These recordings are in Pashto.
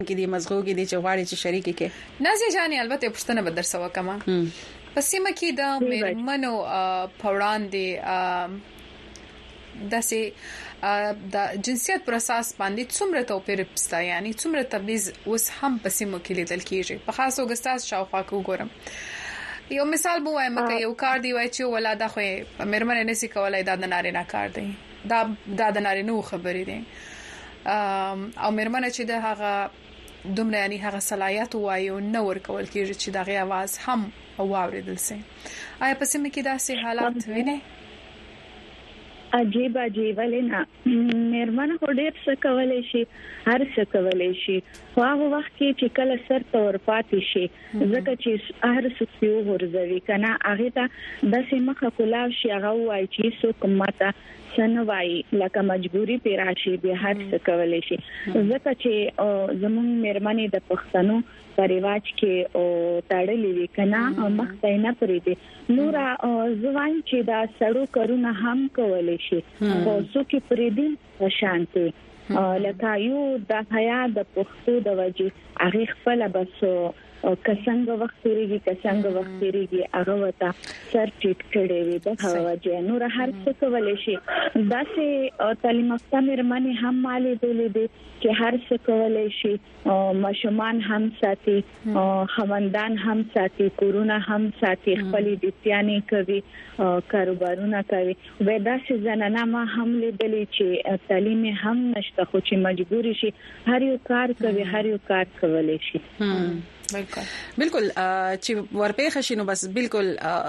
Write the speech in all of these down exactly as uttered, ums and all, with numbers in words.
کې دي مزغو کې دي چې غواړي چې شریک کې نازیه جان البته پښتنه بدر سوا کما پسې مکه د میرمنو پوړان دي د سي د جنسیت پر اساس باندې څومره توپیر پستا یعنی څومره تبعیض اوس هم پسې مو کې لیدل کیږي په خاص وګستاس شاوخوا کو ګورم یو مثال بو وایم چې یو کار دی وای چې ولاده خو مېرمنه نسی کولای دا د نارینه کار دی دا د نارینه خبرې دي او مېرمنه چې د هغه دومره یعنی هغه صلاحیت وایو نو ور کول کیږي چې دغه आवाज هم واوریدل سي آیا پسې مې کې داسې حالات ویني عجیب عجیب لینا مېرمن خو ډېر څه کولای شي هر څه کولای شي خو هغه وخت کې چې کله سر تور پاتې شي ځکه چې هر څه یو ورځوي کنه هغه ته د سیمه کولای شي هغه وایي چې څوک ماته سنوي لکه مجبوري پیراشي به هر څه کولای شي ځکه چې زمون مېرمنې د پښتنو پریواج کې او تړلې وی کنه مخته نه پرې دي نور ځوان چې دا سړو کارونه هم کولای شي او څوک پرې دي شانته لکه یو د حیا د پښتو د وجه هغه خپل بس او کڅنګ وخت لري کڅنګ وخت لري هغه وتا سر ټیټ کړي وي د هغه وجه نور هر څه کولای شي داسې تعلیم یافته مېرمنې هم مالې دلې دي چې هر څه کولای شي ماشومان هم ساتي خوندان هم ساتي کورونه هم ساتي خپل د پیاني کوي کاروبارونه کوي وې داسې زنانه ما هم لیدلې چې تعلیم هم نشته خو چې مجبور شي هر یو کار کوي هر یو کار کولای شي بالکل بالکل چې ورپېخ شي نو بس بالکل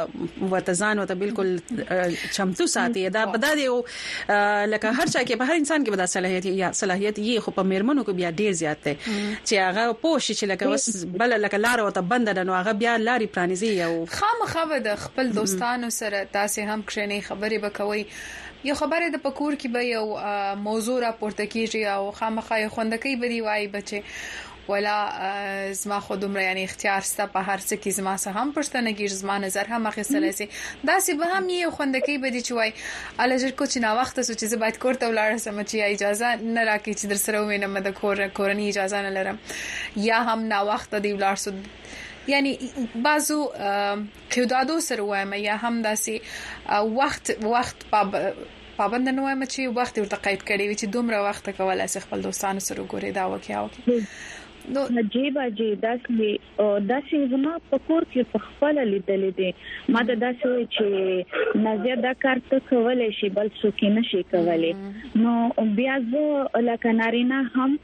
وتزان او ته بالکل چمتو ساتي دا بدادي او لکه هر چا کې په هر انسان کې بدا صلاحيت یا صلاحيت یې خو په مېرمنو کې بیا ډیر زیات دی چې هغه پوه شي چې لکه وس بل لکه لار او ته بند نو هغه بیا لاري پرانیزي او خامخا د خپل دوستانو سره تاسو هم کښنی خبرې وکوي یو خبره د پکور کې به یو موضوع را پورته کیږي او خامخا خوندکې بدی وای بچي ولا زما خودمره یعنی اختیار ستا په هر څه کې زما سره هم پښتنه کې زما نظر هم اخیستل سي دا سی به هم یو خوندکې بدی چې وای الجر کو چې نا وخت سوچ چې باید کوړته ولاړ سم چې اجازه نه راکې چې در سره وینم د کور کورنۍ اجازه نه لرم یا هم نا وخت دی ولاړ سو یعنی بعضو کېدادو سره وایم یا هم داسي وخت وخت پابند نه وایم چې وخت ورته قید کړی وي چې دومره وخت کولای شي خپل دوستانو سره ګوري دا وکیا وکي نو عجیب عجیب داسې او داسې زما په کور کې په خپل لیدلې دي ما دا داسې چې نازیه دا کار ته کولای شي بل څوک نه شي کولای نو بیا زه لکه نارینه هم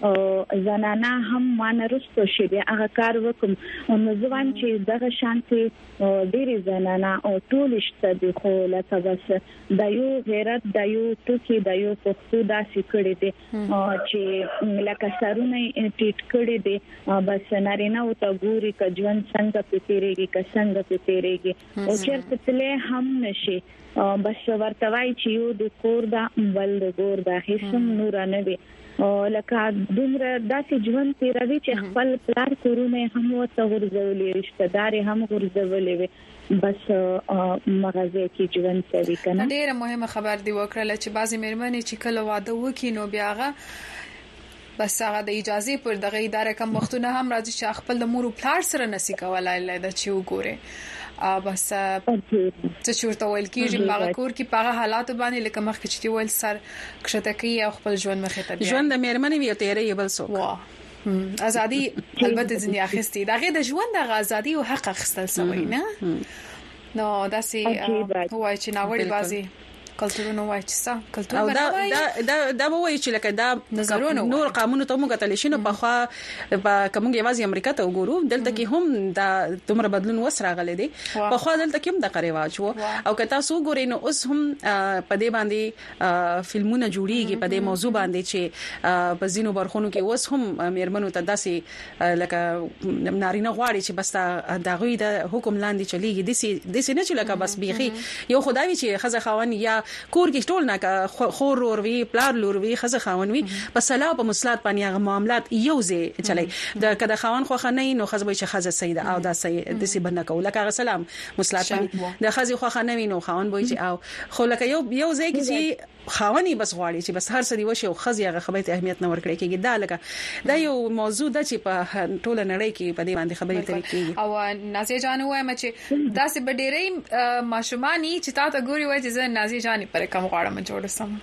زنانه هم مانرستو شي بیا هغه کار وکم نو ځوان چې دغه شانتي ډېری زنانه او ټول شته دي خو لکه بس د یو غیرت د یو ټکی د یو پښتو داسې کړی دي چې لکه سرونه ټیټ کړی دي بس نارینه او ته ګوري ک ژوند څنګه پتیریږي ک څنګه پتیریږي او چیرته تله هم نشي بس ورتوای چې یو د کور دا بل د ګور دا هیڅ نور نه دی لکه دومره داسې ژوند تیروي چې خپل پلار کورونه هم وته ورزولې رشتہ دار هم ورزولې وي بس مغازه کې ژوند کوي کنه ډیره مهمه خبر دی وکړه چې بعضی مېرمنې چې کله واده وکړي نو بیا هغه بس هغه د اجازه پر دغه ادارې کوم وختونه هم راځي چې خپل د مور او پلار سره نسی کولای لید چې وګوره بس چې چورته ویل کېږي هغه کور کې په حالات باندې لکه مخ کې چې ول سر کښته کوي او خپل ژوند مخه ته ژوند د مېرمنې وی تیرې بل څوک ازادي البته ځنی اخستي دغه د ژوند د ازادي او حق اخستل سوي نه نو داسي هو چې ناوړي بازي کلتورونه وای چې څه کلتور دا دا دا دا وای چې لکه دا نور قانون ته موږ ته لشینو په خوا په کومه یوازې امریکا ته وګورو دلته کې هم دا دومره بدلون وسره غلې دي په خوا دلته کې هم د قریواج وو او که تاسو ګورئ نو اوس هم په دې باندې فلمونه جوړیږي په دې موضوع باندې چې په زینو برخونو کې اوس هم مېرمنو ته داسې لکه نارینه غواړي چې بس دا غوي د حکم لاندې چلیږي د دې نه چې لکه بس بيخي یو خدای چې خزه خوان یا کور کې ټول نه خور ور وی پلار لور وی خزه خاون وی په صلاح په مصلحت باندې هغه معاملات یوځي چلی د کده خاون خو خنۍ نو خزه به چې خزه سیده او دا سي د سی بنه کوله که سلام مصلحت د خزه خو خنۍ نو خاون به چې او خو لکه یو یو ځای کې چې خاوني بس غواړي چې بس هر څه دی وشي او خزي هغه خبرې ته اهمیت نه ورکړي کېږي دا لکه دا یو موضوع ده چې په ټوله نړۍ کې په دې باندې خبرې ترې کېږي. او نازیه جان وایم چې دا سه ډېرې ماشومانی چې تا ته ګوري وای چې زه نازیه جان پر کوم غواړم جوړ سم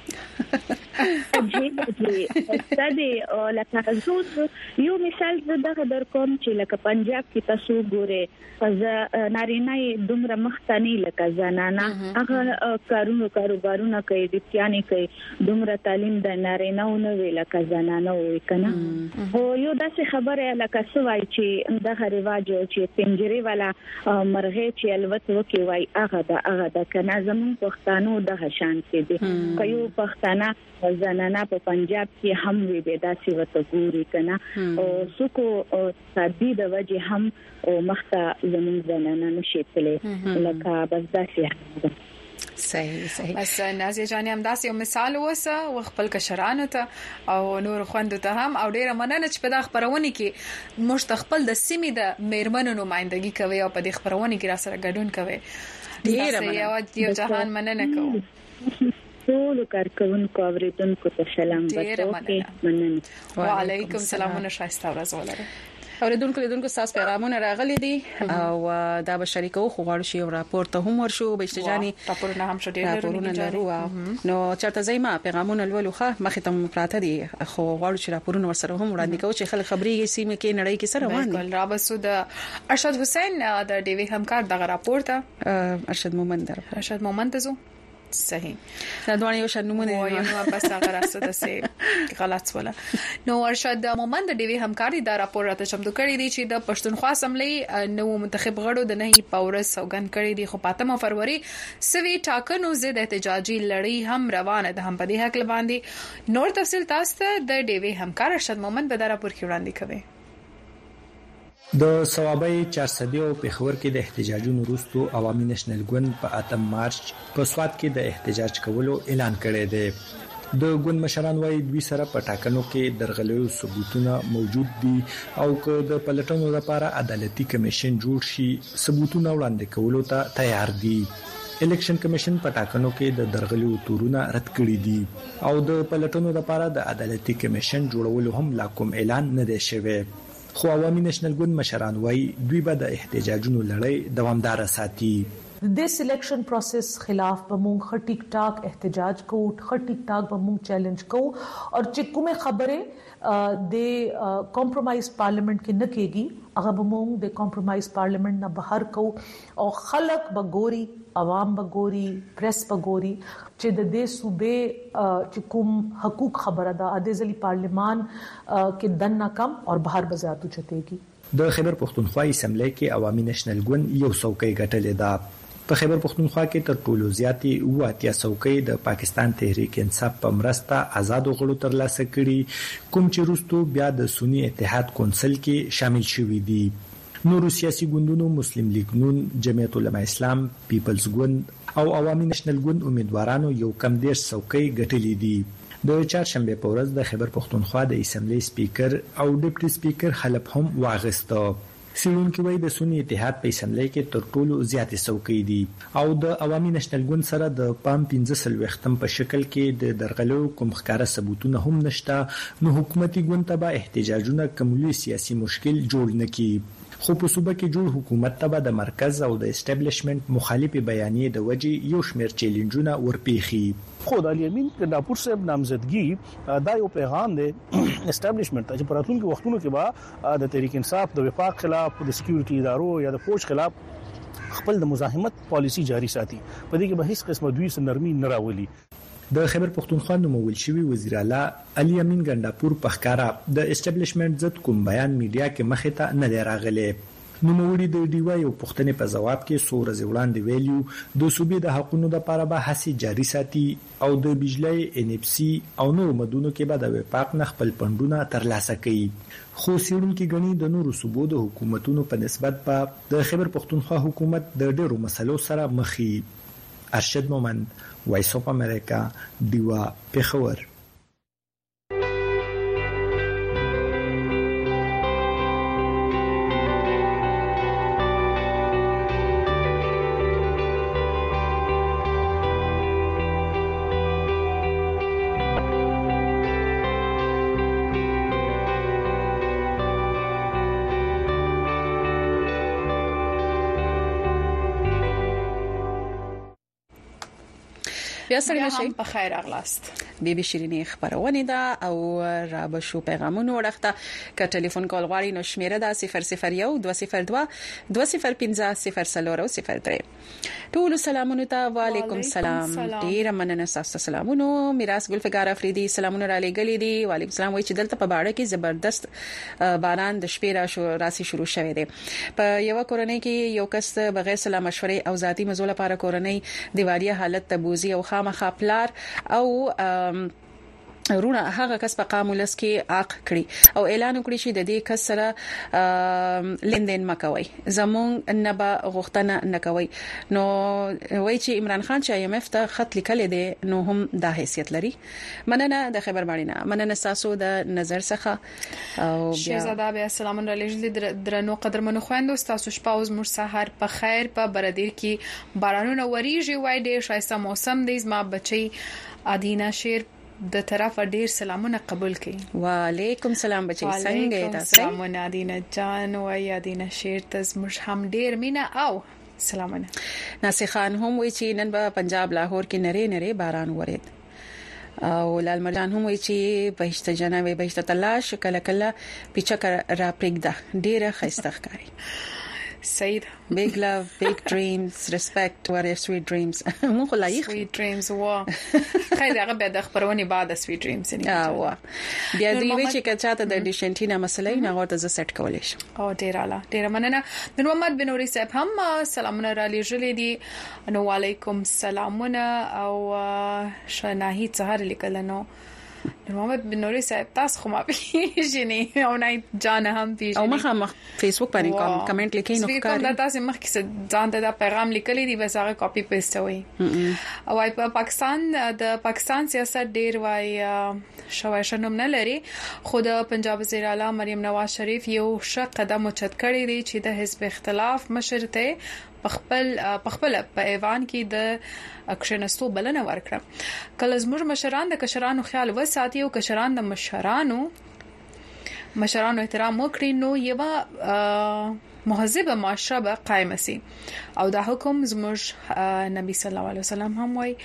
جی جی ستاسو او لکه زه یو مثال دغه در کوم چې لکه پنجاب کې تاسو ګوره ز نارینه دومره مختنی لکه زنانه هغه کارونو کاروبارونه کوي د پیاني کوي دومره تعلیم د نارینه نه وی لکه زنانه وي کنه او یو داسې خبره لکه سوای چې دغه رواج چې پنجري والا مرغه چې الوت وکي وای هغه د هغه د کنه زمون پښتانو دغه شان کې دي کيو پښتانه زنانه په پنجاب کې هم وی به داسې وته ګوري کنه او سکو سادي د وجه هم او مخته زمون زنانه نشي تللی لکه بس داسې صحیح صحیح بس نازیه جان هم داسې یو مثال وسه او خپل کشرانو ته او نور خويندو ته هم او ډیره مننه چې په دغه خبرونه کې مستقبل د سیمې د میرمنو نمائندګي کوي او په دې خبرونه کې را سره ګډون کوي. ډیره مننه یو جهان مننه کوم ټول کارکونکو اوریدونکو ته سلام مننه. وعلیکم السلام او شایسته ورځ ولرئ. اوریدونکو لیدونکو تاسو پیغامونه راغلي دي او دا به شریکو خو غواړو شی راپور ته هم ورشو به اشتجاني راپورونه هم شډیر لرو نو چرته زېما پیغامونه لولوخه مخه ته پراته دي خو غواړو چې راپورونه ورسره هم وړاندې کوو چې خلک خبري سیمه کې نړۍ کې سره روان دي. را بسو د ارشد حسین د ډیوی همکار دغه راپور ته ارشد مومند در ارشد مومند زو صحیح دا دوه یو شنمونه وایي نو بس هغه راستده سي غلط ولا نو ارشد مومند د ډیوی همکاري دا راپور راته چمتو کړی دی چې د پښتونخوا اسمبلی نو منتخب غړو د نه پاورس سوګن کړی دی خو پاتمه فروری سوي ټاکنو زید احتجاجي لړۍ هم روانه ده هم په دې حق باندې نور تفصیل تاسو ته د ډیوی همکار ارشد مومند به دا راپور کې وړاندې کوي. د ثوابي چارصدي او پېښور کې د احتجاجونو وروسته عوامي نېشنل ګوند په اتم مارچ په سواد کې د احتجاج کولو اعلان کړی دی. د ګوند مشران وايي دوی سره په ټاکنو کې درغلیو ثبوتونه موجود دي او که د پلټنو لپاره عدالتي کمیشن جوړ شي ثبوتونه وړاندې کولو ته تیار دي. الیکشن کمیشن په ټاکنو کې د درغلیو تورونه رد کړي دي او د پلټنو لپاره د عدالتي کمیشن جوړولو هم لا کوم اعلان نه دی شوی. خو عوامي نېشنل ګوند مشران وايي دوی به د احتجاجونو لړۍ دوامدار ساتي. د سلیکشن پروسس خلاف به مونږ خټیک ټاک احتجاج کو خټیک ټاک به مونږ چیلنج کو او چې کومه خبره د کمپرمایز پارلیمنت کې نه کېږي هغه به مونږ د کمپرمایز پارلیمنت نه بهر کو او خلک به ګوري عوام به ګوري پریس به ګوري چې د دې صوبې چې کوم حقوق خبره ده د ځلي پارلیمان کې دنه کم او بهر بزاتو چتهږي. د خیبر پختونخوا اسمبلی کې عوامي نېشنل ګوند یو څوکۍ ګټلې ده. په خیبر پختونخوا کې تر ټولو زیاتې واتیا څوکۍ د پاکستان تحریک انصاف په مرسته آزادو غړو ترلاسه کړي کوم چې وروسته بیا د سنی اتحاد کونسل کې شامل شوي دي. نورو سیاسي ګوندونو مسلم لیگ نون، جمعیت علماء اسلام، پیپلز ګوند او عوامي نېشنل ګوند امیدوارانو یو کم دیش څوکۍ ګټلې دي. د چهارشنبه په ورځ د خیبر پختونخوا د اسمبلی سپیکر او ډیپټي سپیکر حلف هم واغسته. سیلونکي وای د سنی اتحاد په اسمبلی کې تر ټولو زیاتې څوکۍ دي او د عوامي نېشنل ګوند سره د پام پنځه سلويختم په شکل کې د درغلو کوم ښکارا ثبوتونه هم نشته نو حکومتي ګوند ته به احتجاجونه کوملي سیاسي مشکل جوړ نکړي. خو په صوبه کې جوړ حکومت ته د مرکز او د اسټابلیشمنت مخالفي بیانیې د وجې یو شمېر چیلنجونه ورپېخي. خود علي امین کنداپور صاحب نامزدګي دا یو پیغام دی اسټابلیشمنت ته چې پراتونکو وختونو کې با د تحریک انصاف د وفاق خلاف د سکیورټي ادارو یا د فوج خلاف خپل د مزاحمت پالیسی جاری ساتي په دې کې به هیڅ قسمه دوی سنرمي نه راولي. د خیبر پختونخوا نومول شوی وزیر اعلی علي امین ګنداپور په ښکارا د اسټابلیشمنت ضد کوم بیان میډیا کې مخې ته نه دی راغلی. نوموړي د ډیوا یو پښتنې په جواب کې څو ورځې وړاندې ویلو د صوبې د حقوقو لپاره به هڅې جاري ساتي او د بجلی ان اف سي او نور مدونو کې به د وفاق نه خپل پندونه ترلاسه کوي. خو سیړونکو غني د نورو صوبو د حکومتونو په نسبت په د خیبر پختونخوا حکومت د ډېرو مسلو سره مخ دي. ارشد مومند، وایس اف امریکا، دیوا، پېښور. بیا سره نشي په خیر اغلاست بیبي شیرینی خبرونه ده او را به شو پیغامونه ورخته ک ټلیفون کول غواړي نو شمیره ده صفر صفر یک دو صفر دو دو صفر پنځه صفر صفر صفر درې. ټول سلامونه ته وعلیکم سلام. ډیر مننه تاسو سلامونه. میراث ګلفګار افریدي سلامونه را لګلې دي. وعلیکم السلام. وای چې دلته په باړه کې زبردست باران د شپې را شو راسي شروع شوه دی. په یو کورنۍ کې یو کس بغیر سلام مشورې او ذاتی مزول لپاره کورنۍ دیوالیه حالت تبوزي او خامخا پلار او رونه هغه کس په قامولس کې عاق کړی او اعلان وکړي چې د دې کس سره لیندین مکوي زمون نبا غختنه نکوي. نو وای چې عمران خان چې ایم اف ته خط لیکل دي نو هم د حیثیت لري. مننه د خبر باندې نه مننه تاسو د نظر څخه او بیا شهزاده بیا سلام علیکم درنو قدرمنو خويندو تاسو شپاوز مر سحر په خیر په بردیر کې بارانونه وریږي وای ډیر شایسته موسم دی. زما بچي ادینا شیر د طرف ډیر سلامونه قبول کړي. وعلیکم سلام بچي څنګه تاسو؟ سلامونه ادینا جان او ادینا شیر تاسو مش هم ډیر مینا او سلامونه. ناصر خان هم وی چې نن په پنجاب لاهور کې نری نری باران ورید او لال مرجان هم وی چې بهشت جنوي بهشت تلاش کله کله پیچکه را پرېږده ډیره خسته ښکاري. Said big love big dreams respect what are sweet dreams مو خلایخ sweet dreams وا خیر هغه به د خبرونې بعد sweet dreams نه اه وا بیا دی وی چې کچاته د ډیشنټینا مسلې نه ورته ز سیټ کولې شي. او ډیر اعلی ډیر مننه. د محمد بن نوري صاحب هم سلامونه را لېږلې دي. نو وعلیکم سلامونه او شناهي سهار لیکل نو محمد بن نوري صاحب تاسو خو ما پیژنې او نه جان هم پیژنې او مخه مخ فیسبوک باندې کوم کمنټ لیکي نو ښکاري. کوم تاسو مخ کې ځان ته دا پیغام لیکلی دی بس هغه کاپی پیسټ وای. او وايي په پاکستان د پاکستان سیاست ډیر وای شوای شنم نه لري. خو د پنجاب وزیر اعلی مریم نواز شریف یو ښه قدم اوچت کړی دی چې د حزب اختلاف مشر ته پخپل پخپل په ایوان کې د اکشنستو بلنه ورکړه. کله زموږ مشران د کشرانو خیال وساتي او کشران د مشرانو مشرانو احترام وکړي نو یو مهذبه معاشره به قائم شي. او دا حکم زموږ نبی صلی الله علیه وسلم هم وای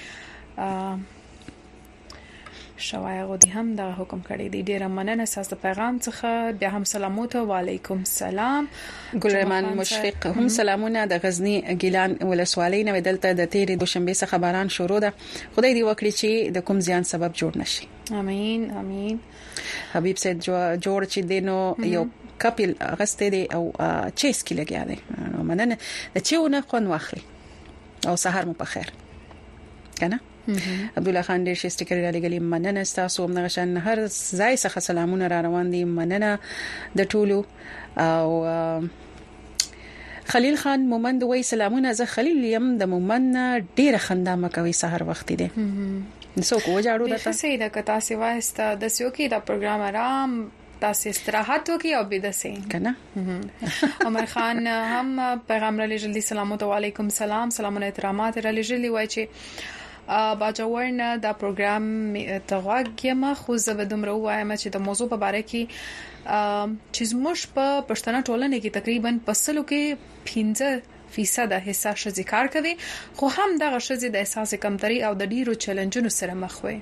شوای غوډي هم دا حکم کړی دی. ډیر مننه تاسو د پیغام څخه. بیا هم سلامات او علیکم سلام. ګلرحمان مشفق هم سلامونه د غزنی ګیلان ولسوالۍ نو دلته د تیرې دوشنبه څخه باران شروع ده. خدای دې وکړي چې د کوم زیان سبب جوړ نشي. امين امين. حبیب سید جوړ چې دینو یو کپل غسته دي او چیس کې لګیا دي. نو مننه د چېونه خون واخلي او سحر مو په خیر کنه. عبد الله خان ډیر شسته کړی را لګلی. مننه تاسو هم نغشن هر ځای څخه سلامونه را روان دي. مننه د ټولو. او خلیل خان مومند وای سلامونه. زه خلیل یم د مومن ډیره خندا مکوي سحر وخت دی. نو کو وجاړو دته سیده کتا سی واسطه د سیو کې دا پروګرام آرام تاسو استراحت وکي او بيد سي کنه. عمر خان هم پیغام را لېږلی. سلام علیکم سلام سلامونه احترامات را لېږلی. وای چې باجوړنه دا پروګرام ته واګم خو زه به دومره وایم چې د موضوع په اړه کې چې زموږ په پښتنه ټولنه کې تقریبا پسلو کې پنځه فیصد حصہ شذ کار کوي خو هم دغه شذ د احساس کمتري او د ډیرو چیلنجونو سره مخ وي.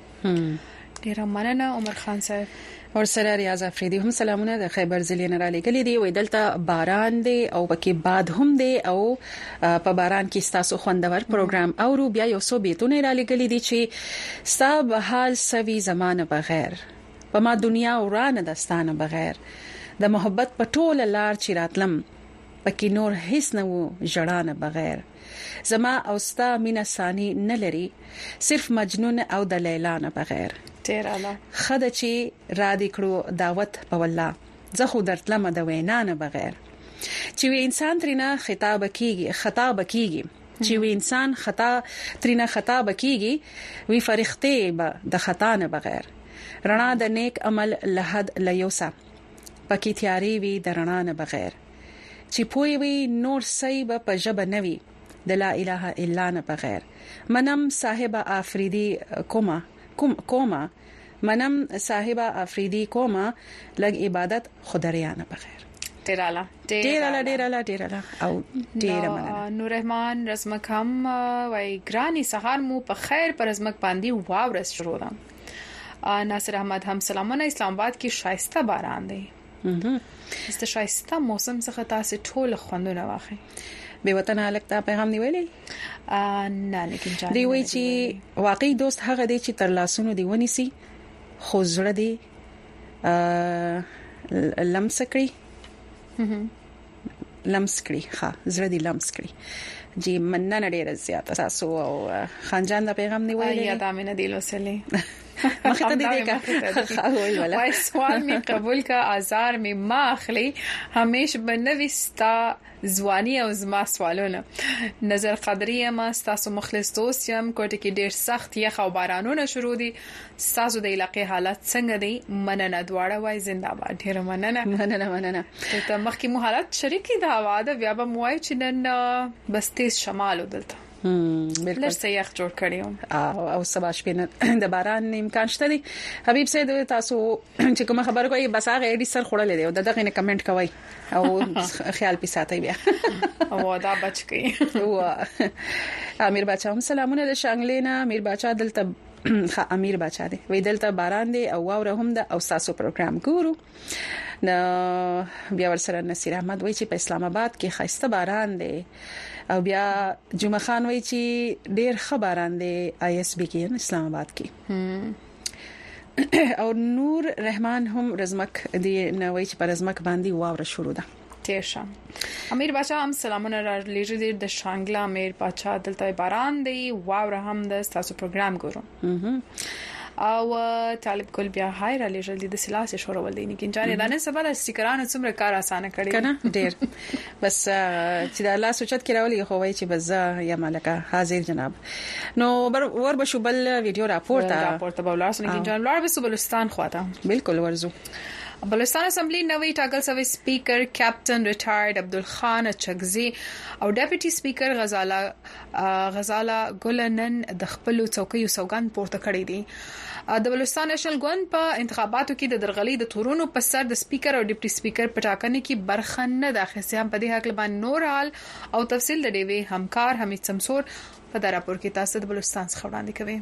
ډیر مننه عمر خان صاحب. اور سره ریاض افریدي هم سلامونه د خیبر ضلع نه را لګلې دي. وې دلته باران دی او پکې باد هم دی او په باران کې تاسو خوندور پروګرام او رو بیا یو څو بیتونه را لګلې دي چې سب حال سوي زمانه بغیر په ما دنیا ورانه دستانه بغیر د محبت په ټوله لار چې راتلم پکې نور هیڅ نه وو جړانه بغیر زما او ستا مینا ثاني نه لري صرف مجنون او د لیلا نه بغیر ډیر اعلی خدای چې را دي کړو دعوت په والله زه خو درتلم د وینا نه بغیر چې وی انسان ترنه خطاب کیږي خطاب کیږي چې وی انسان خطا ترنه خطاب کیږي وی فرښتې به د خطا نه بغیر رڼا د نیک عمل لحد لیوسا پکې تیاری وی د رڼا نه بغیر چې پوي وی نور سیب په جبه نوي د لا اله الا نه بغیر منم صاحب افریدی کوما کوم کوما منم صاحب افریدی کوما لګ عبادت خدایانه بغیر ډیراله ډیراله ډیراله ډیراله او ډیره مننه. نور رحمان رزمک هم وای ګرانی سهار مو په خیر پر رزمک باندې واورس شروع ده. ناصر احمد هم سلامونه، اسلام آباد کې شایسته باران دی. است شایسته موسم څخه تاسو ټول خوندونه واخی. به وطن الک ته پیغام دی ویلي نه نه کینجان دی وی چې واقعي دوست هغه دی چې تر لاسونو دی ونیسي خو زړه دی لمس کړی لمس کړی ها زړه دی لمس کړی جی مننه ډیره زیاته تاسو او خانجان دا پیغام دی ویلي یا دا مینه دی لوسلی مخه ته دې کا وای ولا وای سوال می قبول کا آزار می ما اخلي همیش بنويستا ځواني او زما سوالونه. نظر قدريه ما تاسو مخلص دوست یم. کوټه کې ډیر سخت یخ او بارانونه شروع دي. تاسو د علاقې حالت څنګه دي؟ مننه دواړه وای زنده‌باد. ډیر مننه مننه مننه. ته مخکې مو حالت شریکي دا واده بیا به موای چې نن بس تیز شمال ودلته بالکل سیاح جوړ کړیو او او سبا شپې د باران امکان شته دي. حبیب سید تاسو چې کوم خبر کوي بس هغه اډي سر خړلې دی او دغه نه کمنټ کوي او خیال پی ساتي بیا او دا بچ کی او امیر بچا هم سلامونه د شانګلینا. امیر بچا دلته امیر بچا دی وی دلته باران دی او واوره هم د او تاسو پروګرام ګورو. نو بیا ورسره نصیر احمد وی چې په اسلام آباد کې خاصه باران دی او بیا جمعه خان وی چې ډیر خبران دي آی اس بي کې اسلام آباد کې او نور رحمان هم رزمک دی نوې چې پر رزمک باندې واوره شروع ده. تیشا امیر بچا هم سلامونه را لېږي د شانګلا. امیر بچا دلته باران دی واوره هم د تاسو پروګرام ګورم او طالب ګل بیا هاي را لېږل د سلاسه شروع ول دي نه کینجانې دانه سبا د سټیکرانو څومره کار اسانه کړی کنه ډیر بس چې د الله سوچت کې راولي خو وای چې بس یا ملکه حاضر جناب. نو ور بشو بل ویډیو راپورته راپورته بولارس نه کینجان لار به بلوچستان خواته بالکل ورزو. بلوچستان اسمبلی نوی ټاکل شوی سپیکر کیپټن ریټایرډ عبدالخان چغزي او ډیپټي سپیکر غزاله غزاله ګلنن د خپل څوکۍ سوګند پورته کړی دی. د بلوچستان نېشنل ګوند په انتخاباتو کې د درغلي د تورونو په سر د سپیکر او ډیپټي سپیکر په ټاکنه کې برخه نه داخسه هم په دې حق لبان نور حال او تفصیل د ډیوی همکار حمید سمسور په دا راپور کې تاسو د بلوچستان څخه وړاندې کوي.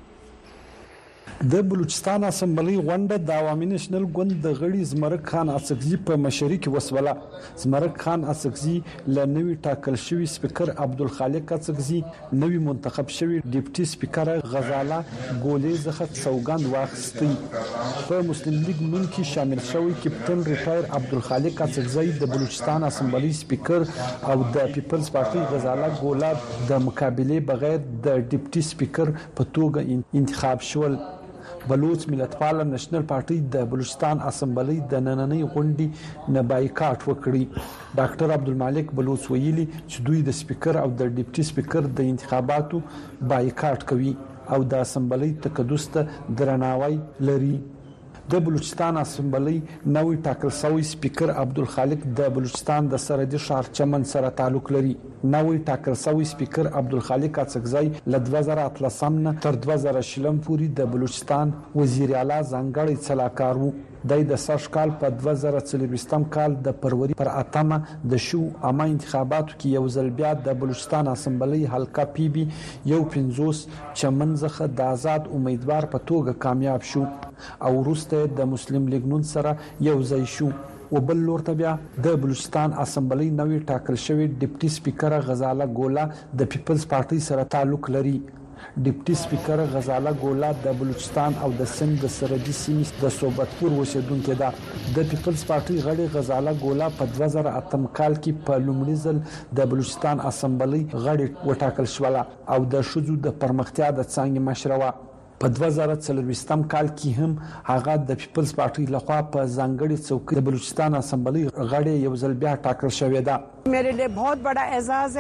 د بلوچستان اسمبلی غونډه د عوامي نېشنل ګوند د غړي زمرک خان اڅکزي په مشرۍ کې وسوله. زمرک خان اڅکزي ل نوی ټاکل شوی سپیکر عبدالخالق اڅکزي نوی منتخب شوی ډیپټي سپیکر غزاله ګولې زخت سوګند واخستي. په مسلم لیگ نون کې شامل شوی کیپټن ریټایر عبدالخالق اڅکزي د بلوچستان اسمبلی سپیکر او د پیپلز پارټي غزاله ګولاد د مقابله بغیر د ډیپټي سپیکر په توګه انتخاب شول. بلوچ ملتپال نېشنل پارټي د بلوچستان اسمبلی د نننۍ غونډې نه بایکاټ وکړي. ډاکټر عبدالمالک بلوچ ویلي چې دوی د سپیکر او د ډیپټي سپیکر د انتخاباتو بایکاټ کوي او د اسمبلی تقدس ته درناوی لري. د بلوچستان اسمبلی نوی ټاکل شوی سپیکر عبدالخالق د بلوچستان د سرحدي ښار چمن سره تعلق لري. نوی ټاکل شوی سپیکر عبدالخالق اڅکزي ل دوه زره اتلسم نه تر دوه زره شلم پورې د بلوچستان وزیر اعلی ځانګړی سلاکار وو. د سرش کال په دوه زره څلورويشتم کال د فروری پر اتمه د شو عامه انتخاباتو کې یو ځل بیا د بلوچستان اسمبلی حلقه پی بي یو پنځوس چمن څخه د آزاد امیدوار په توګه کامیاب شو او وروسته د مسلم لیگ نون سره یو ځای شو. وبل لور ته بیا د بلوچستان اسمبلی نوی ټاکل شوی ډیپټي سپیکر غزاله ګولا د پیپلز پارټي سره تعلق لري. ډیپټي سپیکر غزاله ګولا د بلوچستان او د سند د سرحدي سیمې د صوبتپور اوسیدونکې ده. د پیپلز پارټي غړي غزاله ګولا په دوه زره اتم کال کې په لومړي ځل د بلوچستان اسمبلی غړي وټاکل شوله او د شذو د پرمختیا د څنګه مشروع. په دوه زره څلورويشتم کال کې هم هغه د پیپلز پارټي لخوا په ځانګړي څوکۍ د بلوچستان اسمبلی غړي یو ځل بیا ټاکل شوې ده. मेरे लिए बहुत बड़ा एजाज है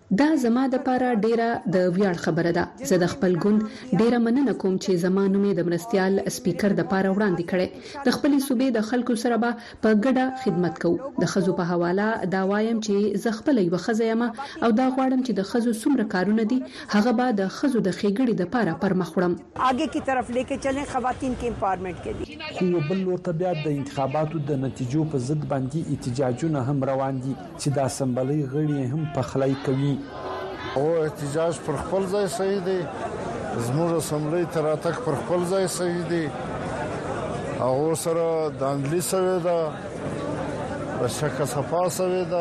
دا زما د پاره ډیره د ویاړ خبره ده. زه د خپل ګوند ډیره مننه کوم چې زمانو مې د مرستيال سپیکر د پاره وړاندې کړي. د خپل صوبې د خلکو سره به په ګډه خدمت کوو. د خزو په حواله دا وایم چې زه خپل یو خزه یم او دا غواړم چې د خزو څومره کارونه دي هغه به د خزو د خېګړې د پاره پر مخ وړم. आगे की तरफ लेके चलें خواتین के امپاورمنٹ के लिए. خو بل ورته بیا د انتخاباتو د نتیجو په ضد باندې احتجاجونه هم روان دي چې د اسمبلی غړي هم په خلای کوي. او احتجاج پر خپل ځای صحیح دی، زموږ اسمبلی تر اتک پر خپل ځای صحیح دی. او سره د انګلیس سره دا بشکه صفا سره دا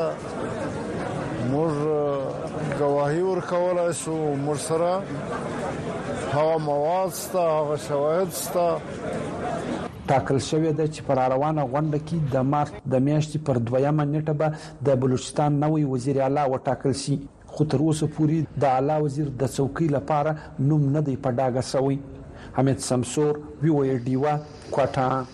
موږ گواهی ورکولای شو، موږ سره هغه مواد ستا هغه شواهد ستا. ټاکل شوې ده چې پر روانه غونډه کې د مارچ د میاشتې پر دویمه نیټه به د بلوچستان نوی وزیر اعلی وټاکل شي. خو تر اوسه پورې د اعلی وزیر د څوکۍ لپاره نوم نه دی په ډاګه شوی. حمید سمسور وی او ای ډیوا کوټا.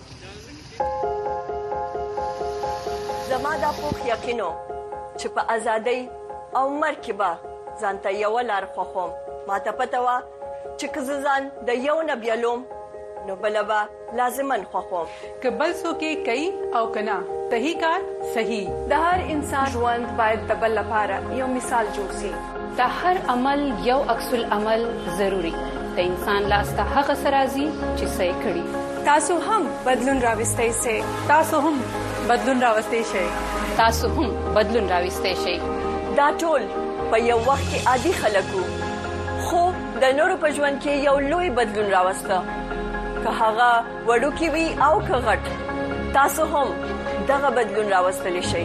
زما د پوخ یقینو چې په ازادۍ او مرکبه ځانته یو لار خوخم. ماته پته و چې کززان د یو نبیلوم نو بلبا لازمن خوخم که بل څوک کوي او کنا صحیح کار صحیح. د هر انسان ژوند باید د بل لپاره یو مثال جوړ شي. د هر عمل یو عکس العمل ضروری. د انسان لاس ته هغه سرازي چې صحیح کړي. تاسو هم بدلون راوستئ سي. تاسو هم بدلون راوستئ شئ. تاسو هم بدلون راوستئ شئ. دا ټول په یو وخت کې عادي خلکو خو د نورو په ژوند کې یو لوی بدلون راوسته. که هغه وړوکی وي او که غټ، تاسو هم دغه بدلون راوستلی شئ.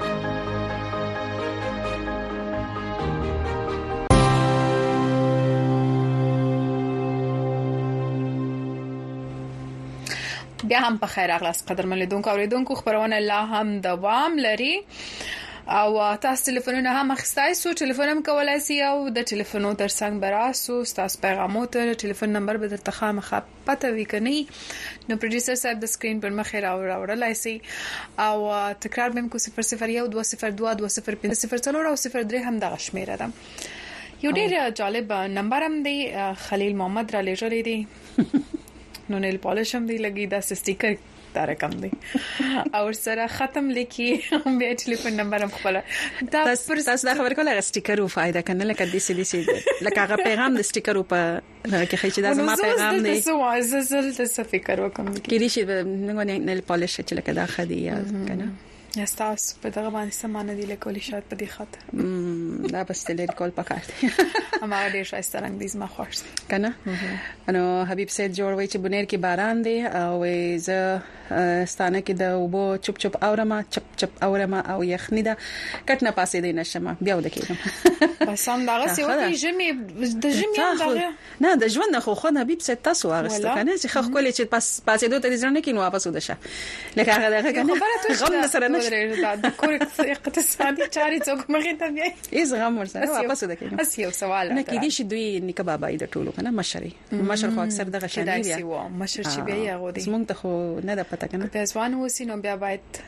بیا هم په خیر اغلاس قدر ملیدونکو اوریدونکو خبرونه لا هم دوام لري او تاسو ټلیفونونه هم اخستای سو. ټلیفون هم کولای شئ او د ټلیفونو ترڅنګ براسو تاسو پیغامو ته ټلیفون نمبر به درته خامخا پته وی کني نو پروډوسر صاحب د سکرین پر مخ راوړلای شي او تکرار بهم کو صفر صفر یو دوه صفر دوه دوه صفر پنځه صفر څلور او صفر درې هم دغه شمیره ده. یو ډیر جالب نمبر هم دی خلیل محمد را لېږلی دی نو نیل پالش هم دی لګي دا سټیکر دار کم دی او سره ختم لیکي بیا ټلیفون نمبر هم خپل دا پر تاسو دا خبر کوله سټیکر او فائدہ کنه لکه د سې دي سي لکه هغه پیغام د سټیکر په کې خېچ دا زما پیغام دی نو زه زل د فکر وکم کې دي چې نو نیل پالش چې لکه دا خدي یا کنه یا تاسو په دغه باندې سمانه دی لکه شاید په دې خاطر دا بس تلری کول پکړ اما ډیر شایسته رنگ دي زما خوښ کنه. انو حبیب سید جوړوي چې بنیر کې باران دی او زه ستانه کې د وبو چپ چپ اورما چپ چپ اورما او یخنی دا کټ نه پاسې دی نشم بیا ود کېږم بس هم دغه سی وتی جمی د جمی دغه نه د ژوند خو خو حبیب سید تاسو واغسته کنه چې خو کولې چې پاس پاسې دوه تر ځنه کې نو واپس ودشه لکه هغه دغه کنه غم سره نه د کور اقتصادي چاري څوک مخې ته بیا ایز غم ورسره واپس ود کېږم. اس یو سوال نه کې دي چې دوی نیکه بابا د ټولو کنه مشري مشر خو اکثر دغه شنه دی مشر چې بیا یغو دي زمونږ ته خو نه د پته کنه په ځوان وسی نو بیا باید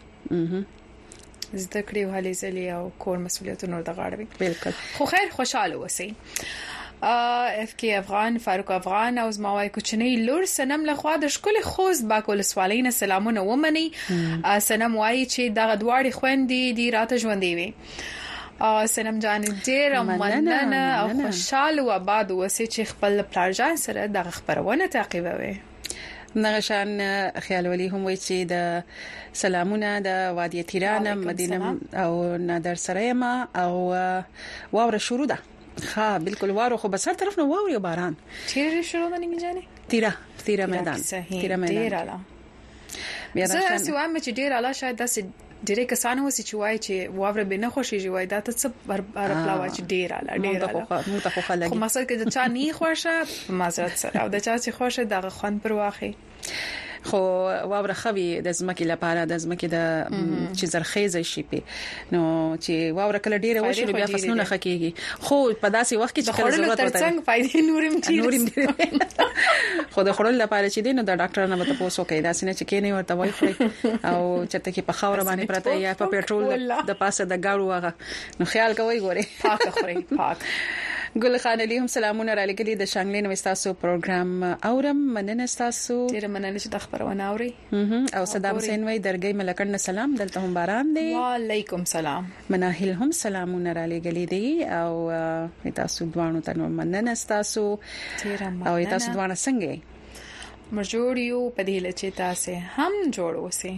زده کړی وهلې زلی او کور مسولیت نور د غاړه وي. بالکل خو خیر خوشاله وسی. اف کی افغان فاروق افغان او زموای کوچنی لور سنم لخوا د شکل خوست باکول سوالین سلامونه ومني. سنم وای چې دغه دواړي خويندې دی راته ژوندې وي. سنم جان ډیر مننه او خوشاله و آباد وسی چې خپل پلارجان سره دغه خبرونه تعقیبوي. نغشان خیال ولی هم وی چې د سلامونه د وادي تیران مدینه او نادر سرایما او واوره شروع ده. ها بالکل وارو خو بس هر طرف نو واوري باران چیرې شروع ده نه جاني تیرا تیرا میدان تیرا میدان ډیر اعلی. بیا زه سوام چې ډیر اعلی شاید داسې ډیره کسانو وسی چې وای چې واوره به نه خوشي وای دا ته څه برپلا وای چې ډیر اعلی ډیر اعلی مو ته خو خلک خو مثلا کې د چا نه خوښه معذرت سره او د چا چې خوښه دغه خوان پر واخی خو واوره خوي د زمکه لپاره د زمکه د چې زرخیزه شي په نو چې واوره کله ډیره وشي بیا فصلونه خکېږي خو په داسې وخت کې چې کله ضرورت وته څنګه فائدې نورم چی نورم خو د خړل لپاره چې دین د ډاکټر نه مته پوسو کوي دا سینه چې کینه ورته وای خوري او چرته کې په خاور باندې پراته یا په پېټرول د پاسه د ګاړو واغه نو خیال کوي ګوري پاک خوري پاک ګل خان علي هم سلامونه را لګلي د شانګلې نو تاسو پروګرام اورم مننه تاسو ډیر مننه چې د خبرونه اوري او صدام حسین وای درګي ملکن سلام دلته هم باران دی وعلیکم سلام مناهل هم سلامونه را لګلي دي او تاسو دوانو ته مننه تاسو او تاسو دوانه څنګه مرجوړیو په دې لچې تاسو هم جوړ اوسئ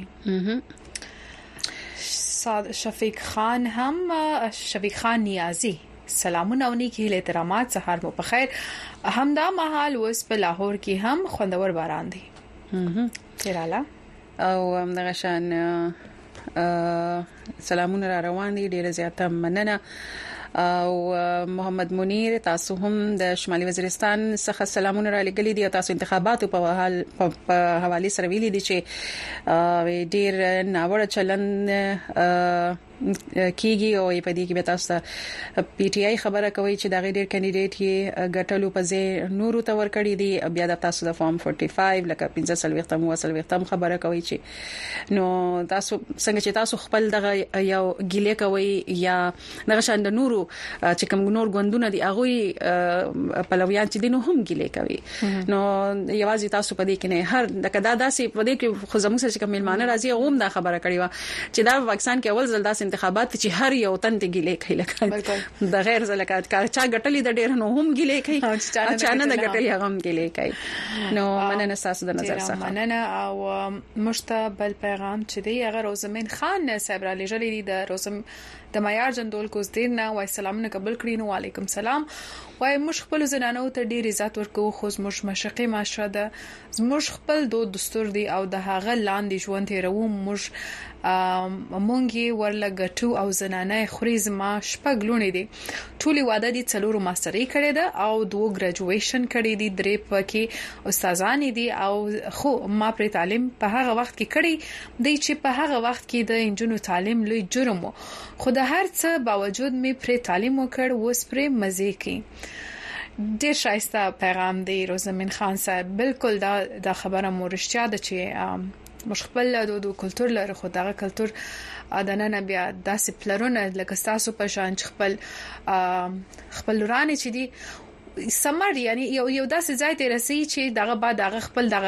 شفیق خان هم شفیق خان نیازی سلامونه او نیکی له احترامات سهار مو په خیر همدا مهال وس په لاهور کې هم خوندور باران دی تیراله او دغه شان سلامونه را روان دي ډیره زیاته مننه او محمد منیر تاسو هم د شمالي وزیرستان څخه سلامونه را لګلي دي تاسو انتخاباتو په حال په حواله سره ویلي دي چې ډیر ناوړه چلن کیږي او په دې کې به تاسو پی ټ آی خبره کوي چې دا غیر کینډیډیټ یې ګټلو په ځای نورو ته ور کړی دي بیا د تاسو د فارم پنځه پنځه لکه پنځه سلويختم وسلويختم خبره کوي چې نو تاسو څنګه چې تاسو خپل دغه یو ګیلې کوي یا دغه شان د نورو چې کوم نور غوندونه دي هغه په لویان چې دینو هم ګیلې کوي نو یوازې تاسو په دې کې نه هر دغه داسې په دې کې خو زموږ سره کوم ملمانه راځي هم دا خبره کړی و چې دا واکسین کې اول ځل داسې انتخابات چې هر یو تن ته ګیلې کوي لکه د غیر زلکات کار چا غټلې د ډیر نو هم ګیلې کوي چا نه د غټلې هغه هم ګیلې کوي نو مننه تاسو د نظر څخه مننه او مشتبل پیغام چې دی هغه روزمن خان صاحب را لېږلې دي د روزم د معیار جندول کوزدیر نه وای سلامونه قبول کړی نو وعلیکم سلام وای مش خپل زنانو ته ډیر عزت ورکو خو مش مشقي معاشره ده مش خپل دو دستور دی او د هغه لاندې ژوند تیرو مش مونږی ورله غټو او زنانه خوريز ما شپږ لونی دي ټولي واده دي څلورو ماستري کړي ده او دوه ګریجویشن کړي دي درې پکې استادان دي او خو ما پر تعلیم په هغه وخت کې کړي دي چې په هغه وخت کې د انجونو تعلیم لوی جرم خو د هر څه باوجود می پر تعلیم وکړ وس پر مزه کې ډیر شایسته پیغام دی روزمن خان صاحب بالکل دا د خبره مورشتیا ده چې مشخبل د دو کلچر لري خو دغه کلچر ادانه بیا داسې پلرونه لکه تاسو په شان خپل خپل رانه چې دی سمر یعنی یو یو داسې ځای ته رسي چې دغه بعد دغه خپل دغه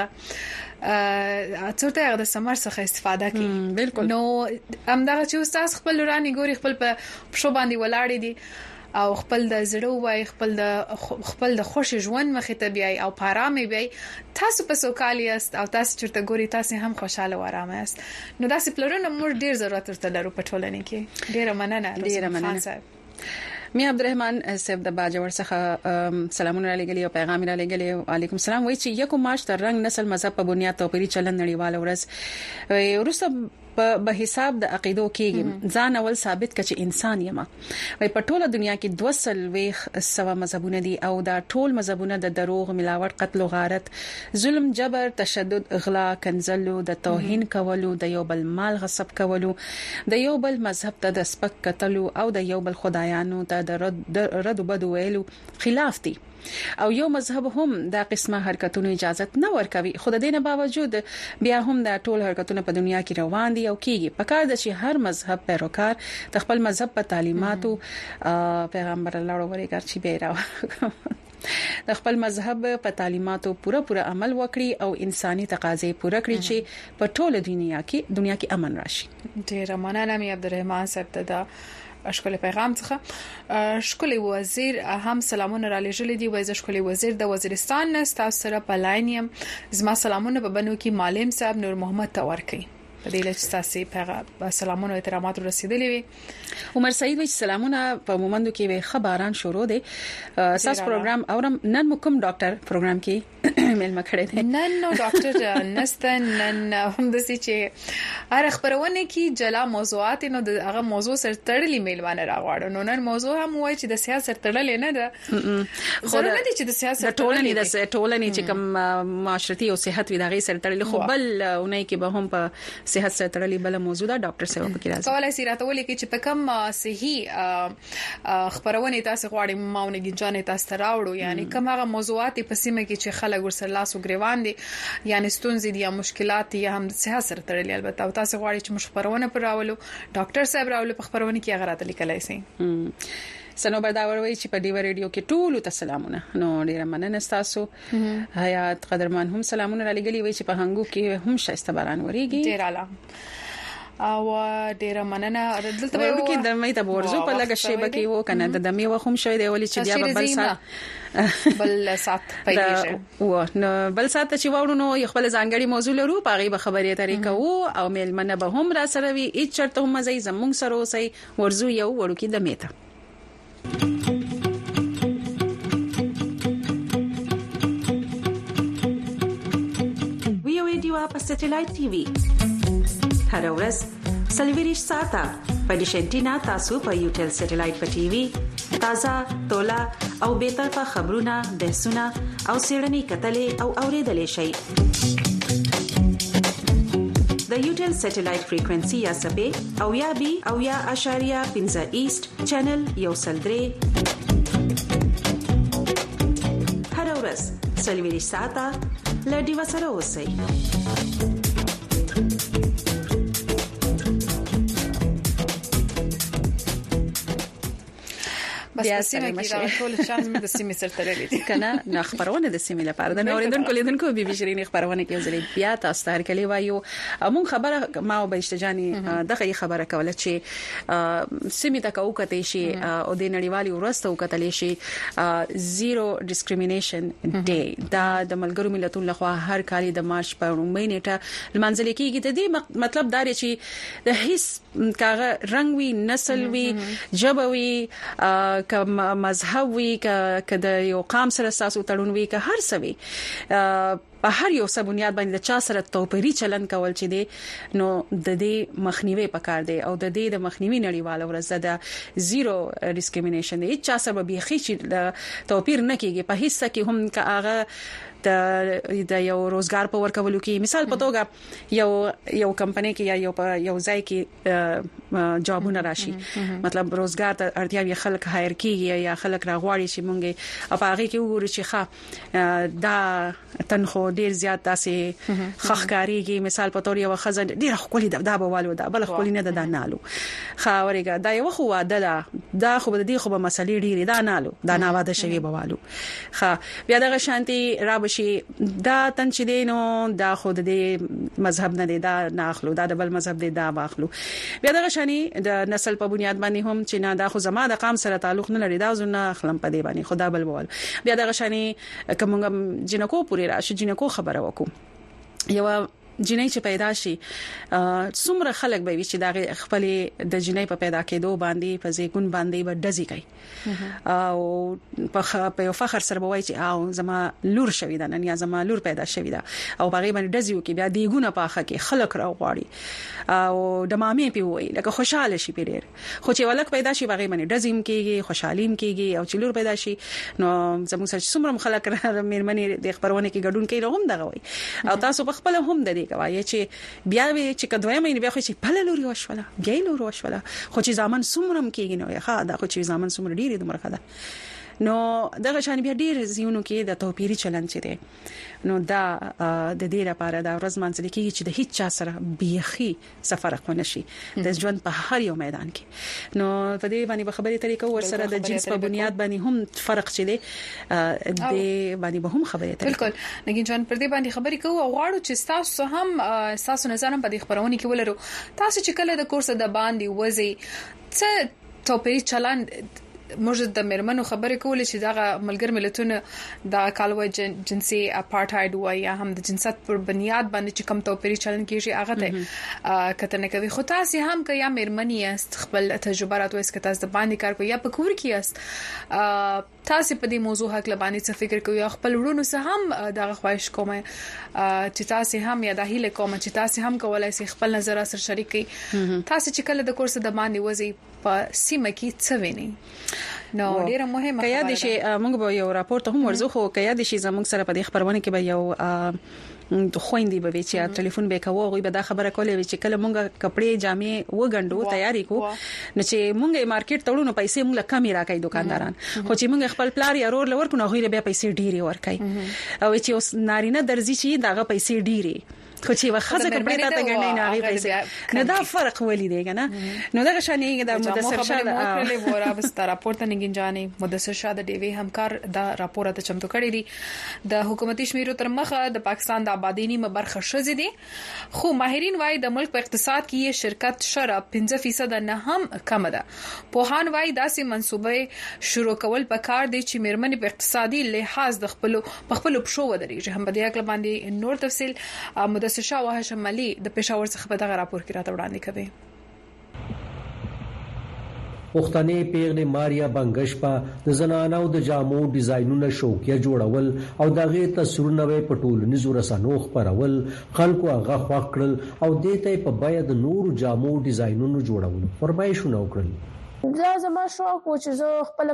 ا څورته هغه د سمر څخه استفاده کوي بالکل نو هم دغه چې استاد خپل رانه ګوري خپل په شو باندې ولاړ دي او خپل د زړه وای خپل د خپل د خوش ژوند مخې ته بیاي او پارامي بیاي تاسو په سوکالي است او تاسو چرته ګوري تاسو هم خوشاله و آرام است نو داسې پلرونه موږ ډیر ضرورت ورته لرو په ټولنه کې ډیر مننه ډیر مننه میا عبدالرحمن صاحب د باجوړ څخه سلامونه علیکم او پیغام را لګلی علیکم السلام وایي چې یکم مارچ تر رنگ نسل مذهب په بنیاد توپیری چلن نړیواله ورځ ورسته په حساب د عقیدو کې ځان اول ثابت کړي انسان یم وای په ټوله دنیا کې دوه سلويخ سوا مذهبونه دي او دا ټول مذهبونه د دروغ ملاوت قتل او غارت ظلم جبر تشدد اغلا کنزلو د توهین کولو د یو بل مال غصب کولو د یو بل مذهب ته د سپک قتلو او د یو بل خدایانو ته د رد رد بدو ویلو خلاف دي او یو مذهب هم دا قسمه حرکتونو اجازه نه ورکوي خو د دې باوجود بیا هم دا ټول حرکتونه په دنیا کې روان دي او کیږي پکار د چې هر مذهب پیروکار د خپل مذهب په تعلیماتو پیغمبر الله ورګر چې بیره د خپل مذهب په تعلیماتو پوره پوره عمل وکړي او انساني تقاضې پوره کړي چې په ټوله دنیا کې دنیا کې امن راشي ډیر مننه مې عبدالرحمن صاحب ته اشکال پیغام څخه اشکال وزیر هم سلامونه را لېږلې دي وایي اشکال وزیر د وزیرستان تاسو سره په لاین یم زما سلامونه په بنو کې معلم صاحب نور محمد ته ورکړي په دې لچ تاسو په سلامونه او احترامات رسیدلې وي. عمر سعید وی سلامونه په مومندو کې وي خبران شروع دي اساس پروګرام اورم نن مکم ډاکټر پروګرام کې مل مخړې دي نن نو ډاکټر نستن نن هم د سې چې هر خبرونه کې جلا موضوعات نو هغه موضوع سره تړلې میلمانه راغواړو. نو نن موضوع هم وای چې د سیاست تړلې نه ده خو نه دي چې د سیاست ټولنې د ټولنې چې کوم معاشرتي او صحت وی دغه سره تړلې خو بل اونۍ کې به هم په صحت سره تړلې بل موضوع ده ډاکټر صاحب په کې راځي کولای سي راته ولې کې چې په کوم صحي خبرونه تاسو غواړي ماونه ګنجانې تاسو راوړو یعنی کوم هغه موضوعات په سیمه کې چې خلک ورسره لاس او ګریوان دي یعنی ستونزې دي یا مشکلات یا هم صحت سره تړلې البته او تاسو غواړي چې مشورونه پر راولو ډاکټر صاحب راولو په خبرونه کې هغه راته لیکلای سي. سنو برداور وی چې په ډیو ریډیو کې ټول ته سلامونه نو ډیر مننه تاسو حیات قدرمان هم سلامونه را لګلی وی چې په هنګو کې هم شایسته باران وریږي ډیر اعلی او ډیر مننه دلته به کې د مې ته ورزو په لګ شی بکی وو کنه د دمي وخم شوی دی ولی چې بیا بل سات بل سات پیږي و نو بل سات چې وورو نو خپل ځانګړي موضوع لرو پاغي به خبرې طریقه وو او میل منه به هم را سره وی هیڅ چرته هم زې زمونږ سره اوسې ورزو یو ورو کې د میته وی او ډیوا په سټلایټ ټي وي هر ورځ سلویریش ساته په ډیشنټینا تاسو په یوټل سټلایټ په ټي وي تازه تولا او به طرفه خبرونه بحثونه او سیړنی کتلې او اوریدلې شي د یوټل سټلایټ فریکوئنسي یا سبې او یا بي او یا اشاریه پنځه ایست چینل یو سلدري هر ورځ سلویریش ساته لډي وسره اوسئ. بیا سیمه کې دا ټول شان د سیمه سره تړلې دي کنه نو خبرونه د سیمه لپاره د نوریدونکو لیدونکو بي بي شيرين خبرونه کې ځلې بیا تاسو ته کلی وایو مون خبره ما او بهشتجاني دغه خبره کوله چې سیمه ته کوکته شي او د نړیوالي ورسته وکټلې شي زیرو ډیسکریمینیشن ډے دا د ملګرو ملتونو لخوا هر کال د مارچ په رومي نیټه لمانځل کېږي د دې مطلب دا دی چې د هیڅ کاغه رنگ وی نسل وی جبوي که مذهب وی که د یو قام سره ساسو تړون وی که هر څه وی په هر یو څه بنیاد باندې چا سره توپیری چلن کول چې دی نو د دې مخنیوي پکار دی او د دې د مخنیوي نړیواله ورځ ده زیرو ډیسکریمینیشن دی چا سره به خې چې توپیر نه کیږي په هیڅ کې هم که هغه د د یو روزګار په ورکولو کې مثال په توګه یو یو کمپنی کې یا یو یو ځای کې جابونه راشي مطلب روزګار ته اړتیا خلک هایر کیږي یا خلک راغواړي چې مونږه په هغه کې وګورو چې ښه دا تنخو ډیر زیات تاسې خخکاریږي مثال په تور یو خزه ډیر خولي دا به والو دا بل خولي نه دا نالو خاورګه دا یو خو واده دا دا خو د دې خو به مسلې ډیر دا نالو دا نه واده شوی به والو ښه بیا دغه شانتي را بشي دا تن چې دینو دا خو د مذهب نه دی دا نه اخلو دا د بل مذهب دی دا واخلو بیا دغه شانی د نسل په بنیاد باندې هم چې نه دا خو زما د قام سره تعلق نه لري دا زونه خلم په دی باندې خدا بل بول بیا دغه شانی کوم جنکو پوری راشي جنکو خبره وکم یو جنې چې پیدا شي څومره خلک به وي چې دا خپل د جنې په پیدا کېدو باندې په ځګون باندې به دزي کوي او په یو فخر سره به وایي چې او زما لور شوی ده نن یا زما لور پیدا شوی ده او باغې باندې دزيو کې بیا دیګونه پاخه کې خلک راغواړي او د مامې په وایي لکه خوشاله شي پیډر خو چې ولک پیدا شي باغې باندې دزیم کېږي خوشحالیم کېږي او چې لور پیدا شي نو زموږ سره څومره خلک مېرمنې د خبرونه کې ګډون کوي هم دغه وایي او تاسو په خپل هم د دې کوي چې بیا وی چې کدوې مې بیا خو چې په لوري وشوله بیا لوري وشوله خو چې ځامن سومرم کېږي نو ښه دا خو چې ځامن سومر ډیره د مرخه ده نو دغه شان بیا ډیر زیونو کې د توپیری چلن چي دي نو دا د دې لپاره دا ورځ منځل کېږي چې د هیڅ چا سره بیخي سفر خونه شي د ژوند په هر یو میدان کې نو په دې باندې خبرې طریقه ور سره د جنس په بنیاد باندې هم فرق چي دي د باندې به هم خبرې طریقه بالکل لکه جان پر دې باندې خبرې کوو او غواړو چې تاسو هم تاسو نظر هم په دې خبرونه کې ولرو تاسو چې کله د کورس د باندې وځي څه توپیری چلن موږ د مرمنو خبرې کولې چې دغه ملګر ملتونه د کالوي جنسي اپارټاید وایي یا هم د جنسیت پر بنیاد باندې چې کم توپیري چلن کیږي هغه ته کته نه کوي. خو تاسو هم که یا مرمنی است خپل تجربه راتوي اس که تاسو د باندې کار کوي یا په کور کې است تاسو په دې موضوع حق لبانی څه فکر کوي یا خپل ورونو سره هم دغه خواهش کوم چې تاسو هم یا د هیله کوم چې تاسو هم کولای شئ خپل نظر سره شریک کړئ. تاسو چې کله د کورس د باندې وځي په سیمه کې څه ویني نو ډیره مهمه کیا د شي موږ به یو راپورټ هم ورزو خو کیا د شي زموږ سره په دې خبرونه کې به یو د خويندې به چې ټلیفون به کوو غوي به دا خبره کولې چې کله مونږه کپڑے جامې وګندو تیاری کو نو چې مونږه مارکیټ تړو نو پیسې مونږه کمی راکای دکانداران خو چې مونږ خپل پلار یا رور لور کو نو غوي به پیسې ډیری ورکای او چې اوس نارینه درځي چې داغه پیسې ډیری خو چې واخزه کپڑے ته ګڼې نه غي پیسې نه دا فرق ولې دی کنه نو دا شانې د مدثر شاه د ورا بس راپورټ نه گنجانې مدثر شاه د ډیوی همکار دا راپور ته چمتو کړی دی د حکومتي شمیرو تر مخه د پاکستان د آبادی نیمه برخه شزې دي خو ماهرین وايي د ملک په اقتصاد کې یې شرکت شره پنځه فیصد نه هم کم ده. پوهان وايي داسې منصوبې شروع کول پکار دي چې مرمنې په اقتصادي لحاظ د خپل په خپل پښو ودرېږي. هم په دې اړه باندې نور تفصیل مدثر شاه وهاشم علي د پېښور څخه په دغه راپور کې راته وړاندې کوي. پښتنې پیغلې ماریا بنگش په د زنانو د جامو ډیزاینونو شوکیا جوړول او دغه تصویرونه په ټولنیزو رسنیو خپرول خلکو هغه خوښ کړل او دې ته په بیا د نور جامو ډیزاینونو جوړول فرمایشونه وکړل. زه زما شوق و چې زه خپل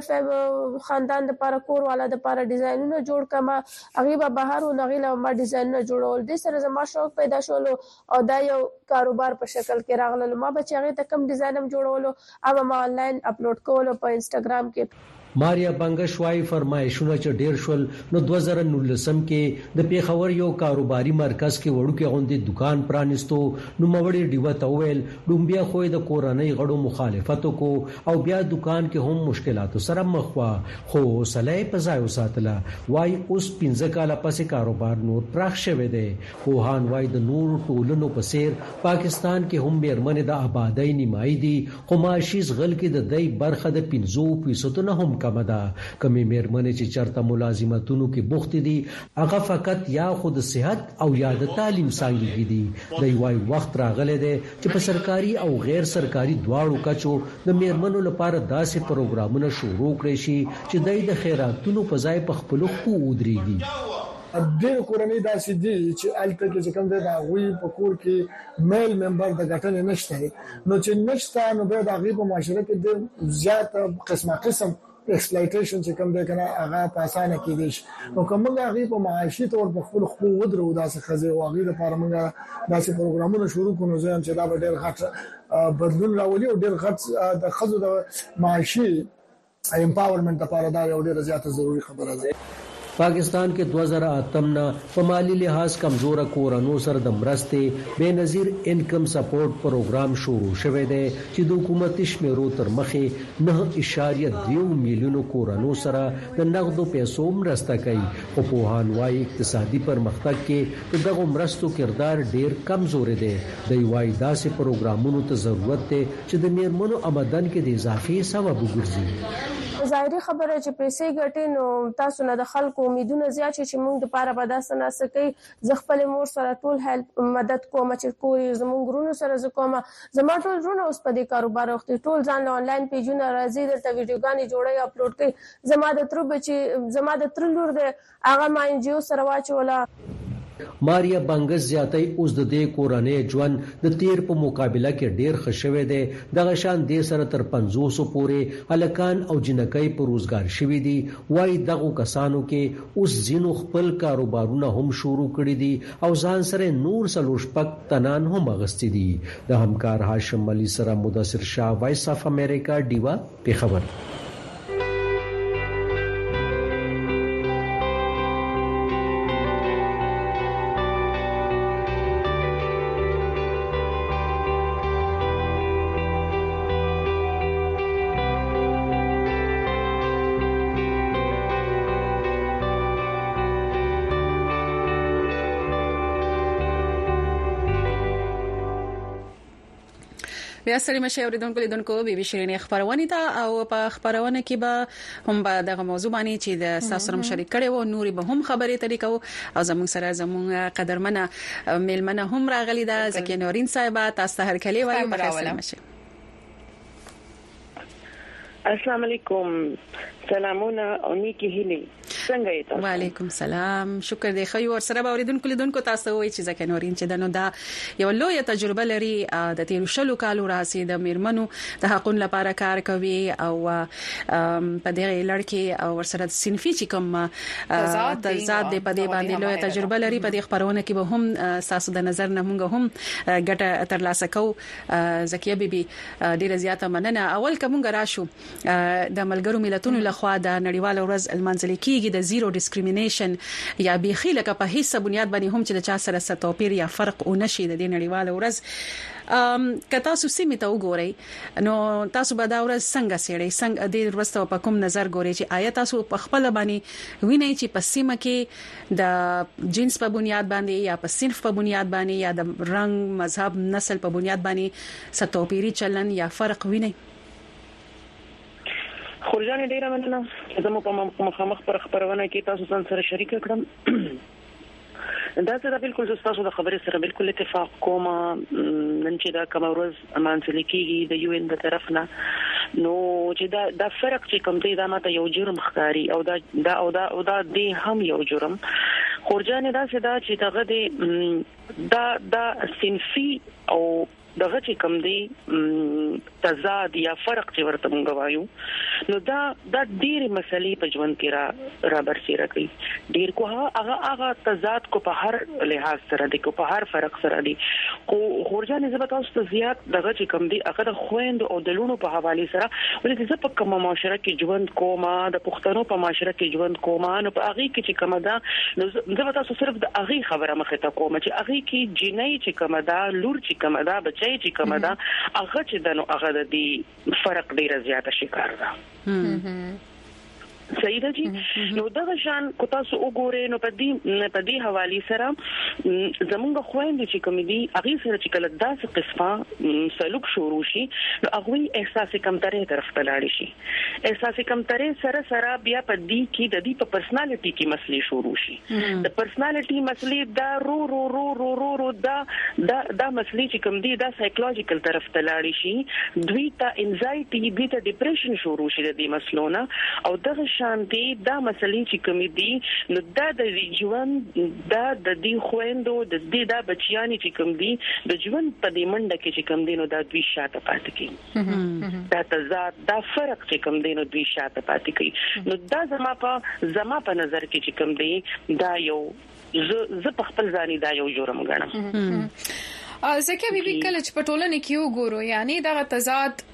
خاندان د لپاره کور والا د لپاره ډیزاینونه جوړ کړم هغه به بهر او نغیله ما ډیزاینونه جوړول د سره زما شوق پیدا شول او دا یو کاروبار په شکل کې راغله. ما به چې هغه ته کم ډیزاینم جوړولو او ما آنلاین اپلوډ کول په انستګرام کې. ماریا بنگش وايي فرمایشونه چې ډیر شول نو دوه زره نولسم کې د پیښور یو کاروباري مرکز کې وړوکی غونډې دکان پرانستو نو موړې ډیوه ته ویل ډومبیا خو د کورنۍ غړو مخالفت کو او بیا دکان کې هم مشکلاتو سره مخ وا خو سلای په ځای وساتله. وايي اوس پنځه کاله پسې کاروبار نور پراخ شوه دی. پوهان وايي د نور ټولنو په څیر پاکستان کې هم بیرمنې د آبادی نیمای دي خو معاشي غل کې د دای برخه د پنځه فیصد نه هم کم ده. کمی مېرمنې چې چرته ملازمتونو کې بوخت دي هغه فقط یا خود صحت او یا د تعلیم څنګه دي. د یوای وخت راغلی دی چې په سرکاري او غیر سرکاري دواړو کچو د مېرمنو لپاره داسې پروګرامونه شروع کړي شي چې دای د خیراتونو په ځای په خپل خو ودرېږي. ډېر کورنۍ داسې دي چې الته کې چې کوم دی دا غوي په کور کې میل ممبر د ګټنې نشته نو چې نشته نو به د غي په معاشره کې د زیات قسمه قسم ایکسپلایټیشن چې کوم دی کنه هغه په اسانه کې دي نو کوم هغه په معاشي تور په خپل خو ودرو داسې خزه او هغه لپاره موږ داسې پروګرامونه شروع کړو ځم چې دا به ډېر غټ بدلون راولي او ډېر غټ د خزو د معاشي امپاورمنت لپاره دا یو ډېر زیاته ضروری خبره ده. پاکستان کې دوه زره اتم نه په مالی لحاظ کمزور کورونو سره د مرستې بے نظیر انکم سپورټ پروګرام شروع شوه دی چې د حکومت شمیرو تر مخې نه اشاریه دیو میلیونو کورونو سره د نغدو پیسو مرسته کوي. خو پوهان وايي اقتصادي پرمختګ کې دغه مرستو کردار ډیر کمزور دی. د وايي داسې پروګرامونو ته ضرورت دی چې د میرمنو آمدن کې د اضافي سبب وګرځي. ظاهري خبره چې پیسې ګټې نو تاسو نه د خلکو امیدونه زیات شي چې موږ د پاره به داسې نه سکی ز خپل مور سره ټول هیلپ مدد کوم چې کوی زموږ ګرونو سره ز کوم زما ټول ورونه اوس په دې کاروبار وخت ټول ځان له انلاین پیجونه راځي دلته ویډیوګانې جوړي اپلوډ کوي. زما د تر بچي زما د تر لور د هغه ما ان جی او سره واچولا. ماریا بنگس زیاتای اوس د دې کورنۍ ژوند د تیر په مقابله کې ډیر خښوي دي. دغه شان د سره تر پنځوس پورې هلکان او جنکۍ په روزګار شوي دي. وای دغه کسانو کې اوس زینو خپل کاروبارونه هم شروع کړي دي او ځان سره نور سلوش پک تنان هم غستې دي. د همکار هاشم علي سره مدثر شاه وایس اف امریکا دیوا په خبر. بیا سره مشه اوریدونکو لیدونکو بي بي شيرين خبرونه ته او په خبرونه کې به هم به دغه موضوع باندې چې د ساسره مشارک کړي وو نوري به هم خبرې طریقو او زموږ سره زموږ قدرمنه میلمنه هم راغلي ده زکه نورین صاحب تاسو هر کلی وایو په سلام شه. السلام علیکم، سلامونه او نیکی هیلي، څنګه یې تاسو؟ وعلیکم السلام، شکر دی خو ور سره اوریدونکو لیدونکو تاسو وایي چې ځکه نورین چې دنو دا یو لوی تجربه لري د تیر شلو کالو راسي د میرمنو د حقوقو لپاره کار کوي او په دغه لړ او ور سره صنفي چې کوم تضاد دی په دې باندې لوی تجربه لري په دې خبرونه کې به هم تاسو د نظر نه مونږ هم ګټه ترلاسه کوو. زکیه بیبي ډیره زیاته مننه. اول کوم راشو د ملګرو ملتونو لخوا د نړیوال ورځ المنځل کېږي د زیرو ډیسکریمینیشن یا بيخي لکه په هیڅ بنیاد باندې هم چې د چا سره ستوپیر یا فرق او نشي د نړیوال ورځ ام کتا سو سیمه ته وګورئ نو تاسو به دا ورځ څنګه سیړئ څنګه د ورځ په کوم نظر ګورئ چې آیا تاسو په خپل باندې وینئ چې په سیمه کې د جنس په بنیاد باندې یا په صنف په بنیاد باندې یا د رنگ مذهب نسل په بنیاد باندې ستوپیری چلن یا فرق وینئ؟ خورجان ډیره مننه چې زموږ په مخامخ پر خبرونه کې تاسو سره شریک کړم. دا څه د بالکل تاسو د خبرې سره بالکل اتفاق کوم نن چې دا کوم ورځ منځل کېږي د یو ان د طرف نه نو چې دا د فرق چې کوم دی دا ماته یو جرم ښکاری او دا دا او دا او دا دی هم یو جرم. خورجان دا څه دا چې دغه دی دا دا صنفي او دغه چې کوم دی تضاد یا فرق چې ورته مونږ وایو نو دا د ډېر مسلې په ژوند کې را را برسېره کوي. ډېر کو هغه هغه تضاد کو په هر لحاظ سره دی کو په هر فرق سره دی. خو خورجان زه به تاسو ته زیات دغه چې کوم دی هغه د خويند او د لونو په حواله سره ولې زه په کومه معاشره کې ژوند کوم د پښتنو په معاشره کې ژوند کوم نو په هغه کې چې کومه دا نو زه به تاسو صرف د هغه خبره مخه تا کوم چې هغه کې جنۍ چې کومه دا لور چې کومه دا چې کومه دا هغه چې دنو هغه د دې فرق ډیره زیاته شکار ده. صحیح ده جی. نو دا شان کو تاسو وګورئ نو په دې په دې حواله سره زمونږ خويندې چې کوم دي هغه سره چې کله داسې قسمه سلوک شروع شي نو هغه احساس کمترې طرف ته لاړ شي. احساس کمترې سره سره بیا په دې کې د دې په پرسنالټي کې مسلې شروع شي. د پرسنالټي مسلې دا رو رو رو رو رو رو دا دا دا مسلې چې کوم دي دا سایکولوژیکل طرف ته لاړ شي. دوی ته انزایټي دوی ته ډیپریشن شروع شي د دې مسلونه او دغه شانتي دا مسلې چې کوم دي نو دا د ژوند دا د دې خويندو د دې دا بچیانی چې کوم دي د ژوند په دې منډه کې چې کوم دي نو دا دوی شاته پاتې کیږي. دا تضاد دا فرق چې کوم دي نو دوی شاته پاتې کیږي. نو دا زما په زما په نظر کې چې کوم دي دا یو ز په خپل ځاني دا یو جرم ګڼم. ځکه بیبي کله چې په ټولنه کې وګورو یعنی دا تضاد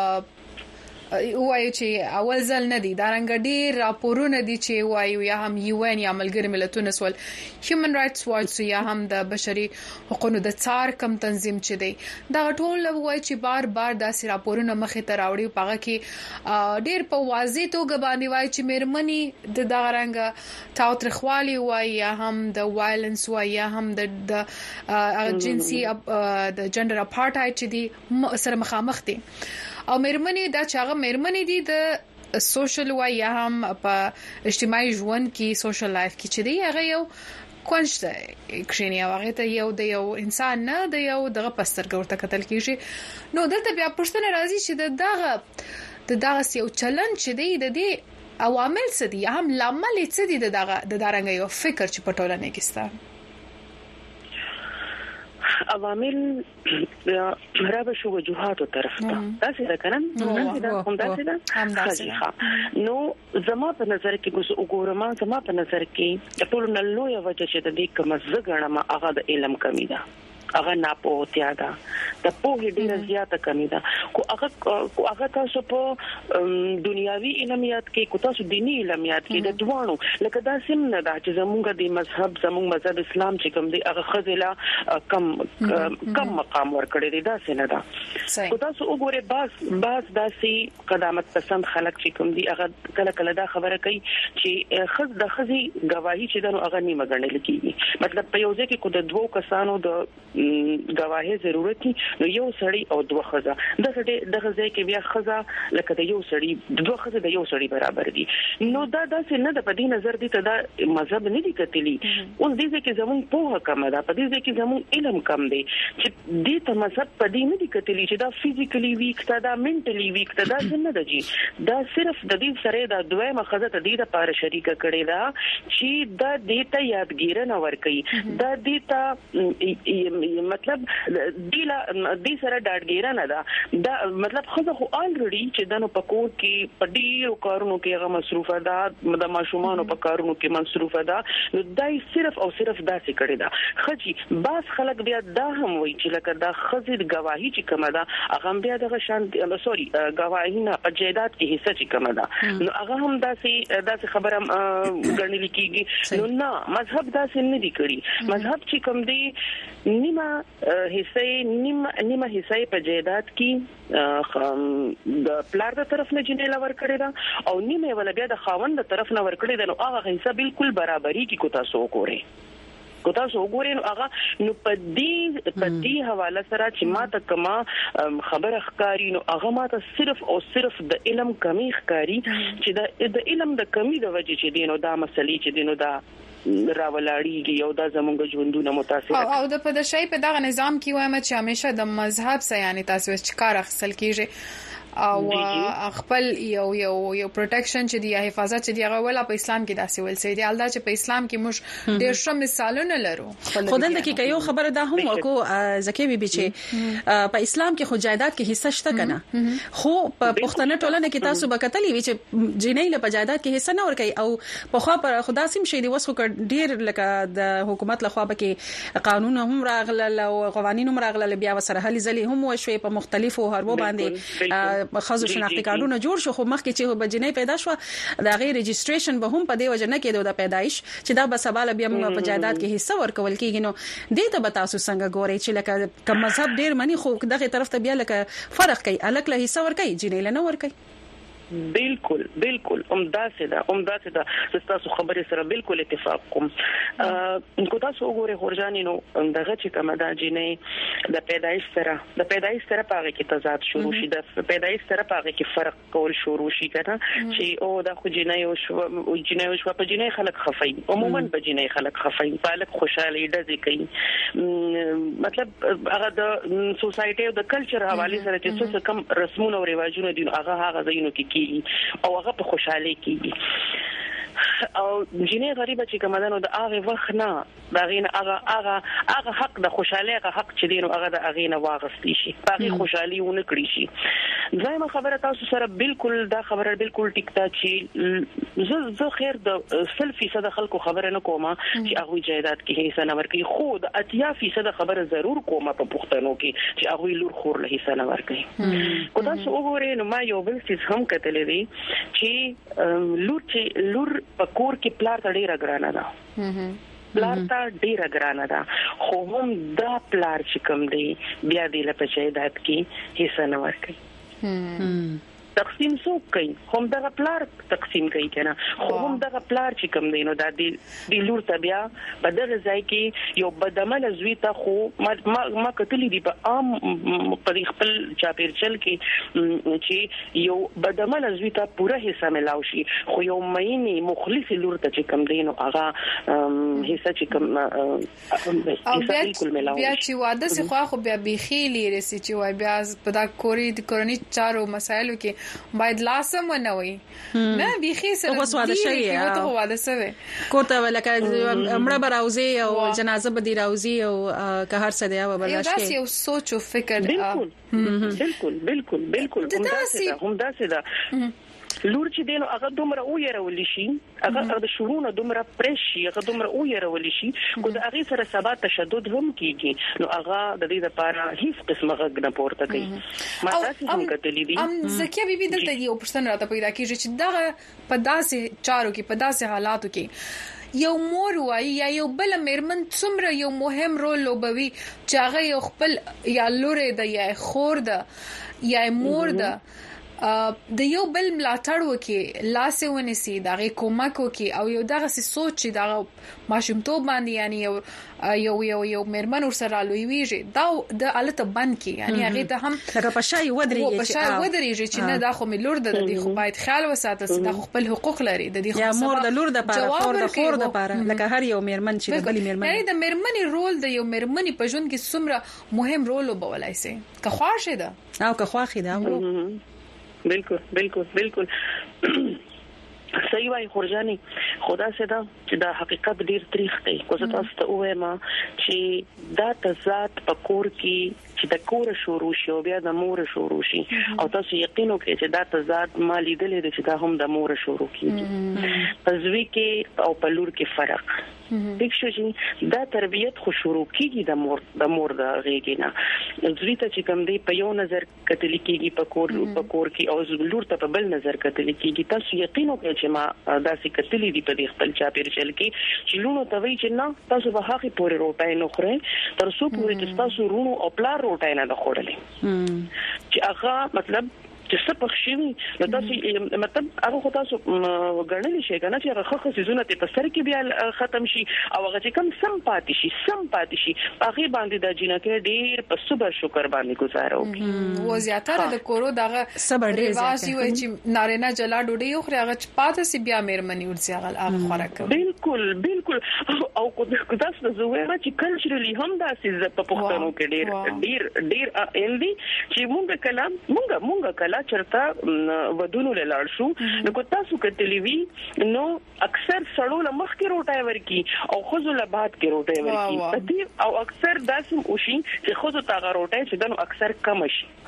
وایي چې اول ځل نه دي دا رنګ ډیر راپورونه دي چې وایي یا هم یو ان یا ملګری ملتونه سول هیومن رائټس واچ یا هم د بشري حقوقو د څار کم تنظیم چې دی دا ټول وایي چې بار بار داسې راپورونه مخې ته راوړي پغه کې ډیر په واضح توګه باندې وایي چې مېرمنې د دا رنګ تاوترخوالي وایي یا هم د وایلنس وایي یا هم د جنسي د جندر اپارټایډ چې دی سره مخامخ دي او مېرمنې دا چې هغه مېرمنې دي د سوشل وای یا هم په اجتماعي ژوند کې سوشل لایف کې چې دی هغه یو کونشته کښینی هغه ته یو د یو انسان نه د یو دغه پسترګ ورته قتل کیږي. نو دلته بیا پښتنه راځي چې د دغه د دغه یو چلن چې دی د دې عوامل څه دي هم لامل څه دي د دغه د دارنګ یو فکر چې په ټولنه کې ستاسو عوامل رابه شو وجوهاتو طرف ته تاسو دا کنه نو دا کوم تاسو دا نو زما په نظر کې ګوس وګورم زما په نظر کې د ټول نلو یو وجه چې د دې کوم زګړه ما هغه د علم کمی ده هغه ناپوهتیا ده د پوهې ډیره زیاته کمی ده کو هغه کو هغه تاسو په دنیاوي علمیات کې کو تاسو دینی علمیات کې د دوانو لکه دا سم نه ده چې زمونږ د مذهب زمونږ مذهب اسلام چې کوم دی هغه خزله کم کم مقام ورکړی دی دا سم نه ده. کو تاسو وګورئ باز باز داسي قدامت پسند خلک چې کوم دی هغه کله کله دا خبره کوي چې خز د خزي گواہی چې دنو هغه نیمه ګڼل کیږي. مطلب په یو ځای کې کو د دوو کسانو د گواهی ضرورت نو یو سړی او دوه خزه دغه دغه ځای کې بیا خزه لکه د یو سړی دوه خزه د یو سړی برابر دي نو دا داسې نه د پدې نظر دي ته دا مذهب نه دي کتلی اوس دې کې زمون په کم ده په دې کې زمون علم کم دی چې دې ته مذهب پدې نه دي کتلی چې دا فزیکلی ویک ته دا منټلی ویک ته دا څنګه ده جی دا صرف د دې سره دا دوه مخزه ته دې لپاره شریکه کړي دا چې دا دې ته یادګیر نه ور کوي دا دې ته مطلب دې لا دې سره ډاډګیر نه ده دا مطلب خزه خو الریډي چې دنو پکور کې پډیرو کارونو کې هغه مصروفه ده د ماشومان په کارونو کې مصروفه ده نو دای صرف او صرف داسې کړي دا خجی باز خلک بیا دا هم وایي چې لکه دا خزه گواهی چې کومه ده هغه بیا دغه شان سوري گواهی نه په جیدات کې حصہ چې کومه ده نو هغه هم داسې داسې خبره ګڼل کیږي نو نه مذهب داسې نه دی کړی مذهب چې کوم دی نیمه حصہ نیمه نیمه حصہ په جیدات کې د پلار د طرف نه جنې لور کړی دا او نیمه ولا بیا د خاوند د طرف نه ور کړی دا نو هغه حصہ بالکل برابرۍ کې کو تاسو وګورئ کو تاسو وګورئ نو هغه نو پدې پدې حواله سره چې ما ته کما خبره ښکاری نو هغه ما ته صرف او صرف د علم کمی ښکاری چې د علم د کمی د وجې چې دینو دا مسلې چې دینو دا راولاړیږي یو دا زمونږ ژوندونه متاثر او د پدشای په دغه نظام کې وایم چې همیشه د مذهب سره یعنی تاسو چې کار اخیستل کیږي او خپل یو یو یو پروټیکشن چې دی حفاظت چې دی هغه ولا په اسلام کې داسې ول سي دی الدا چې په اسلام کې موږ ډېر شوم مثالونه لرو خدای د کې یو خبره ده هم وکړو زکه بي بي چې په اسلام کې خو جایداد کې حصہ شته کنه خو په پښتنه ټولنه کې تاسو به کتلی وي چې جنې له جایداد کې حصہ نه ورکي او په خو پر خدا سیم شي دی وسخه ډېر لکه د حکومت لخوا به کې قانون هم راغله او قوانين هم راغله بیا وسره هلي ځلې هم وشوي په مختلفو هربو باندې خاصو شناختی کارتونه جوړ شو خو مخکې چې بجنې پیدا شو دا غیر رجستریشن به هم په دی وجه نه کېدو د پیدایش چې دا به سباله بیا موږ په جایداد کې حصہ ورکول کېږي نو دې ته به تاسو څنګه ګورئ چې لکه کوم مذهب ډیر منی خو دغه طرف ته بیا لکه فرق کوي الک له حصہ ورکوي جنې له نه ورکوي بالکل بالکل عمده سره عمده سره تاسو خبرې سره بالکل اتفاق کوم کو تاسو وګورئ خورجاني نو دغه چې کومه دا جنې د پیدایش سره د پیدایش سره پاره کې تضاد شروع شي د پیدایش سره پاره کې فرق کول شروع شي کنه چې او د خو جنې او شو جنې او شو په جنې خلک خفای عموما په جنې خلک خفای پالک خوشاله ډزې کوي مطلب هغه د سوسايټي او د کلچر حواله سره چې څه کم رسمونه او رواجونه دي هغه هغه ځینو کې او هغه په خوشاله کیږي او جنې غریبه چې کومدانو د هغه وخت نه دا غینه هغه هغه هغه حق د خوشاله هغه حق چې دینو هغه د هغه نه واغستې شي هغه خوشالي ونه کړی شي زما خبره تاسو سره بالکل دا خبره بالکل ټیک تا چې زه زه خیر د سل فیصد خلکو خبره نه کومه چې هغه جایداد کې حصہ نه ورکړي خو د اتیا فیصد خبره ضرور کومه په پښتنو کې چې هغه لور خور له حصہ نه ورکړي کو تاسو وګورئ نو ما یو بل څه هم کتلې دي چې لور چې لور په کور کې پلار ته ډیره ګرانه ده پلار ته ډیره ګرانه ده خو هم دا پلار چې کوم دی بیا دی له پچایدات کې حصہ نه ورکړي تقسیم سو کوي هم دغه پلار تقسیم کوي کنه خو هم دغه پلار چې کوم دی نو د دې لور ته بیا په دغه ځای کې یو بدعمل زوی ته خو ما ما کتلی دی په عام په خپل چاپیرچل کې چې یو بدعمل زوی ته پوره حصہ ملاوي شي خو یو مېنی مخلص لور ته چې کوم دی نو هغه حصہ چې کوم بالکل ملاوي بیا چې واده سي خو خو بیا بيخيلي رسي چې وای بیا په دا کوري د کورنۍ چارو مسایلو کې باید لاسم ونوي نه بيخي سره اوس واده شي او ته واده سوي کوته ولکه امړه براوزي او جنازه بدی راوزي او که هر څه دی او برداشت کوي دا یو سوچ او فکر بالکل بالکل بالکل بالکل هم دا سي دا لور چې دینو هغه دومره او يرول شي هغه د شورونه دومره پرش شي هغه دومره او يرول شي کو د هغه سره سبا تشدد هم کیږي نو هغه د دې لپاره هیڅ قسمه غږ نه پورته کوي ما تاسو هم کتلې دي ام زکه بيبي دلته یو پرسن راته پیدا کیږي چې دغه په داسې چارو کې په داسې حالاتو کې یو مور وای یا یو بل مېرمن څومره یو مهم رول لوبوي چې هغه یو خپل یا لورې د یا خور د یا مور د د یو بل ملاتړ وکي لاس ونسي دغه کومک وکي او یو دغه سوچ چې دغه ماشومتوب باندې یعنی یو یو یو یو مرمن ور سره لوي ویږي دا د الته بن کی یعنی هغه ته هم لکه پښای ودرېږي پښای ودرېږي چې نه دا خو مې لور د دې خو باید خیال وساته چې دا خپل حقوق لري د دې خو یا مور د لور د پاره خور د خور د پاره لکه هر یو مرمن چې د بلی مرمن یعنی د مرمنې رول د یو مرمنې په ژوند کې څومره مهم رول وبولای شي که خواشه ده او که خواخي ده بالکل بالکل بالکل صحیح وای خورجاني خدا سدا چې دا حقیقت ډیر تاریخ دی کوزه تاسو ته وایم چې دا تضاد پکور کې چې د کور شروع شو بیا د مور شروع شي او تاسو یقین وکړئ چې دا تضاد مالي دلې چې دا هم د مور شروع کیږي پزوی کې او پلور کې فرق دښ شو چې دا تربيت خو شروع کیږي د مور د مور د غېګینا زوی ته چې کوم دی په یو نظر کتل کیږي په کور په کور کې او لور ته په بل نظر کتل کیږي تاسو یقین وکړئ چې ما داسې کتلې دي په دې خپل چاپیر چل کې چې لونو ته وی چې نه تاسو به هغه پورې روټای نه خورئ تر څو پورې چې تاسو رونو او پلار روټای نه خورلې چې هغه مطلب چې څه پخښوي نو تاسو مطلب هغه خو تاسو غړنلی شي کنه چې هغه خو سيزونه ته په سر کې بیا ختم شي او هغه چې کم سم پاتې شي سم پاتې شي هغه باندې د جنکه ډیر په صبر شکر باندې گزارو و زیاتره د کورو دغه صبر ډیر واسي وای چې نارینه جلا ډوډۍ یو خره هغه پاتې سي بیا مېرمنې ورسي هغه هغه خوراک بالکل بالکل او کو تاسو زوی ما چې کلچرلی هم داسې په پښتنو کې ډیر ډیر ډیر اندي چې مونږ کلام مونږ مونږ کلام چرته ودونو لاړ شو نو کو تاسو کتلی وی نو اکثر سړو لمخ کې روټای ورکی او خزو له بعد کې روټای ورکی او اکثر داسم وشي چې خزو تا روټای چې دنو اکثر کم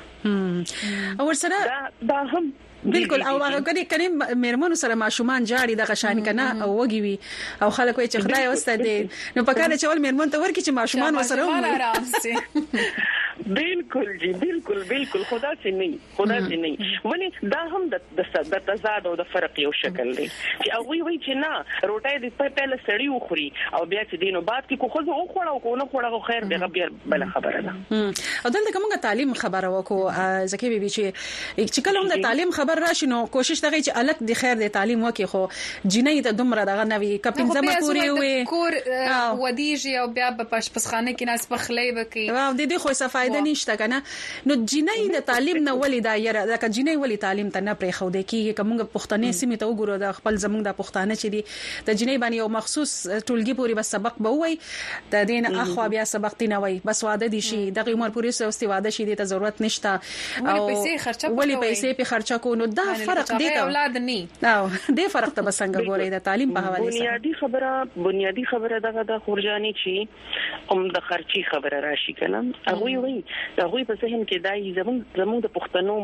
شي او سره دا دا هم بالکل او هغه کړي کریم مېرمنو سره ماشومان جاړي د غشان کنه او وږي وي او خلک وي چې خدای واستاده دي نو پکاره چې ول مېرمن ته ورکی چې ماشومان وسره آرام سي بالکل جی بالکل بالکل خدا سي نه خدا سي نه ونی دا هم د د تضاد او د فرق یو شکل دی چې او وی وی چې نه روټای د په پهل سړی وخوري او بیا چې دینو بعد کې کو خو او خوړه او کو نه خوړه خیر دی بیا بل خبره ده او دلته کومه تعلیم خبره وکړو زکه بي چې چې کله هم د تعلیم خبر راشي نو کوشش دغه چې الک د خیر د تعلیم وکي خو جنې د دومره دغه نوي کپین زما پوری وي کور ودیږي او بیا په پښپسخانه کې ناس پخلې وکي او د دې خو صفایده نشته کنه نو جنې د تعلیم نه ولې دا یره د جنې ولې تعلیم ته نه پرې خو د کی کومه پښتنې سیمه ته وګورو د خپل زمونږ د پښتانه چې دي د جنې باندې یو مخصوص ټولګي پوری بس سبق به وای د دین اخوا بیا سبق تینه وای بس واده دي شي د عمر پوری سره واده شي د ضرورت نشته او پیسې خرچه ولې پیسې په خرچه کو نو دا فرق دی ته اولاد نه او دې فرق ته بسنګ ګوري د تعلیم په حواله سره بنیادی خبره بنیادی خبره دغه د خورجانی چې هم د خرچي خبره راشي کنه هغه وی هغه په ذهن کې دای زمون زمون د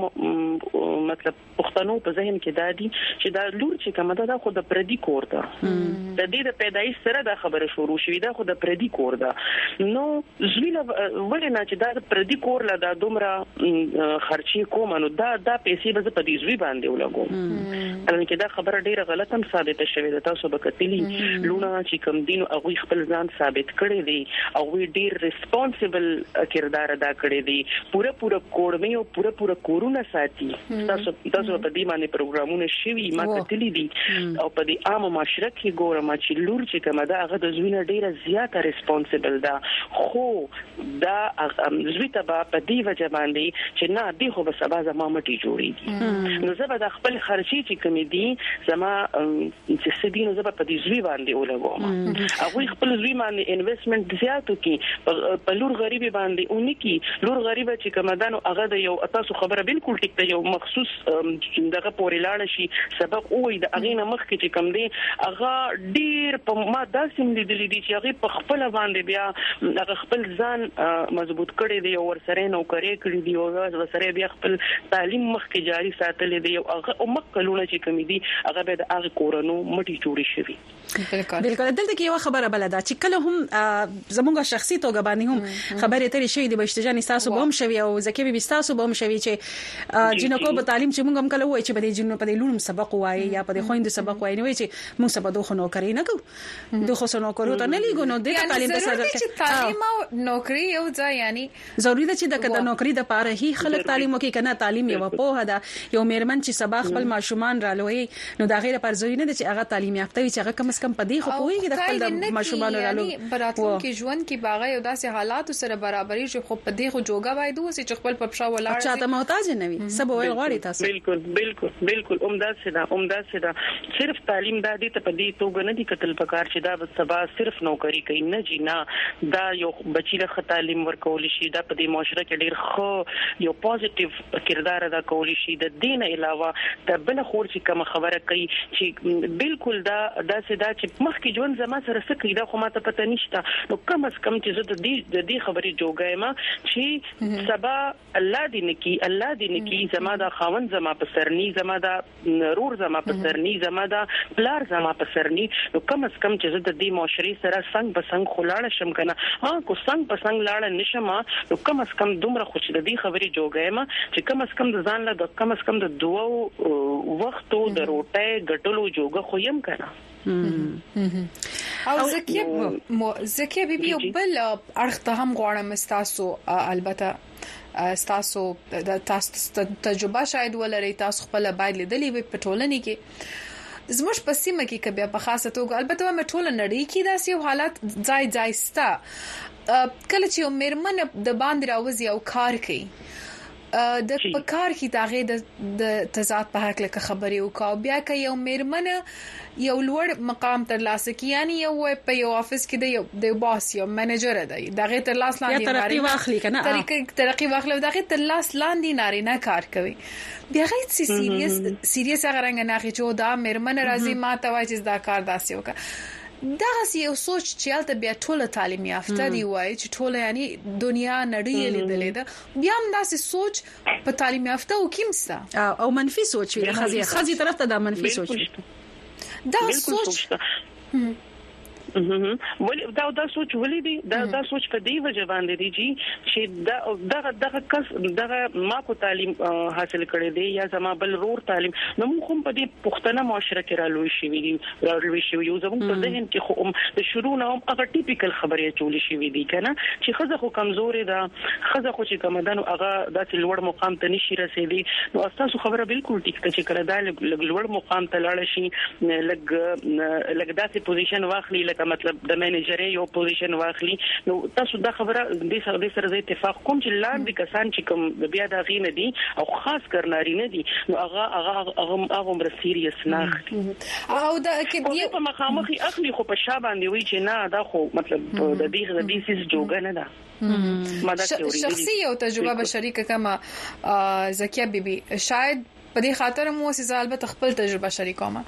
پښتنو مطلب پښتنو په ذهن کې دادي چې دا لور چې کومه ده خو د پردي کور ده د دې د پیدایش سره دا خبره شروع شوې ده خو د پردي کور ده نو زویله ولنه چې دا د پردي کور لا د دومره خرچي کوم نو دا دا پیسې به په دې زوی باندې ولګوم ان کې دا خبره ډیره غلطه هم ثابته شوې ده تاسو به کتلی لونه چې کوم دین او خپل ځان ثابت کړي دي او وی ډیر ریسپانسیبل کردار ادا کړی دی پوره پوره کوړمې او پوره پوره کورونه ساتي تاسو تاسو په دې باندې پروګرامونه شوي ما کتلی دي او په دې عام معاشره کې ګورم چې لور چې کومه ده هغه د زوینه ډیره زیاته ریسپانسیبل ده خو دا زوی ته په دې وجه باندې چې نه دی خو به سبا زما مټي جوړيږي نو زه به د خپل خرچي چې کوم دي زما چې سدي نو زه به په دې زوی باندې ولګوم هغه خپل زوی باندې انویسټمنٹ زیاتو کې په لور غریبي باندې اونې کې لور غریبه چې کومدانو هغه د یو تاسو خبره بالکل ټیک ته یو مخصوص دغه پورې لاړ شي سبق وې د اغینه مخ کې چې کوم دی هغه ډیر په ما داسې لیدل دي چې هغه په خپل باندې بیا هغه خپل ځان مضبوط کړي دی او ورسره نو کړی کړی دی او ورسره بیا خپل تعلیم مخ کې جاری ساتل دی او هغه مکلونه چې کوم دي هغه به د هغه کورونو مټي جوړي شي بالکل دلته کې یو خبره بل ده چې کله هم زموږه شخصي توګه باندې هم خبرې ترې شي د بشتجا جان تاسو به هم شوي او زکه به تاسو به هم شوي چې جنکو په تعلیم چې موږ هم کله وای چې په دې جنو په دې لونم سبق وای یا په دې خويند سبق وای نه وای چې موږ سبا دوه نوکری نه کوو دوه خو نوکری ته نه لګو نو د تعلیم په سره چې تعلیم او نوکری یو ځای یعنی ضروری ده چې د کده نوکری د پاره هی خلک تعلیم وکي کنه تعلیم یو په هدا یو میرمن چې سبا خپل ماشومان را لوي نو دا غیر پر ضروری نه ده چې هغه تعلیم یافته وي چې هغه کم از کم په دې خو پوهیږي د خپل د ماشومان را لوي براتون کې ژوند کې باغ یو داسې حالات سره برابرۍ چې خو په دې خو جوګه وای دوه چې خپل په پښا ولاړ چاته محتاج نه وي سبا ویل غواړي تاسو بالکل بالکل بالکل عمده سدا عمده سدا صرف تعلیم د دې ته په دې توګه نه دي کتل پکار چې دا سبا صرف نوکری کوي نه جی نه دا یو بچی له تعلیم ورکول شي دا په دې معاشره کې ډیر خو یو پوزټیو کردار ادا کول شي د دین علاوه د بل خور چې کوم خبره کوي چې بالکل دا دا سدا چې مخکې ژوند زما سره سکی دا خو ماته پته نشته نو کم از کم چې زه د دې د دې خبرې جوګایم چې سبا الله دې نکی الله دې نکی زما دا خاون زما په سرني زما دا رور زما په سرني زما دا بلار زما په سرني نو کم از کم چې زه د دې معاشري سره څنګه به څنګه خلاړ شم کنه ها کو څنګه په څنګه لاړ نشم نو کم از کم دومره خوش د دې خبرې جوګایم چې کم از کم د ځان له د کم از کم د دوه وختو د روټه غټلو جوګه خو يم کنه او زکیه مو زکیه بي بي بل اړخ ته هم غواړم تاسو البته تاسو د تاسو تجربه شاید ولري تاسو خپل باید لیدلې وي په ټولنې کې زموږ په سیمه کې کبه په خاصه توګه البته مې ټول نړۍ کې داسې حالات ځای ځای ستا کله چې مېرمن د باندې راوځي او کار کوي د پکار کی داغه د تضاد په حق له خبرې وکاو بیا که یو مېرمن یو لوړ مقام تر لاسه کی یعنی یو په یو افس کې د یو د باس یو منیجر دی داغه تر لاس لاندې ترقی واخلي کنه طریقې ترقی واخلي داغه تر لاس لاندې ناري نه کار کوي بیا غیت سی سیریس سیریس هغه رنګ نه چې دا مېرمن راځي ما ته وایي چې دا کار داسې وکړه دا یو سوچ چې البته بیا ټول تعلیم یافته دی وای چې ټول یعنی دنیا نړۍ لیدلې ده بیا هم داسې سوچ په تعلیم یافته او کیمسته او منفي سوچ وي خزي خزي طرف ته دا منفي سوچ دا سوچ ولې دا دا سوچ ولې دی دا دا سوچ په دی وجه باندې دی چې دا دغه دغه کس دغه ما کو تعلیم حاصل کړي دی یا زما بل رور تعلیم نو موږ هم په دې پښتنه معاشره کې رالوي شي وي رالوي شي یو زموږ په ذهن کې خو د شروع نه هم هغه ټیپیکل خبرې چولې شي وي دي کنه چې خزه خو کمزوري ده خزه خو چې کمدان هغه داسې لوړ مقام ته نشي رسیدي نو تاسو خبره بالکل ټیک ته چې کړه دا لوړ مقام ته لاړ شي لګ لګ داسې پوزیشن واخلي مطلب د منیجر یو پوزیشن واخلي نو تاسو دا خبره د سره د سره اتفاق کوم چې لاندې د کسان چې کوم بیا د غینه دي او خاص کرناري نه دي نو هغه هغه هغه هغه مر سیریس نه او دا کې دی په مخامخي اخلي خو په شابه باندې وی چې نه دا خو مطلب د دې د دې سیس جوګه نه ده شخصي او تجربه بشریکه کما زکیه بیبي شاید په دې خاطر مو سې البته خپل تجربه شریکوم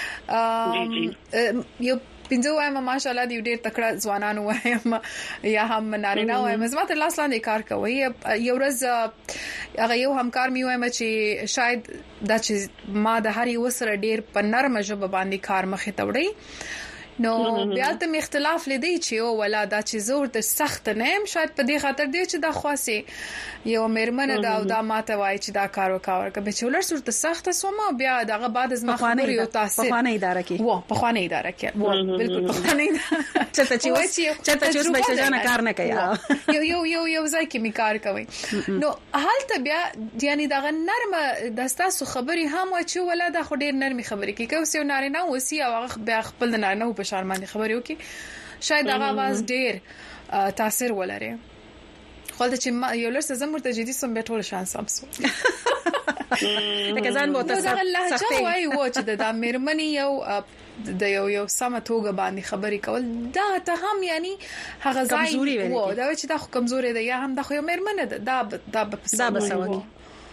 یو پینځه وایم ماشاءالله دی ډېر تکړه ځوانان وایم یا هم نارینه وایم زما ته لاس لاندې کار کوي یو ورځ هغه یو همکار می وایم چې شاید دا چې ما د هر یو سره ډېر په نرمه ژبه باندې کار مخې ته وړي نو بیا ته می اختلاف لیدي چې او ولا دا چې زور ته سخت نه يم شاید په دې خاطر دی چې دا خاصه یو مېرمنه دا او دا ماته وای چې دا کار وکاو کبه چې ولر صورت سخت سوما بیا دغه بعد از ما خبرې او تاثیر په خوانه اداره کې و په خوانه اداره کې و بالکل په خوانه چته چې وای چته چې اوس به ځان کار نه کوي یو یو یو یو ځای کې می کار کوي نو حالت بیا یعنی دغه نرمه دستاسو خبرې هم و چې ولا دا خو ډیر نرمي خبرې کوي کوم څه نارینه وسی او بیا خپل نارینه په شان باندې خبرې وکي شاید هغه واز ډیر تاثیر ولري خو د چې یو لږ څه مرته جدي سم به ټول شان سمسو لکه ځان مو ته سختي وای و چې د مېرمنې یو د یو یو سم توګه باندې خبرې کول دا ته هم یعنی هغه ځای و دا چې دا خو کمزوري ده یا هم د خو مېرمنه ده دا دا دا بسوي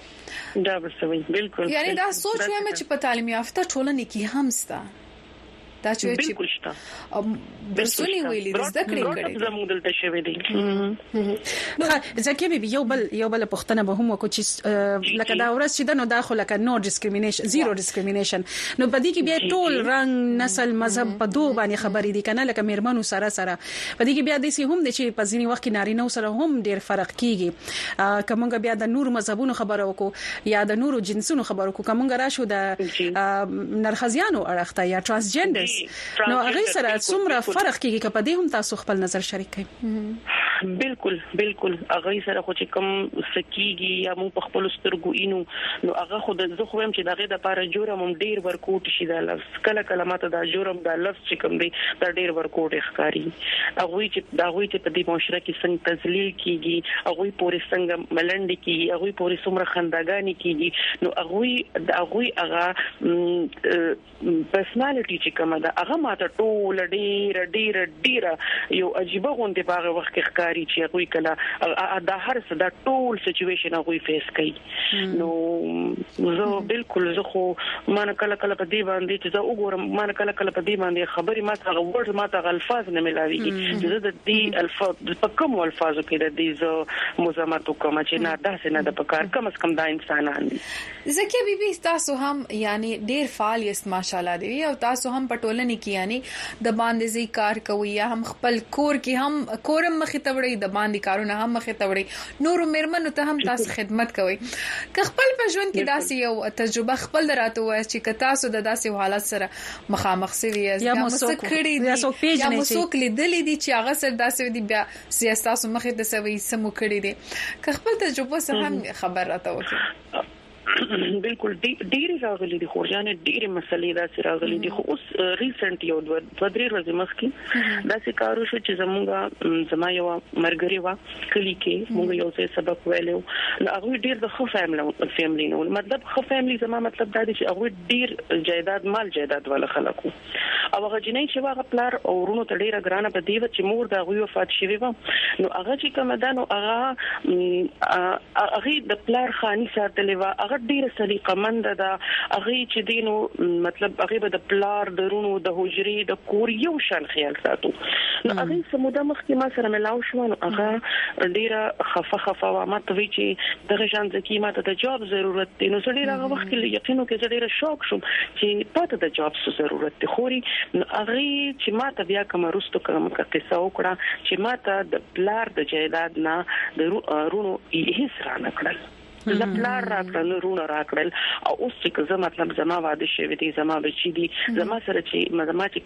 دا بسوي بالکل یعنی دا سوچ وایم چې په تعلیم یافته ټولنه کې هم ستا دا چې بالکل شته درسونه ویلي زده کړې کړې زموږ دلته شوی دی نو ځکه به یو بل یو بل پښتنه به هم وکړي چې لکه دا ورځ چې د نو داخله ک نو ډیسکریمینیشن زیرو ډیسکریمینیشن نو بدی کې بیا ټول رنگ نسل مذهب په دوه باندې خبرې دي کنه لکه میرمنو سره سره بدی کې بیا د سي هم د چې په ځینی وخت کې نارینه سره هم ډیر فرق کیږي کومګه بیا د نور مذهبونو خبرو وکړو یا د نورو جنسونو خبرو وکړو کومګه راشو د نرخزیانو اړخته یا ترانسجندرز نو هغه سره څومره فرق کیږي کپه دې هم تاسو خپل نظر شریک کړئ بالکل بالکل هغه سره خو چې کوم سکیږي یا مو په خپل سترګو اینو نو هغه خو د زه خو هم چې دغه د لپاره جوړم هم ډیر ورکوټ شي دا لفظ کله کله ماته دا جوړم دا لفظ چې کوم دی دا ډیر ورکوټ ښکاری هغه چې دا هغه چې په دې معاشره کې څنګه تذلیل کیږي هغه پورې څنګه ملنډ کیږي هغه پورې څومره خنداګانی کیږي نو هغه د هغه هغه پرسنالټي چې کومه دا هغه ماته ټول ډیر ډیر ډیر یو عجیب غونډه په هغه وخت کې ښکاری چې هغه کله دا هر څه دا ټول سچويشن هغه فیس کوي نو زه بالکل زه خو ما کله کله په دې باندې چې زه وګورم ما کله کله په دې باندې خبري ما ته ورډ ما ته الفاظ نه ملاويږي چې د دې الفاظ په کوم الفاظو کې د دې زه مزامت کوم چې نه داسې نه د پکار کم از کم دا انسانان دي زکه بیبي تاسو هم یعنی ډیر فعال یست ماشاالله دی او تاسو هم پټولنې کې یعنی د باندې زی کار کوي یا هم خپل کور کې هم کورم مخې ته وړي د باندې کارونه هم مخې ته وړي نور میرمنو ته هم تاسو خدمت کوي که خپل په ژوند کې داسې یو تجربه خپل راته وایي چې تاسو د داسې حالت سره مخامخ سوي یا مسکړی یا څوک پیژنې یا مسوک لیدلې دي چې هغه سره داسې دي بیا سیاست مخې ته سوي سمو کړی دي که خپل تجربه سره هم خبر راته وکړي بالکل ډیر راغلي دي خورجانه ډیر مسلې دا سره راغلي دي خو اوس ریسنت یو د درې ورځې مخکې دا څه کارو شو چې زمونږه زما یو مرګري وا کلی کې موږ یو څه سبق ویلو نو هغه ډیر د خو فیملی فیملی نو مطلب خو فیملی زما مطلب دا دی چې هغه ډیر جایداد مال جایداد ولا خلکو او هغه جنې چې هغه پلار او ورونو ته ډیره ګرانه په دی چې مور دا غوي وفات شوی و نو هغه چې کوم دا نو هغه هغه د پلار خاني ساتلې و هغه ډیره سلیقه مند ده هغه چې دینو مطلب هغه به د پلار درونو د حجرې د کور یو شان خیال ساتو نو هغه سموده مخکې ما سره ملاو شو نو هغه ډیره خفه خفه و ما ته وی چې دغه شان ځکه ما ته د جواب ضرورت دی نو سړي هغه وخت کې یقینو کې ډیره شوک شوم چې پته د جواب ضرورت دی خوري هغه چې ما ته بیا کوم رستو کوم قصه وکړه چې ما ته د پلار د جایداد نه د رونو هیڅ را نه کړل د پلار راکړل رونه راکړل او اوس چې زما مطلب زما واده شوی دی زما بچی دی زما سره چې زما چې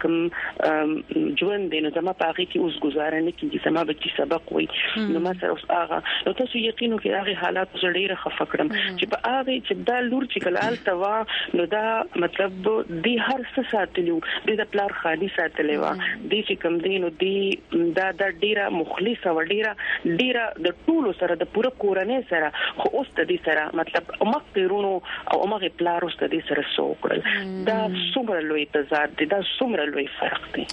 کوم ژوند دی نو زما په هغه کې اوس گزاره نه کیږي زما بچی سبق وای نو ما سره اوس هغه نو تاسو یقینو کې هغه حالات ډېر خفه کړم چې په هغه چې دا لور چې کلال توا نو دا مطلب دی هر څه ساتلو د پلار خالي ساتلې و دی چې کوم دی نو دی دا د ډیره مخلصه و ډیره ډیره د ټولو سره د پوره کورنۍ سره خو اوس دې سره مطلب مخکرونو او مخه پلارو ست دې سره سوکړل دا څومره لوی تضاد دی دا څومره لوی فرق دی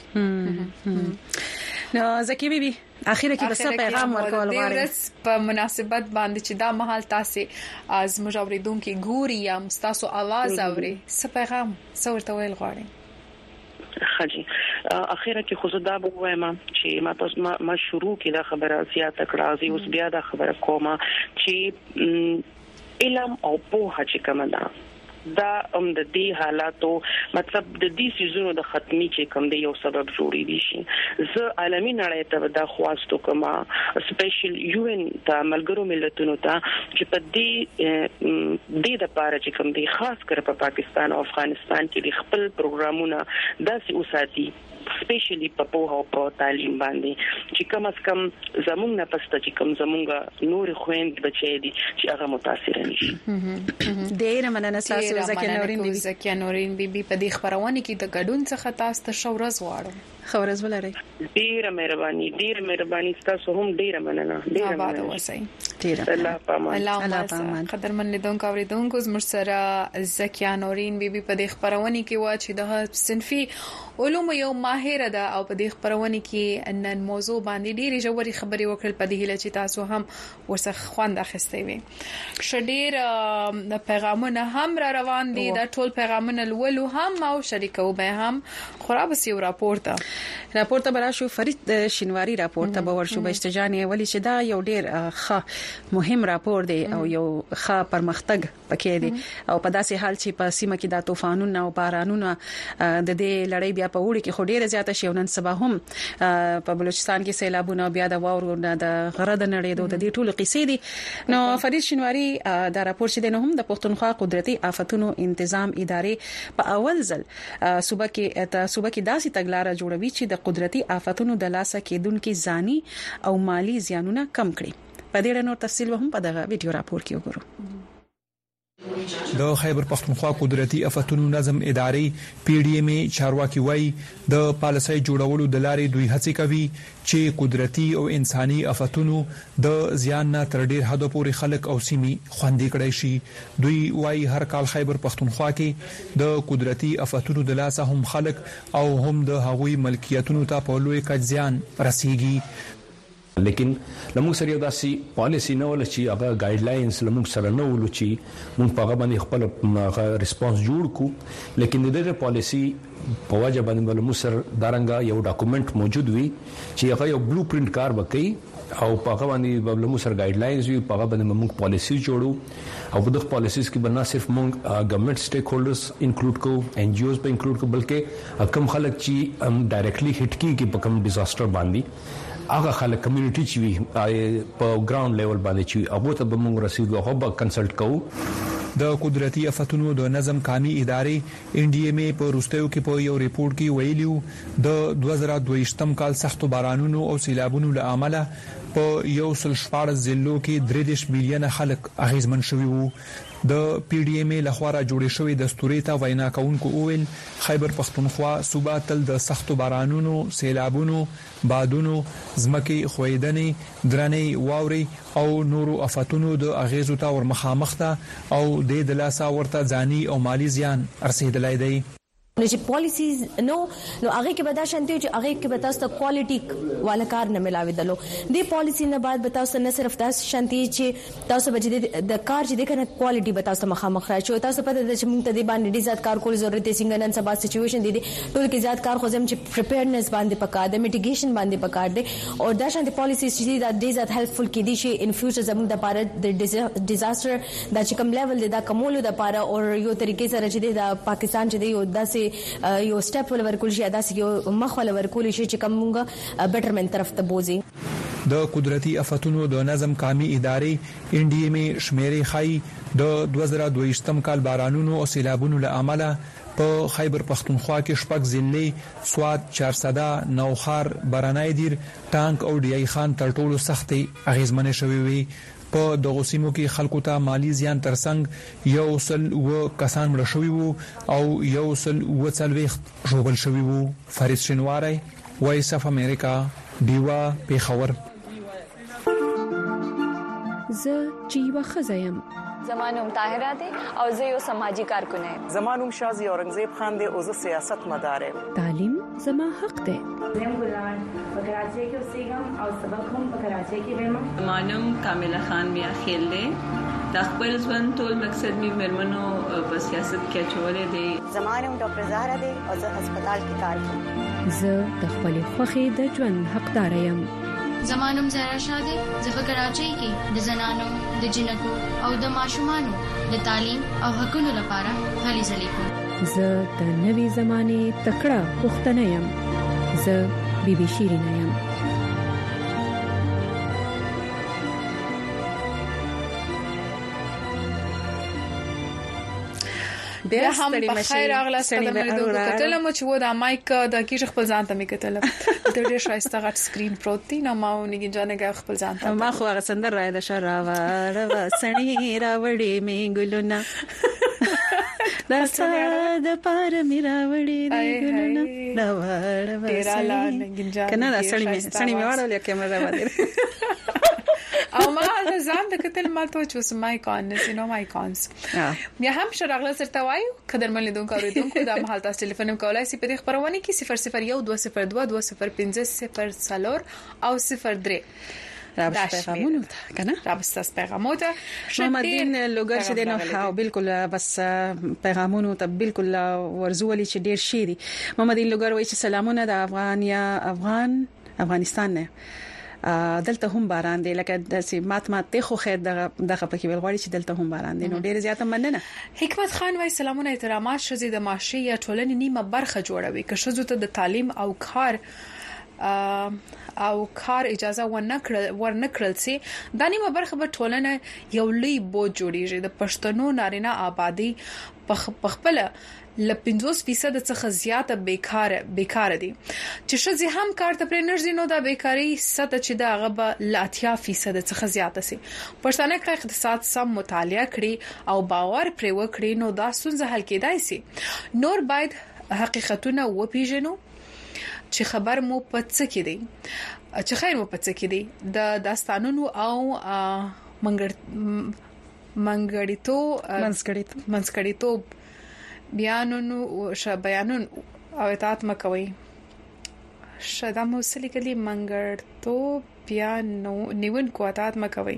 نو زکی بیبي اخیره کې بس پیغام ورکول غواړم په مناسبت باندې چې دا محل تاسو از مجاوریدونکو ګوري یا تاسو आवाज اوري څه پیغام څه ورته ویل غواړم خاجي اخیره کې خو زدا بوایم چې ما تاسو ما شروع کې دا خبره زیاته کړه زی اوس بیا دا خبره کومه چې علم او پوهه چې کومه ده دا هم د دې حالاتو مطلب د دې سيزونو د ختمي چې کوم دی یو سبب جوړی دي شي زه عالمي نړۍ ته دا خواستو کومه سپیشل یو ان ته ملګرو ملتونو ته چې په دې د لپاره چې کوم دی خاص کر په پاکستان او افغانستان کې د خپل پروګرامونه داسې اوساتي سپیشلی په پوهه او په تعلیم باندې چې کم از کم زمونږ نه پسته چې کم زمونږ نور خويند بچي دي چې هغه متاثر نشي ډېر مننه تاسو زکه نورین بي زکه نورین بي په دې خبرونه کې د ګډون څخه تاسو ته شورز غواړم خبرز ولري ډېر مهرباني ډېر مهرباني تاسو هم ډېر مننه ډېر مننه وسای ډېر الله پامان الله پامان قدرمن لیدونکو اوریدونکو زموږ سره زکه نورین بي په دې خبرونه کې وا چې د صنفي علوم یو ماهر ده او په دې خبرونه کې نن موضوع باندې ډېری جوړي خبري وکړل په دې هله چې تاسو هم ورڅخه خوند اخیستئ وي شډیر پیغامونه هم را روان دي د ټول پیغامونه لولو هم او شریکو به هم خراب سی راپورته راپورته براشو فرید شینواری راپورته به ورشو بهشتجانی ولی چې دا یو ډیر ښه مهم راپور دی او یو ښه پرمختګ پکې دی او په داسې حال چې په سیمه کې د طوفانونو او بارانونو د دې لړۍ بیا په وړي کې خډيره زیاته شي نن سبا هم په بلوچستان کې سیلابونه بیا د واورو د غرد نړۍ د دې ټولو قصې دي نو فرید شینواری دا راپور چې د هم د پښتونخوا قدرتي آفتونو تنظیم ادارې په اول ځل صوبه کې ته صوبه کې داسې تګلارې جوړوي چې د قدرتي آفتونو د لاسه کېدونکو ځاني او مالی زیانونه کم کړي په دې اړه نور تفصیل هم په دغه ویډیو راپور کې وګورو د خیبر پختونخوا قدرتي آفتونو نظم ادارې پی ډی ایم چارواکي وای د پالیسۍ جوړولو د لارې دوی هڅې کوي چې قدرتي او انساني آفتونو د زیان نه تر ډیر حد پورې خلک او سیمې خوندې کړي شي دوی وای هر کال خیبر پختونخوا کې د قدرتي آفتونو د لاسه هم خلک او هم د هغوی ملکیتونو ته په لوی کچ زیان رسیږي لیکن لمونږ سره یو داسې پالیسی نه ول چې هغه ګایډ لاینز لمونږ سره نه ول چې مونږ په هغه باندې خپل ریسپانس جوړ کو لیکن دغه پالیسی په وجه باندې ول سره دارنګا یو ډاکومېنټ موجود وي چې هغه یو بلو پرینټ کار وکړي او په هغه باندې ول سره ګایډ لاینز وي په هغه باندې مونږ پالیسی جوړو او په دغه پالیسیز کې نه صرف مونږ ګورنمنت سټیک هولډرز انکلوډ کو ان جی اوز په انکلوډ کو بلکې کم خلک چې ډایرکټلی هټ کیږي په کم ډیزاستر باندې هغه خلک کمیونټي چې وي په ګراوند لیول باندې چې هغه ته به موږ رسیدو هغه به کنسلټ کوو د قدرتي آفتونو د نظم قامي ادارې ان ډي ایم ای په روستیو کې په یو ریپورت کې ویلیو د دوه زره دوه کال سختو بارانونو او سیلابونو له امله په یو سل شپږ ضلعو کې درې میلیونه خلک اغیزمن شوي وو د پی ډی ایم ای لخوا را جوړې شوې دستوري ته وینا کوونکو اویل خیبر پختونخوا صوبه تل د سختو بارانونو سیلابونو بادونو زمکي خویدنې درنې واوري او نورو آفاتونو د اغیزو ته ورمخامخ ده او د دلاسا ورته ځاني او مالی زیان رسیدلای دی نو چې پالیسیز نو نو هغه کې به دا شانتي چې هغه کې به تاسو ته کوالټي والا کار نه ملاوي دلو د پالیسی نه بعد به تاسو نه صرف تاسو شانتي چې تاسو به د کار چې د کنه کوالټي به تاسو مخامخ راځي تاسو په دې چې موږ ته د باندې ډیر زیات کار کول ضرورت دی څنګه نن سبا سچويشن دي ټول کې زیات کار خو زم چې پریپیرنس باندې پکار دی میټیګیشن باندې پکار دی او دا شانتي پالیسیز چې دا ډیر زیات هیلپفل کې دي چې ان فیوچر زموږ د پاره د ډیزاستر دا چې کوم لیول دی دا کومولو د پاره او یو طریقې سره چې د پاکستان چې دی یو داسې یو سټپ ول ورکول شي داسې یو مخ ول ورکول شي چې کومه بیټرمنت طرف ته بوزي د قدرتي آفتونو د نظم قامي ادارې ان ډي ایم ای شمیرې خای د دوه زره دوه کال بارانونو او سیلابونو له امله په خیبر پختونخوا کې شپږ ضلع سواد چارسده نوخار برانای دیر ټانک او ډی ای خان تر ټولو سختي اغیزمنه شوي وي په دغه سیمو کې خلکو ته مالی زیان ترڅنګ یو سل و کسان مړ شوي وو او یو سل و څلويخت ژوبل شوي وو فرید شینواری وایس اف امریکا دیوا پیښور زه جیوا خزایم زمانوم طاهره دي او زه یو سماجی کارکونه یم زمانوم شازي اورنګزیب خان دي او زه سیاست مدار یم تعلیم زما حق دی زم ګلان په کراچۍ کې اوسېږم او سبق هم په کراچۍ کې وایم زمانوم کامله خان میا خیل دی د خپل ژوند ټول مقصد می مرمنو په سیاست کې چولې دي زمانوم ډاکټر زهرا دي او زه هسپتال کې کار کوم زه د خپل خوخي د ژوند حقدار یم زمانوم زهرا شاده زه په کراچۍ کې د زنانو د جنکو او د ماشومانو د تعلیم او حقوقو لپاره هلې ځلې کوم زه د نوي زمانه تکړه پښتنه یم زه بيبي شيرين یم بیا هم په خیر اغلا ستاسو د دوه کتل مو چې و دا مایک د کیږي خپل ځان ته میکتل د ډېر شایسته غټ سکرین پروت دی نو ما ونګی جانګه خپل ځان ته ما خو هغه سندر راي د شراوا روا سني راوړې می ګلونا دا ساده پار می راوړې دی ګلونا دا وړ ډیرالا نګنجا کنه دا سړی می سړی می وړل یا کیمرا باندې او ما ځان د کتل مالته چې اوس مای کان نسینو مای کانس بیا هم شراغله سره وایو قدرمن لیدونکو اوریدونکو د محل تاسو ټلیفون کولای شئ په دې خبرونه کې صفر صفر یو دوه صفر دوه دوه صفر پنځه صفر څلور او صفر درې رابطه پیغامونو کنه رابطه پیغامونو ته محمدین لوګر چې دنه ها بالکل بس پیغامونو ته بالکل ورزولي چې ډیر شي دي. محمدین لوګر وایي چې سلامونه د افغانیا افغان افغانستان نه دلته هم باران دی لکه د سیمات ماته خو خیر دغه دغه پکې ویلغړی چې دلته هم باران دی نو ډیر زیاته مننه. حکمت خان وای سلامونه احترامات شزي د معاشي یا ټولنې نیمه برخه جوړوي که شزو ته د تعلیم او کار او کار اجازه ورنکړل ورنکړل سي د نیمه برخه په ټولنه یو لوی بوج جوړیږي. د پښتنو نارینه آبادی په خپل ل پنځوس فیصد څخه زیاته بیکار بیکار دي چې شزي هم کار ته پرې نشي نو د بیکاری سطح چې دا غبه ل اتیا فیصد څخه زیاته سي. پښتانه کې اقتصاد سم مطالعه کړي او باور پرې وکړي نو دا ستونزه حل کېدای سي. نور باید حقیقتونه وپیژنو چې خبر مو پڅ کې دي چې خیر مو پڅ کې دي د داستانونو او منګړ منګړیتو منځګړیتو منځګړیتو بیانونو ش بیانون او اطاعت مکوي شدا مو سلی کلی منګړتو بیانو نیون کو اطاعت مکوي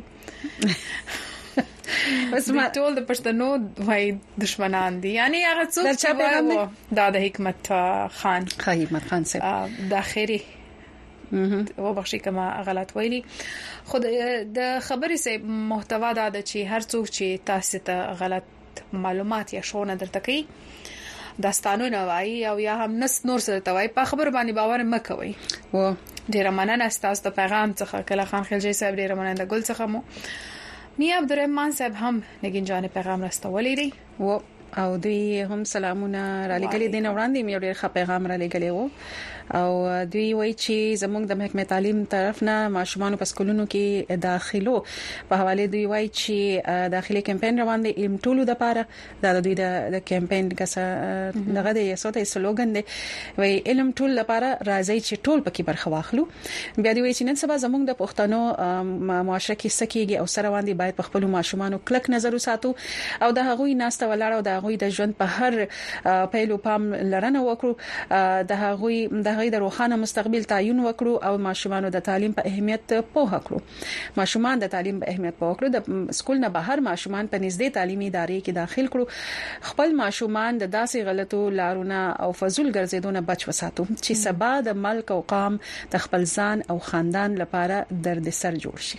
بس ما ټول د پښتنو وای دشمنان دي یعنی هغه څوک چې دا د حکمت خان حکمت خان صاحب د اخیری و بخشي کما غلط ویلي خود د خبرې سه محتوا دا چې هر څوک چې تاسو ته غلط معلومات یا شونه درته کوي داستانونه وایي او یا هم نس نور سره توای په خبر باندې باور مکوي. و ډیر مننه تاسو د پیغام څخه کله خان خلجی صاحب ډیر مننه ګل څخه مو میا عبدالرحمن صاحب هم نګین جان پیغام راستولې دي و او دوی هم سلامونه را لګلې دي نو وړاندې مې ډیر ښه پیغام را لګلې وو او دوی وایي چې زموږ د محکمې تعلیم طرف نه ماشومان په سکولونو کې داخلو په حواله دوی وایي چې داخلي کمپاین روان دي علم ټولو د پاره دا دوی د کمپاین کسه دغه د یسوته سلوګان دی وایي علم ټول لپاره راځي چې ټول پکې برخه واخلو. بیا دوی وایي چې نن سبا زموږ د پښتنو معاشره کې سکیږي او سره باندې باید په خپل ماشومان کلک نظر وساتو او د هغوی ناسته ولاړ او د هغوی د ژوند په هر پهلو پام لرنه وکړو د هغوی د هغوی د روښانه مستقبل تعین وکړو او ماشومان د تعلیم په اهمیت پوه کړو. ماشومان د تعلیم په اهمیت پوه کړو د سکول نه بهر ماشومان په نږدې تعلیمي ادارې کې داخل کړو. خپل ماشومان د داسې غلطو لارونو او فزول ګرځېدو نه بچ وساتو چې سبا د ملک او قام د خپل ځان او خاندان لپاره دردسر جوړ شي.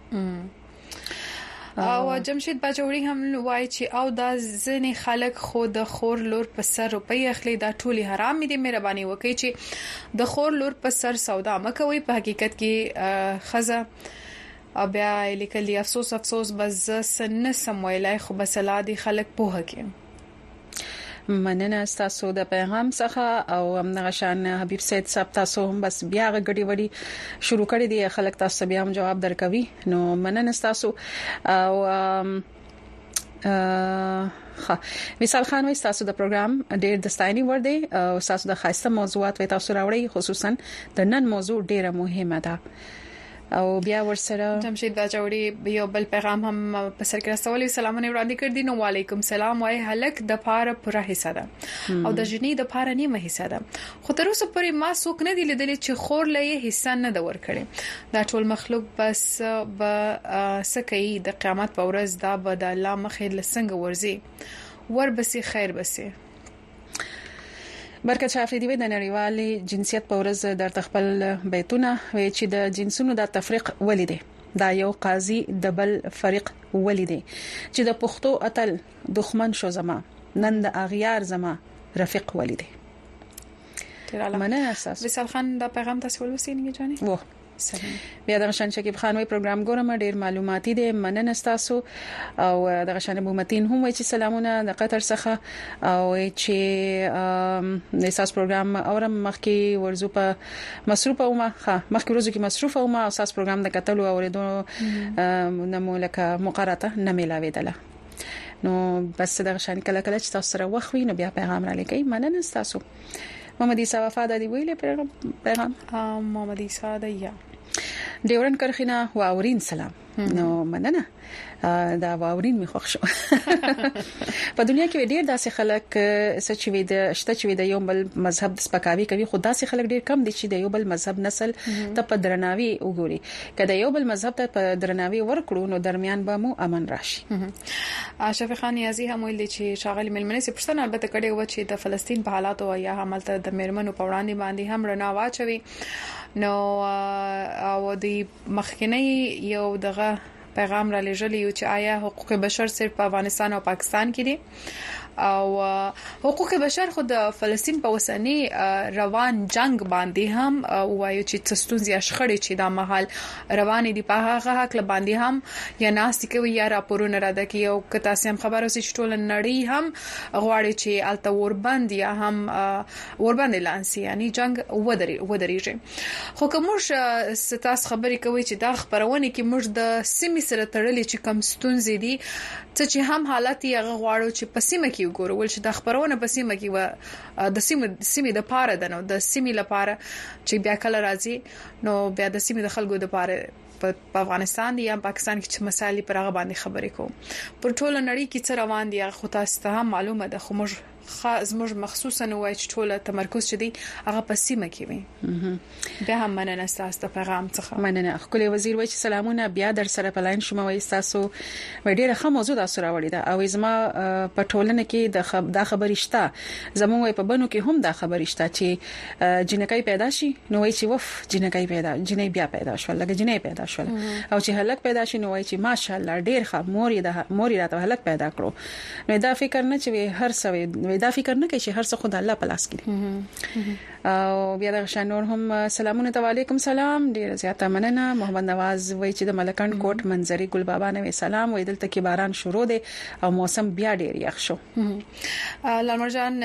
او جمشید باجوړي هم وایي چې او د ځنې خلک خو د خور لور په سر روپۍ اخلي دا ټولي حرام دي. مهرباني وکړئ چې د خور لور په سر سودا مکوئ. په حقیقت کې خزه بیا لیکلي افسوس افسوس بس سن سمویلای خو بسلا دي خلک په هکې. مننه تاسو د پیغام څخه او همغه شان حبیب سید صاحب تاسو هم بس بیا غړي وړي شروع کړی دی خلک تاسو بیا هم جواب درکوي نو مننه تاسو او ها مثال خان وي تاسو د پروګرام ډېر د ستایني ور دی او تاسو د خاصه موضوعات وي تاسو راوړي خصوصا د نن موضوع ډیره مهمه ده او بیا ورسره جمشید باجوړي یو بل پیغام هم په سر کې راستولې سلامونه وړاندې کړ دي نو وعلیکم سلام وای هلک د پاره پوره حصہ ده او د جنې د پاره نیمه حصہ ده خو تر اوسه پورې ما څوک نه دی لیدلی چې خور لې حصہ نه د ور کړي دا ټول مخلوق بس به سکه د قیامت په ورځ دا به د الله مخې لسنګ ورزي ور بسي خیر بسي. برکت شافعي دی د نړیوالې جنسیت په ورځ د خپل بیتونه وی چې د جنسونو د تفریق ولیدي دا یو قاضي د بل فریق ولیدي چې د پښتو اتل دښمن شو زما نن د اغیار زما رفیق ولیدي. مننه اساس وصال خان دا پیغام تاسو ولوسینګی جاني وو سلام بیا د شان شکیب خان وی پروګرام ګورم ډیر معلوماتي دي مننه تاسو او د شان بومتین هم وی چې سلامونه د قطر څخه او چې د اساس پروګرام اورم مخکي ورزو په مصروف او ما ها مخکي ورزو کې مصروف او ما اساس پروګرام د قتل او اوریدو نمو لکه مقرره نه ملاویدله نو بس د شان کله کله چې تاسو سره وخوي نو بیا پیغام را لګي مننه تاسو. محمد عیسی وفاداری ویلې پیغام محمد عیسی دا یا ډیورن کرخینه واورین سلام نو مننه دا واورین می خوښ شو په دنیا کې ډیر داسې خلک سچوي د شته چې د یو بل مذهب د سپکاوي کوي خو داسې خلک ډیر کم دي چې د یو بل مذهب نسل ته په درناوي وګوري کله یو بل مذهب ته په درناوي ورکړو نو درمیان به مو امن راشي. اشرف خان یازي هم ویلي چې شاغلي ملمنې سي پښتنه البته کړي و چې د فلسطین په حالاتو یا عملته د میرمنو په وړاندې باندې هم رڼا واچوي نو او د مخکنی یو دغه پیغام را لېږلی چې آیا حقوق بشر صرف په افغانستان او پاکستان کې دي او حقوق بشر خو د فلسطین په وسنی روان جنگ باندې هم وایي چې تستونزي اشخړې چې د محل روان دي په هغه حق باندې هم یا ناس کوي یا راپورونه را ده کې او کته سم خبرو چې ټول نړۍ هم غواړي چې الته وربند یا هم وربند لانسي یعنی جنگ ودري ودريږي خو کومه ستاس خبرې کوي چې دا خبرونه کې موږ د سیمې سره تړلې چې کم ستونزې دي چې هم حالت یې غواړو چې په سیمه کې وګورو ول چې د خبرونه په سیمه کې و د سیمه سیمه د پاره ده نو د سیمه لپاره چې بیا کله راځي نو بیا د سیمه د خلکو د پاره په افغانستان یا پاکستان کې چې مسایل پر هغه باندې خبرې کوم پر ټول نړۍ کې څه روان دي خو تاسو ته هم معلومه ده خو موږ خاص موږ مخصوصا وای چې ټول تمرکز شدي هغه په سیمه کې وي به هم مننه تاسو ته پیغام څخه مننه خپل وزیر وای چې سلامونه بیا در سره په لاین شوم وای تاسو ډیره ښه موضوع تاسو راوړی دا او زما په ټولنه کې د خب د خبرې شته زموږ وای په بنو کې هم د خبرې شته چې جنکای پیدا شي نو وای چې وف جنکای پیدا جنې بیا پیدا شول لکه جنې پیدا شول او چې هلک پیدا شي نو وای چې ماشاءالله ډیر ښه موري د موري راته هلک پیدا کړو نو دا فکر نه چې هر څه دا فکر نه کوي چې هر څه خدای الله په لاس کې دي او بیا د شانور هم سلامونه علیکم سلام ډیر زیاته مننه محمد نواز وای چې د ملکان کوټ منظري ګل بابا نوې سلام وای دلته کې باران شروع دی او موسم بیا ډیر یخ شو. لالمرجان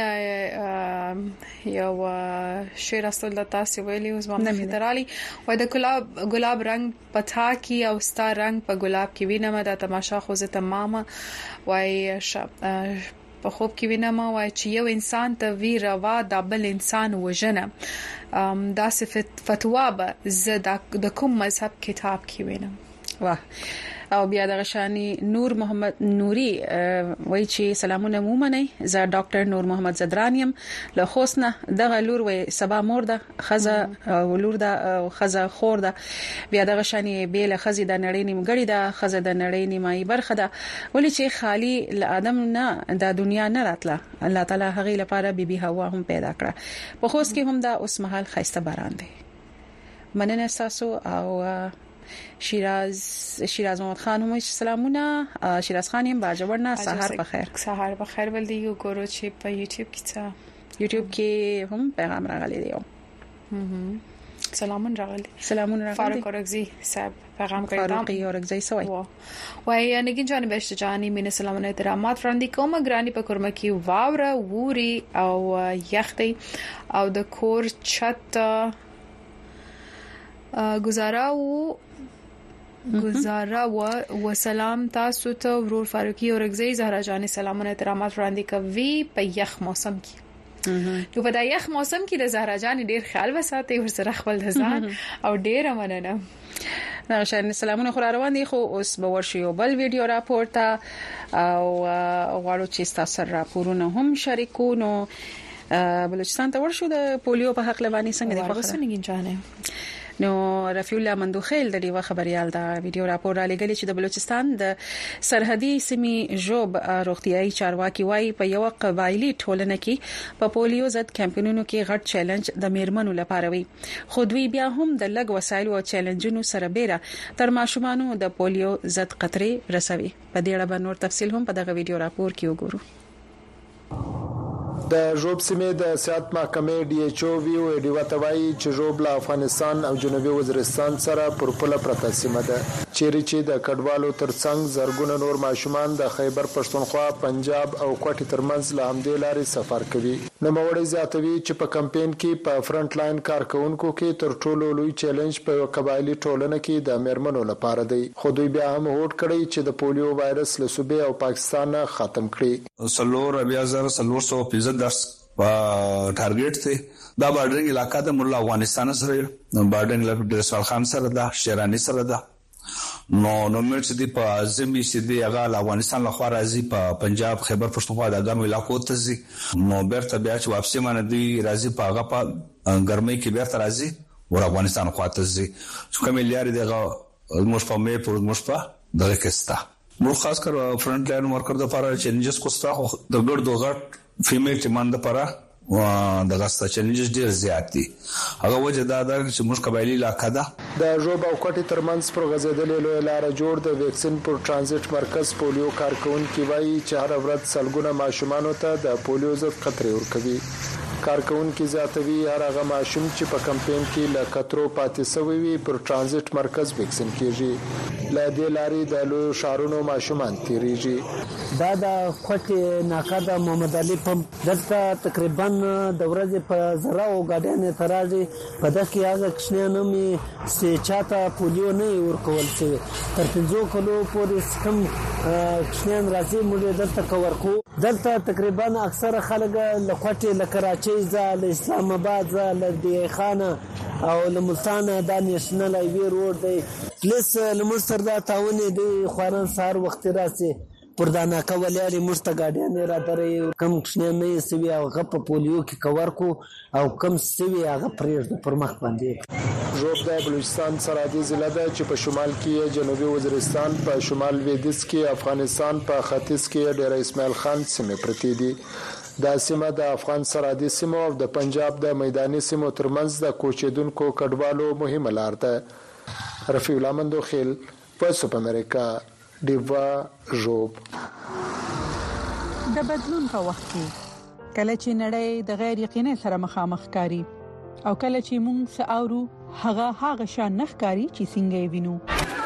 یو شعر اصل د تاسو ویلی اوس باندې درالي وای د ګلاب ګلاب رنگ پتا کی او ستار رنگ په ګلاب کې وینم د تماشا خو زه تمامه وای په خوب کې وینم وای چې یو انسان ته وی روا د بل انسان وژنه دا صفت فتوا به زه د کوم مذهب کتاب کې وینم. واه او بیا د غشانی نور محمد نوري وای چې سلامونه مو منئ زه ډاکټر نور محمد زدرانیم له خوسنه دغه لور وای سبا مور ده خزه ولور ده خزه خور ده بیا د غشانی بیل خزه د نړۍ نیمګړی ده خزه د نړۍ نیمای برخه ده ولې چې خالی ل ادم نه د دنیا نه راتله الله تعالی هغه لپاره بیبي حوا هم پیدا کړه په خوس کې هم دا اوس مهال خيسته باران دی. مننه تاسو او شیراز شیراز محمد خان هم سلامونه شیراز خان هم باجوړنا سحر بخیر سحر بخیر ول دی ګورو چې په یوټیوب کې څه یوټیوب کې هم پیغام راغلی دی. سلامون راغلی سلامون راغلی فاروق اورگزی صاحب پیغام کړی فاروق اورگزی سوای وای نگین جان بهشت جانی مینه سلامونه احترامات وړاندې کوم ګرانی په کورمه کې واوره ووري او یختی او د کور چت گزاره و گزاره و و سلام تاسو ته ورور فاروقي اورگزی زهرا جان سلامونه احترامات وړاندې کوي په یخ موسم کې نو په د یخ موسم کې د زهرا جان ډیر خیال وساتي ورسره خپل ځان او ډیر مننه. ناشرین سلامونه خو روان دي خو اوس به ورشي یو بل ویډیو راپورټ او غواړو چې تاسو راپورونه هم شریکو نو بلوچستان ته ورشو د پولیو په حق لوانی څنګه د فخر نگین جانه نو رفیع الله مندوخیل د دیوه خبريال دا ویډیو راپور را لګلی چې د بلوچستان د سرحدي سیمې جوب روغتيایي چارواکي وای په یو قبایلی ټولنه کې په پولیو ضد کمپاینونو کې غټ چیلنج د میرمنو لپاره وي خو دوی بیا هم د لګ وسایل او چیلنجونو سره بیره تر ماشومانو د پولیو ضد قطرې رسوي. په دې اړه به نور تفصیل هم په دغه ویډیو راپور کې وګورو. د جوب سیمې د سیاحت محکمې ډي ایچ او وی او ډي وتوي چې جوب له افغانستان او جنوبي وزیرستان سره پر پله پرته سیمه ده چیرې چې د کډوالو ترڅنګ زرګونه نور ماشومان د خیبر پښتونخوا پنجاب او کوټي ترمنځ له همدې لارې سفر کوي. نو موړي زیاتوي چې په کمپاین کې په فرنٹ لاین کارکونکو کې تر ټولو لوی چیلنج په قبایلی ټولنه کې د میرمنو لپاره دی خو دوی بیا هم هوډ کړی چې د پولیو وایرس له صوبې او پاکستان ختم کړي. سلور بیا زر سلور سو فیصد درس په ټارګټ ته دا بارډرینګ علاقہ د مولا افغانستان سره بارډرینګ علاقہ د رسول خان سره ده شیرانی سره ده نو نو مرچ دی په زمي سي هغه افغانستان له خوا راځي په پنجاب خیبر پښتونخوا د ګرم علاقو ته ځي نو بیرته بیا چې واپسی باندې دی راځي په هغه په ګرمۍ کې بیرته راځي ور افغانستان خوا ته ځي چې کوم لري دغه موږ په مې پر موږ په دغه کېستا موږ خاص کر فرنٹ لاین ورکر د لپاره چیلنجز کوستا د ګړ دوه غټ فیمیل ټیمان د لپاره و دغه ست چیلنجز ډیر زیات دي هغه وجه دا ده چې موږ قبایلی علاقه ده د ژوب او کوټي ترمنځ پر غزیدلې لوی لار جوړ د ویکسین پر ترانزیت مرکز پولیو کارکونکو وایي چې هر ورځ سلګونه ماشومان ته د پولیو ضد خطرې ورکوي کارکونکو زیاتوي هر هغه ماشوم چې په کمپاین کې له خطرو پاتې شوی وي پر ترانزیت مرکز ویکسین کیږي لا دې لارې د لوی شهرونو ماشومان تیریږي دا د کوټي ناکاده محمد علي پمپ دلته تقریبا د ورځې په زرا او غاډیانې ترازي په دغه هغه کښنه مې چې چاته پولیو نه ورکول شي تر پنځو کلو پورې کم کښنه راځي موږ دلته کور کو دلته تقریبا اکثره خلک له کوټي له کراچۍ ځه له اسلام آباد ځه له دی خانه او له ملتان د نېشنل هایوي روډ دی پلیس لمر سره دا تاونه دی خواران سار وخت راځي پردانا کولاري مستګاډیان را درې کم کښنه نه سوي هغه په پولیو کې کور کو او کم سوي هغه پرېږد پر مخ باندې ژوب د بلوچستان سرحدي ضلع ده چې په شمال کې جنوبي وزیرستان په شمال لویدیځ کې افغانستان په ختیځ کې ډیر اسماعیل خان سیمه پرتی دي دا سیمه د افغان سرحدي سیمو او د پنجاب د میداني سیمو ترمنځ د کوچیدونکو کډوالو مهمه لار ده رفیع الله مندوخیل په سوپ امریکا دیوا ژوب د بدلون په وخت کې کله چې نړۍ د غیر یقیني سره مخامخ کاری او کله چې موږ ساورو هغه هغه شان نخکاری چې څنګه وینو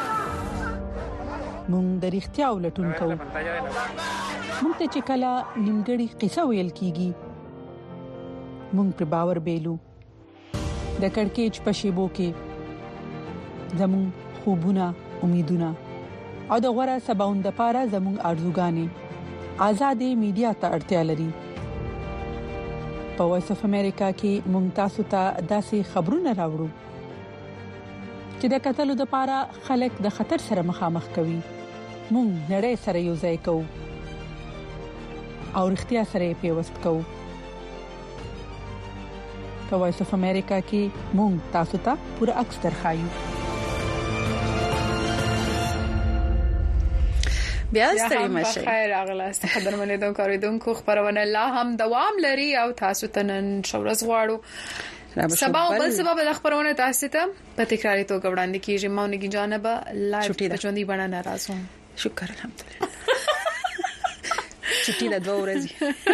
موږ د اړتیا ولټون کوو موږ ته چې کله نیمګړی قصه ویل کیږي موږ پر باور بیلو د کڑکېچ په شیبو کې زموږ خوبونه امیدونه او د غوړه سباوند لپاره زموږ ارزوګانې آزادې میډیا ته اړتیا لري په وایس اف امریکا کې موږ تاسو ته داسې خبرونه راوړو چې د قتل لپاره خلک د خطر سره مخامخ کوي موږ نړۍ سره یو ځای کوو او اړتیا سره پیوست کوو په وایس اف امریکا کې موږ تاسو ته پوره عکس درخایو بیا ستړي مشه خیر اغلاست قدرمنې دوه کوریدونکو خبرونه لا هم دوام لري او تاسو ته نن شورز غواړو سبا بل سبا بل خبرونه تاسو ته په تکراری توګه وړاندې کیږي مونږ کی جانب لایو په چوندې بڼه ناراض وم شکر الحمدلله چټي د دوه ورځې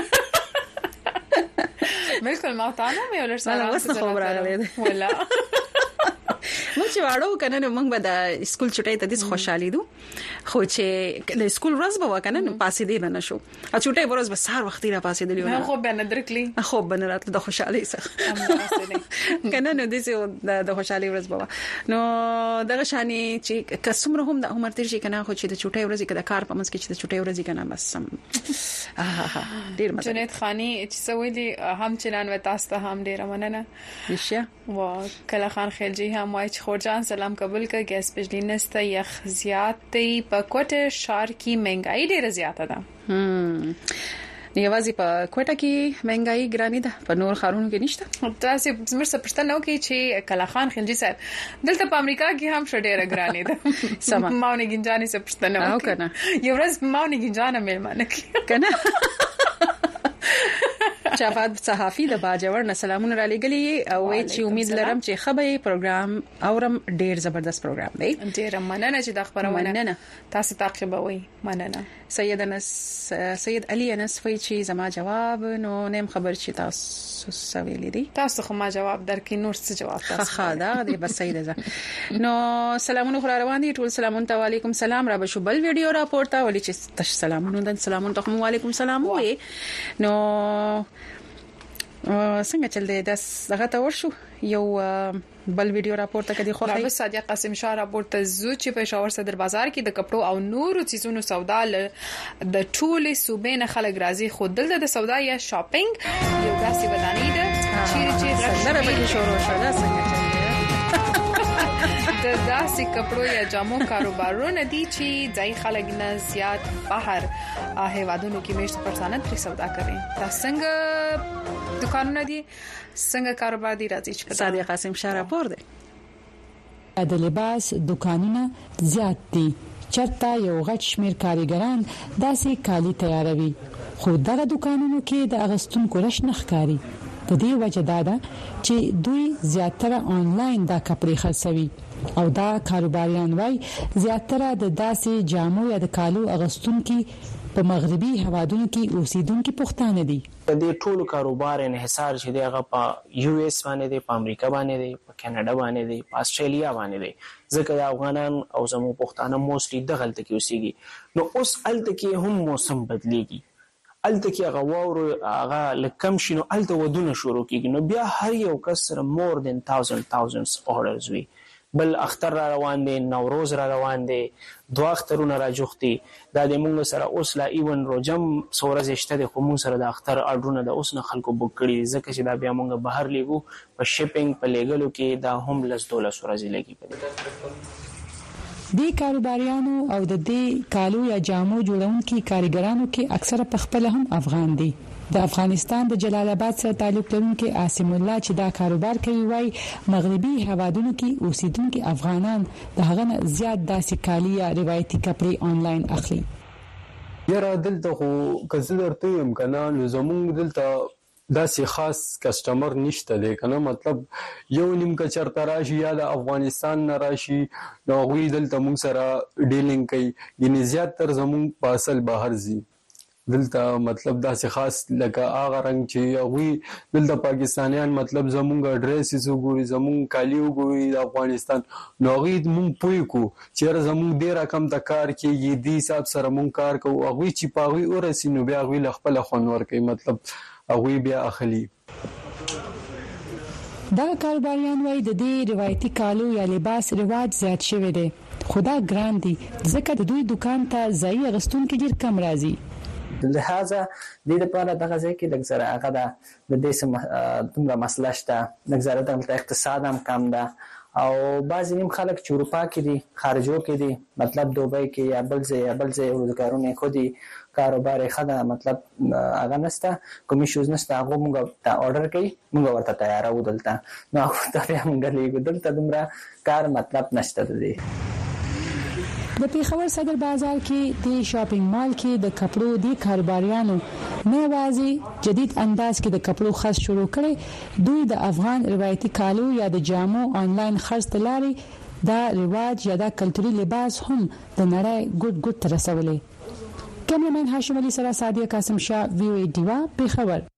بالکل ما ته نه مې ولر سره خبر راغلی ولا موږ چې واړو کنه نو موږ به د سکول چټای ته د خوشحالي دو خو چې د سکول ورځ به وکنه نو پاسې دی نه شو او چټای ورځ به سار وختي را پاسې دی نه خو به نه درکلی خو به نه راتله د خوشحالي څخه کنه نو د د خوشحالي ورځ به نو دغه شانی چې کسمره هم د عمر تیر شي کنه خو چې د چټای ورځ کې د کار په منځ کې چې د چټای ورځ کنه بس اه ډیر مزه جنید خانی چې سویلی هم چنان و تاسو ته هم ډیر مننه نشه وا کله خان خیلجی هم وای چې خورجان سلام قبول کا ګیس بجلی نسته یخ زیات دی په کوټه شهر کې مهنګای ډیره زیاته ده هم نیوازي په کوټه کې مهنګای ګرانی ده په نور خارونو کې نشته تاسو زموږ څه پښتنه نو کې چې کله خان خلجی صاحب دلته په امریکا کې هم شډیره ګرانی ده سم ماونی ګنجانی څه پښتنه او کنه یو ورځ ماونی ګنجانه مېلمانه کې کنه شفاعت صحافي د باجوړ نه سلامونه را لګلې او چې امید لرم چې خبري پروګرام اورم ډیر زبردست پروګرام دی ډیر مننه چې د خبرونه مننه تاسو تعقیبوي مننه سید انس سید علي انس وی چې زما جواب نو نیم خبر چې تاسو سویل دي تاسو خو ما جواب درکې نور څه جواب تاسو خا دا دی بس سید ده نو سلامونه خو روان دي ټول سلامونه علیکم سلام را بشو بل ویډیو راپورته ولې چې تاسو سلامونه د سلامونه ته علیکم سلام وې نو څنګه چل دی د هغه ته ورشو یو بل ویډیو راپورته کړي خو هغه صادق قاسم شاه راپورته زو چې پېښور صدر بازار کې د کپړو او نورو چیزونو سودا د ټولې صوبې نه خلک راځي خو دلته د سودا یا شاپینګ یو داسې ودانۍ ده چې چې سره به شروع شوه څنګه چل د داسې کپړو یا جامو کاروبارونه دي چې ځای خلک نه زیات بهر هیوادونو کې میشت پرسانه تر سودا کوي دا څنګه دکانونه دي څنګه کاروبار دي راځي چې صادق قاسم شاه راپور دی د لباس دکانونه زیات دي چرته یو غټ شمیر کاریګران داسې کالي تیاروي خو دغه دکانونو کې د اغستونکو رش نخکاری د دې وجه دا ده چې دوی زیاتره آنلاین دا کپړې خرڅوي او دا کاروباریان وای زیاتره د داسې جامو یا د کالو اغستونکو په مغربي هوادونو کې اوسیدونکو پښتانه دي د دې ټولو کاروبار انحصار چې دغه په یو اس باندې دی په امریکا باندې دی په کاناډا باندې دی په استرالیا باندې دی ځکه د افغانان او زمو پښتانه موستلی دغه تل کې اوسېږي نو اوس الته کې هم موسم بدليږي الته کې هغه وورو هغه لکم شنو الته ودونه شروع کیږي نو بیا هر یو کس سره مور دین thousands thousands orders وي بل اختر را روان دي نوروز را روان دي دوه اخترونه را جوختي دا د موږ سره اوس لا ایون روجم سورز شته د کوم سره د اختر اډرونه د اوس نه خلکو بوک کړي ځکه چې دا بیا موږ بهر لیګو په شپینګ په لیګلو کې دا هم لس ډالر سورز لګي پدې د کاروباریانو او د دې کالو یا جامو جوړونکو کاریګرانو کې اکثره په خپل هم افغان دي د افغانستان د جلال آباد سره تعلق لرونکي عاصم الله چې دا کاروبار کوي وای مغربي هوادونو کې اوسیدونکو افغانان د هغه زیات داسې کالي یا روایتي کپړې آنلاین اخلي یاره دلته خو کزه درته يم کنه نو زمونږ دلته داسې خاص کسٹمر نشته دی کنه مطلب یو نیم کچرته راشي یا د افغانستان نه راشي نو غوی دلته موږ سره ډیلینګ کوي یعنی زیات تر زمونږ په اصل بهر زی دلته مطلب داسې خاص لکه هغه رنگ چې غوی دلته پاکستانیان مطلب زمونږ اډریس وګوري زمونږ کالی وګوري د افغانستان نو غوی مونږ پوي کو چې زمونږ ډیر کم د کار کې دی حساب سره مونږ کار کوو غوی چې پاغوي اورسي نو بیا غوی خپل خونور کوي مطلب اوی بیا اخلي دا کاروباریان وای د دې روایتي کالو یا لباس رواج زیات شوی دی خدا ګران دي ځکه د دوی دکان ته ځای غستونکو ډیر کم راځي لہذا د دې لپاره دغه ځای کې د زړه هغه د دې سم دومره مسله شته د زړه د اقتصاد هم کم ده او بعضی نیم خلک چې اروپا کې دي خارجو کې دي مطلب دوبۍ کې یا بل ځای یا بل ځای روزګارونه خودي کاروبار خدا مطلب هغه نسته کوم شوز نسته هغه موږ ته آرډر کوي موږ ورته تیار ودلته نو هغه ته موږ لګو دلته دومره کار مطلب نشته دی د پیښور صدر بازار کې د شاپینګ مال کې د کپړو د کاروباریانو نه وازي جدید انداز کې د کپړو خاص شروع کړي دوی د افغان روایتي کالو یا د جامو آنلاین خرڅ تلاري دا رواج یا د کلتوري لباس هم د نړۍ ګډ ګډ تر رسولې کیمرمن هاشم علي سره صادق قاسم شاه وی او ډیوا پیښور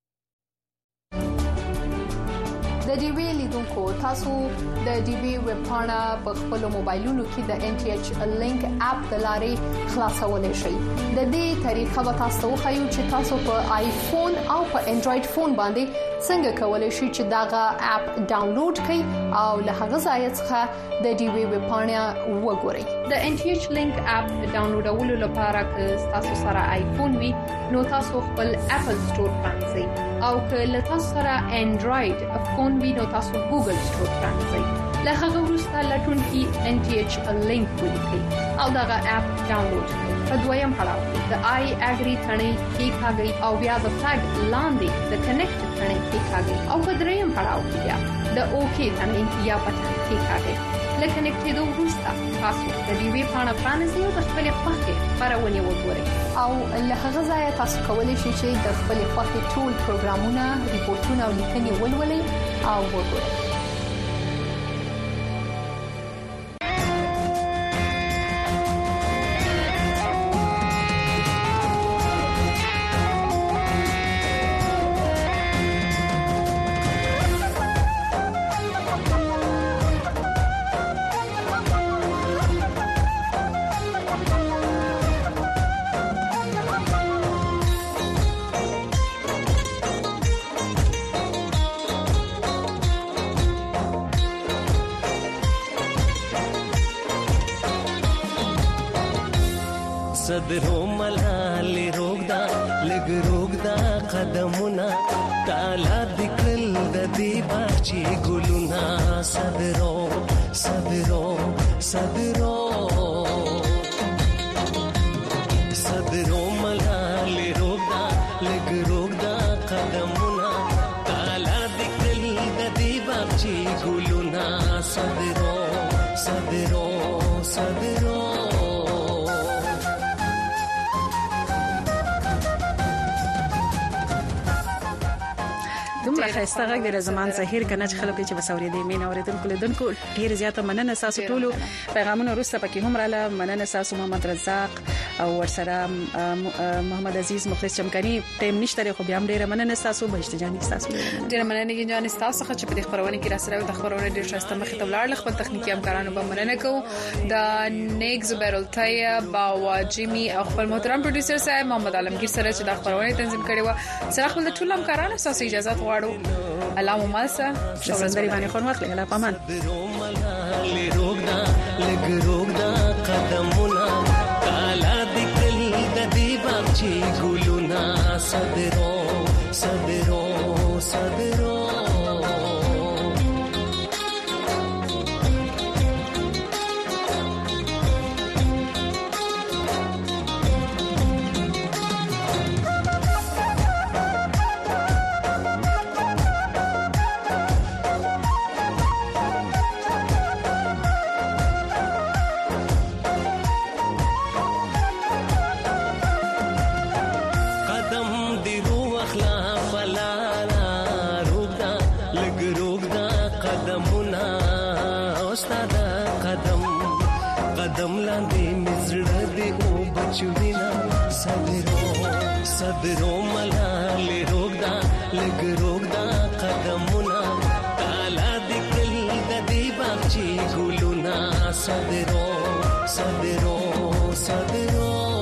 د ډي وی لیدونکو تاسو د ډي وی ویب پاڼه په خپل موبایلونو کې د ان ټي ایچ لینک اپ د لارې خلاصولای شئ د دې طریقه به تاسو خو چې تاسو په آیفون او په انډراید فون باندې څنګه کولای شئ چې داغه اپ ډاونلوډ کړئ او له هغه ځای څخه د ډي وی ویب پاڼه وګورئ د ان ټي ایچ لینک اپ ډاونلوډولو لپاره که تاسو سره آیفون وي نو تاسو خپل اپل سٹور پرانځئ او که له تاسو سره انډراید فون وي نو تاسو ګوګل سٹور پرانځئ له هغه وروسته لټون کې ان ټي ایچ لینک ولیکئ او دغه اپ ډاونلوډ کړئ په دویم پړاو د آی اګری ثنې کې کاږي او بیا د فلګ لاندې د کنیکټ ثنې کې کاږي او په دریم پړاو کې بیا د اوکی ثنې یا پټن کې کاږي لکه نکټېدو وروسته تاسو د دې وی پاڼه پرانیزئ او د خپل خوښې خبرونه وګورئ او له هغه ځای تاسو کولی شئ چې د خپل خوښې ټول پروګرامونه ریپورتونه او لیکنې ولولئ او وګورئ صدرو ملالې روغدا لګ روغدا قدمونه تالا دکل د دې باچې ګلونه صدرو صدرو صدرو صدرو ملالې روغدا لګ روغدا قدمونه تالا دکل د دې باچې ګلونه صدرو صدرو صدرو دومره خسته غږ د زمان ظاهر کنه چې خلک چې بسوري دي مين اوریدونکو لیدونکو ډیر زیاته مننه تاسو ټول پیغامونه وروسته پکې هم رااله مننه تاسو محمد رزاق او ورسره محمد عزیز مخلص چمکانی ټیم نشته خو بیا هم ډیر مننه تاسو بهشت جاني تاسو ډیر مننه کې جان تاسو چې په دې خبرونه کې را سره د خبرونه ډیر شاسته مخې ته ولاړ خپل تخنیکی همکارانو به مننه کوم د نیک زبیرالتای باواجمی او خپل محترم پروډوسر صاحب محمد عالمگیر سره چې د خبرونه تنظیم کړي و سره خپل ټول همکارانو تاسو اجازه غواړو الله مو مالسه شوزبری باندې خون واخلې الله پامان لروغدا لګ روغدا قدمونه کالا دکل د دې باچې ګلونه صدرو صدرو صدرو صدرو ملالې روغدا لګ روغدا قدمونه تالا دکل د دې باچې ګلونه صدرو صدرو صدرو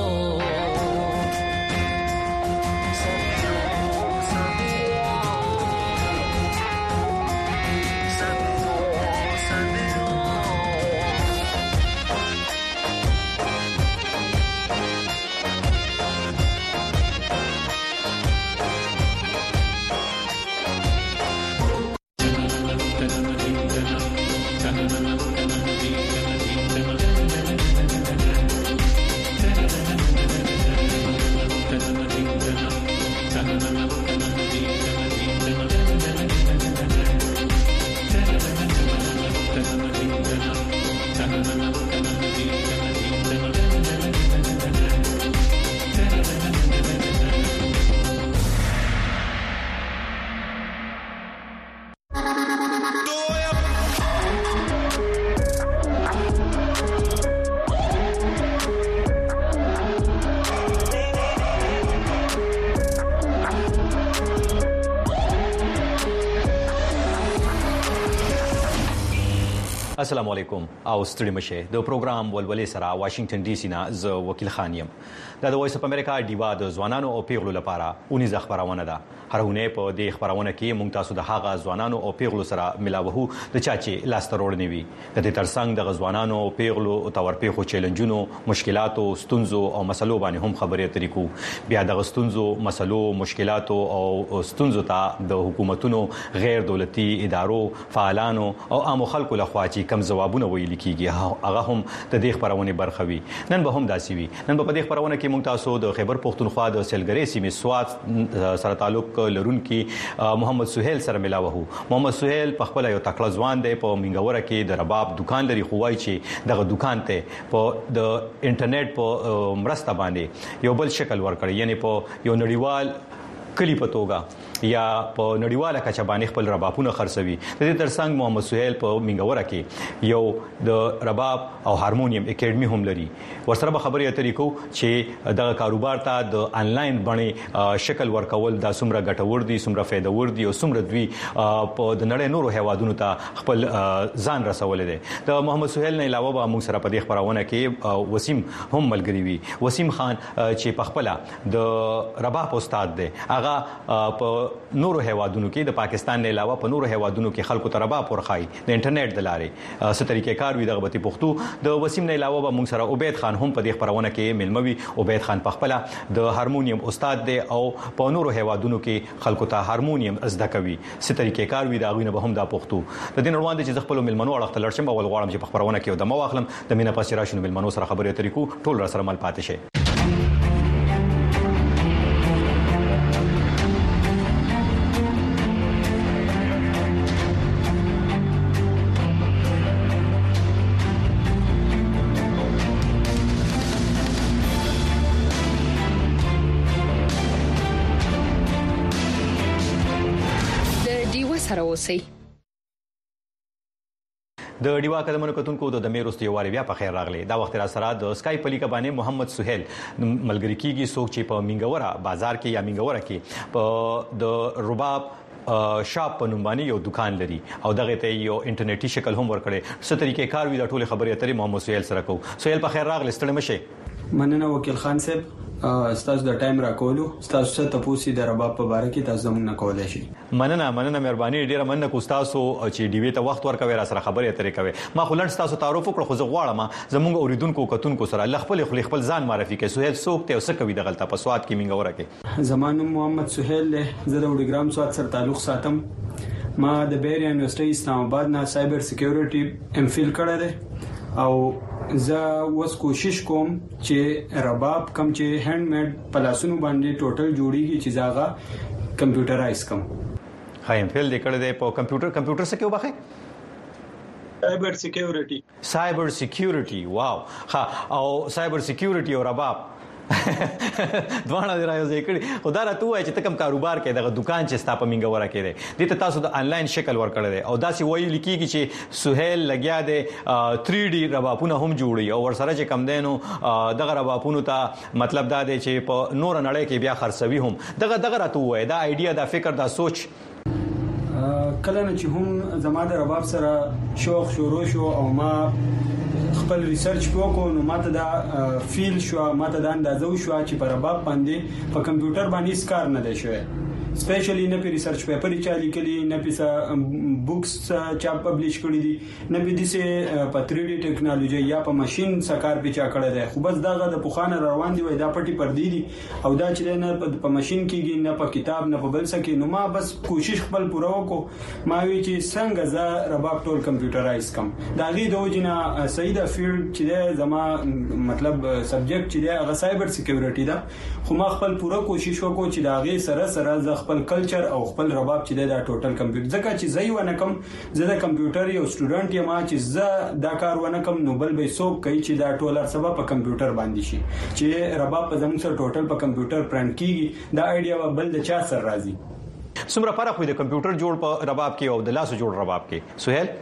السلام علیکم او ستړي مشه د پروګرام ولولې سره واشنگټن ډي سي نه ز وکیل خانیم د وایس اف امریکا دیوا د ځوانانو او پیغلو لپاره اونیز خبرونه ده هرونه په دې خبرونه کې مونږ تاسو د هغه ځوانانو او پیغلو سره ملاوهو د چاچي لاستروړنی وي د دې ترڅنګ د ځوانانو او پیغلو او تورپیخو چیلنجونو مشکلاتو ستونزو او مسلو باندې هم خبرې اترې کو بیا د ستونزو مسلو مشکلاتو او ستونزو ته د حکومتونو غیر دولتي ادارو فعالانو او عام خلکو لخوا چې کم جوابونه ویل کیږي هغه هم د دې خبرونه برخوي نن به هم داسي وي نن په دې خبرونه کې مونږ تاسو د خیبر پختونخوا د سیلګری سیمې سواد سره تعلق لرونکي محمد سہیل سره ملاوه محمد سہیل په خپل یو تکړه ځوان دی په منګوره کې د رباب دکان لري خوای چې دغه دکان ته په د انټرنیټ په مرسته باندې یو بل شکل ورکړي یعنی په یو نړیوال کلی په توګه یا په نړیواله کچه باندې خپل ربابونه خرڅوي د دې ترڅنګ محمد سہیل په منګوره کې یو د رباب او هارمونیم اکیډمي هم لري ورسره به خبرې اترې کو چې دغه کاروبار ته د انلاین باندې شکل ورکول د سمره ګټور دي سمره فائدہ ور دي او سمره دوی په د نړۍ نورو هیوادونو ته خپل ځان رسول دي د محمد سہیل نه علاوه به موږ سره په دې خبرونه کې وسیم هم ملګری وي وسیم خان چې په خپل د رباب استاد دی هغه په په نورو هیوادونو کې د پاکستان نه علاوه په نورو هیوادونو کې خلکو ته رباب ورخای د انټرنیټ د لارې څه طریقې کار وي د غبطي پښتو د وسیم نه علاوه به موږ سره عبید خان هم په دې خبرونه کې ملموي. عبید خان په خپل د هارمونیم استاد دی او په نورو هیوادونو کې خلکو ته هارمونیم زده کوي څه طریقې کار وي دا غوینه به هم د پښتو د دین روان دي چې خپل ملمنو اړه تلرشم اول غواړم چې په خبرونه کې د مواخلم د مینا پاس راشن ملمنو سره خبرې طریقو ټول را سره مل پاتې شي. سره اوسئ. د ډیوا قدمونو کتونکو د میروست یواري بیا په خیر راغلی. دا وخت را سره د سکای پلیکا باندې محمد سہیل ملګری کیږي څوک چې په منګوره بازار کې یا منګوره کې په د رباب شاپ په نوم باندې یو دکان لري او دغه ته یو انټرنیټي شکل هم ورکړي. څه طریقې کار وي د ټوله خبرې اترې محمد سہیل سره کو. سہیل په خیر راغلی ستړي مشه. مننه وکیل خان صاحب تاسو د ټایم راکولو تاسو ته تاسو د رباب په اړه کې تاسو موږ نه کولای شي. مننه مننه مهرباني ډیره مننه کو تاسو چې ډیوی ته وخت ورکوي را سره خبرې اترې کوي. ما خلنډ تاسو تعارف وکړو خو زه غواړم زموږ اوریدونکو کتونکو سره خپل خپل ځان معرفي کړئ. سہیل څوک ته او څه کوي د غلطه په سواد کې منګوره کې؟ زمانو محمد سہیل زه د وډیګرام سواد سره تعلق ساتم. ما د بیریا یونیورسيټي اسلام آباد نه سایبر سکیورټي ام فیل کړی دی او زه اوس کوشش کوم چې رباب کم چې هند میډ پلاسونو باندې ټوټل جوړیږي چې زاغه کمپیوټرایز کم. هایم فیل د کړه د په کمپیوټر کمپیوټر څه کې وبخه سایبر سکیورټي سایبر سکیورټي واو ها او سایبر سکیورټي او رباب دوانه راځي کړي خدا راته وای چې تکم کاروبار کې دغه دکان چې ستا په منګوره کې دی د تاسو د انلاین شکل ورکړل دی او داسې وایي لیکيږي چې سہیل لګیا دی تھری ډي ربابونه هم جوړي او ورسره چې کم دینو دغه ربابونو ته مطلب دا دی چې په نور نړۍ کې بیا خرڅوي هم دغه دغه راته وای دا آیډیا دا فکر دا سوچ کله نه چې هم زما د رباب سره شوق شروع شو او ما خپل ریسرچ وکړو نو ماته دا فیل شو ماته دا اندازو شو چې په رباب باندې په کمپیوټر باندې سکار نه دی شوی. سپیشلی نه په ریسرچ پیپر چا لیکلي نه په بوکس چا پبلش کړی دي نه په دې په تھری ډي ټیکنالوژي یا په ماشين سکار په چا کړی دی خو بس داغه د پوخانه روان دی وای دا پټي پر دی دي او دا چې نه په ماشين کېږي نه په کتاب نه په بل څه کې نو ما بس کوشش خپل پوره وکړو. ما وی چې څنګه ز رباب ټول کمپیوټرایز کم دا غي د وجنه سیده فیلډ چې زما مطلب سبجیکټ چې هغه سایبر سکیورټي ده خو ما خپل پوره کوشش وکړو چې دا غي سره سره ز خپل کلچر او خپل رباب چې دا ټوټل کمپیوټر ځکه چې زوی ونه کم زه د کمپیوټر یو سټوډنټ یم چې زه دا کار ونه کم نو بل به څوک کوي چې دا ټولر سبا په کمپیوټر باندې شي چې رباب په زموږ سره ټوټل په کمپیوټر پرنټ کیږي دا آیډیا بل د چا سره راځي. څومره فرق وي د کمپیوټر جوړ په رباب کې او د لاسو جوړ رباب کې؟ سہیل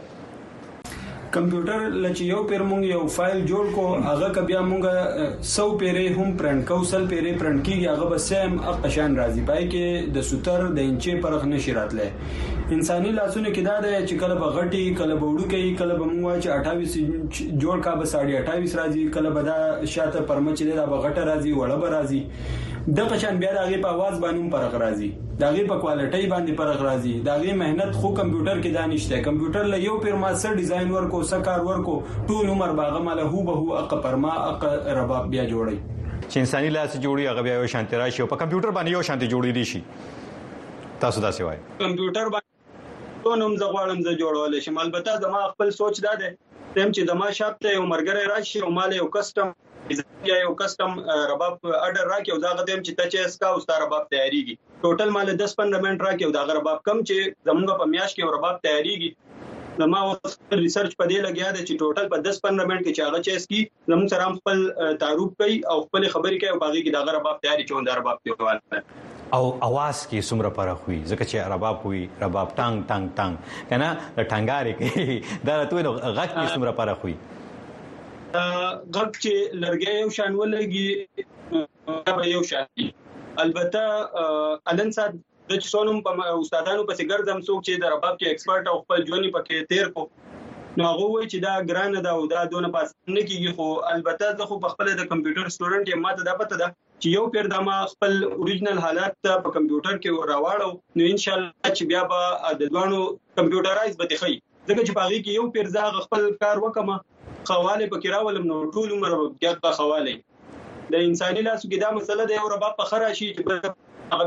کمپیوټر لچ یو پیر مونږ یو فایل جوړ کو هغه ک بیا مونږ سو پیرې هم پرنټ کو سل پیرې پرنټ کیږي هغه به سیم اقشان راځي پای کې د سوتر د انچې پرخ نشي راتله. انساني لاسونه کې دا د چې کله بغټي کله بوډو کوي کله بموږ چې اٹھائیس جوړ کا به ساڑھے اٹھائیس راځي کله به دا شاته پرمچ دی دا بغټه راځي وړه به راځي د قشان بیا دغه په आवाज باندې پرخ راځي دغه په کوالټي باندې پرخ راځي دغه مهنت خو کمپیوټر کې دانشته کمپیوټر له یو پیر ما سر ډیزاین ورکو سکار ورکو ټول عمر باغه مال هو به هو اق پرما اق رباب بیا جوړي چې انساني لاس جوړي هغه بیا یو شانتي راشي په کمپیوټر باندې یو شانتي جوړي دي شي تاسو دا سی وای کمپیوټر باندې ټول نوم زغوالم ز جوړول شي البته زما خپل سوچ دا ده تم چې دما شاپ ته یو مرګره راشي او مال یو کسٹم یا یو کسٹم رباب آرډر راکې او دا غدم چې ته چې اسکا او ستاره رباب تیاریږي ټوټل مال دس پندرہ منټ راکې او دا رباب کم چې زمونږ په میاش کې رباب تیاریږي نو ما اوس ریسرچ په دې لګیا دی چې ټوټل په دس پندرہ منټ کې چې هغه چې اسکی زمونږ سره خپل تعارف کوي او خپل خبرې کوي او باغی کې دا رباب تیاری چون دا رباب دیوال او आवाज کې څومره فرق وي ځکه چې رباب وي رباب ټنګ ټنګ ټنګ کنه د ټنګاري کې دا ته نو غږ کې څومره فرق وي غږ چې لرګي یو شان ولګي یو شان البته الن صاحب د څونم په استادانو په څیر زم څوک چې د رباب کې ایکسپرت او خپل ژوند پکې تیر کو نو هغه وایي چې دا ګران ده او دا دونه پاس نه کیږي خو البته زه خو په خپل د کمپیوټر سټوډنټ یم ماته دا پته ده چې یو پیر د ما خپل اوریجنل حالت په کمپیوټر کې راوړو نو ان شاء الله چې بیا به د دوانو کمپیوټرایز به تخی ځکه چې باغی کې یو پیر ځای خپل کار وکم خواله پکې راولم نو ټول عمر بیا په خواله د انساني لاسو کې دا مسله د یو رباب په خره شي چې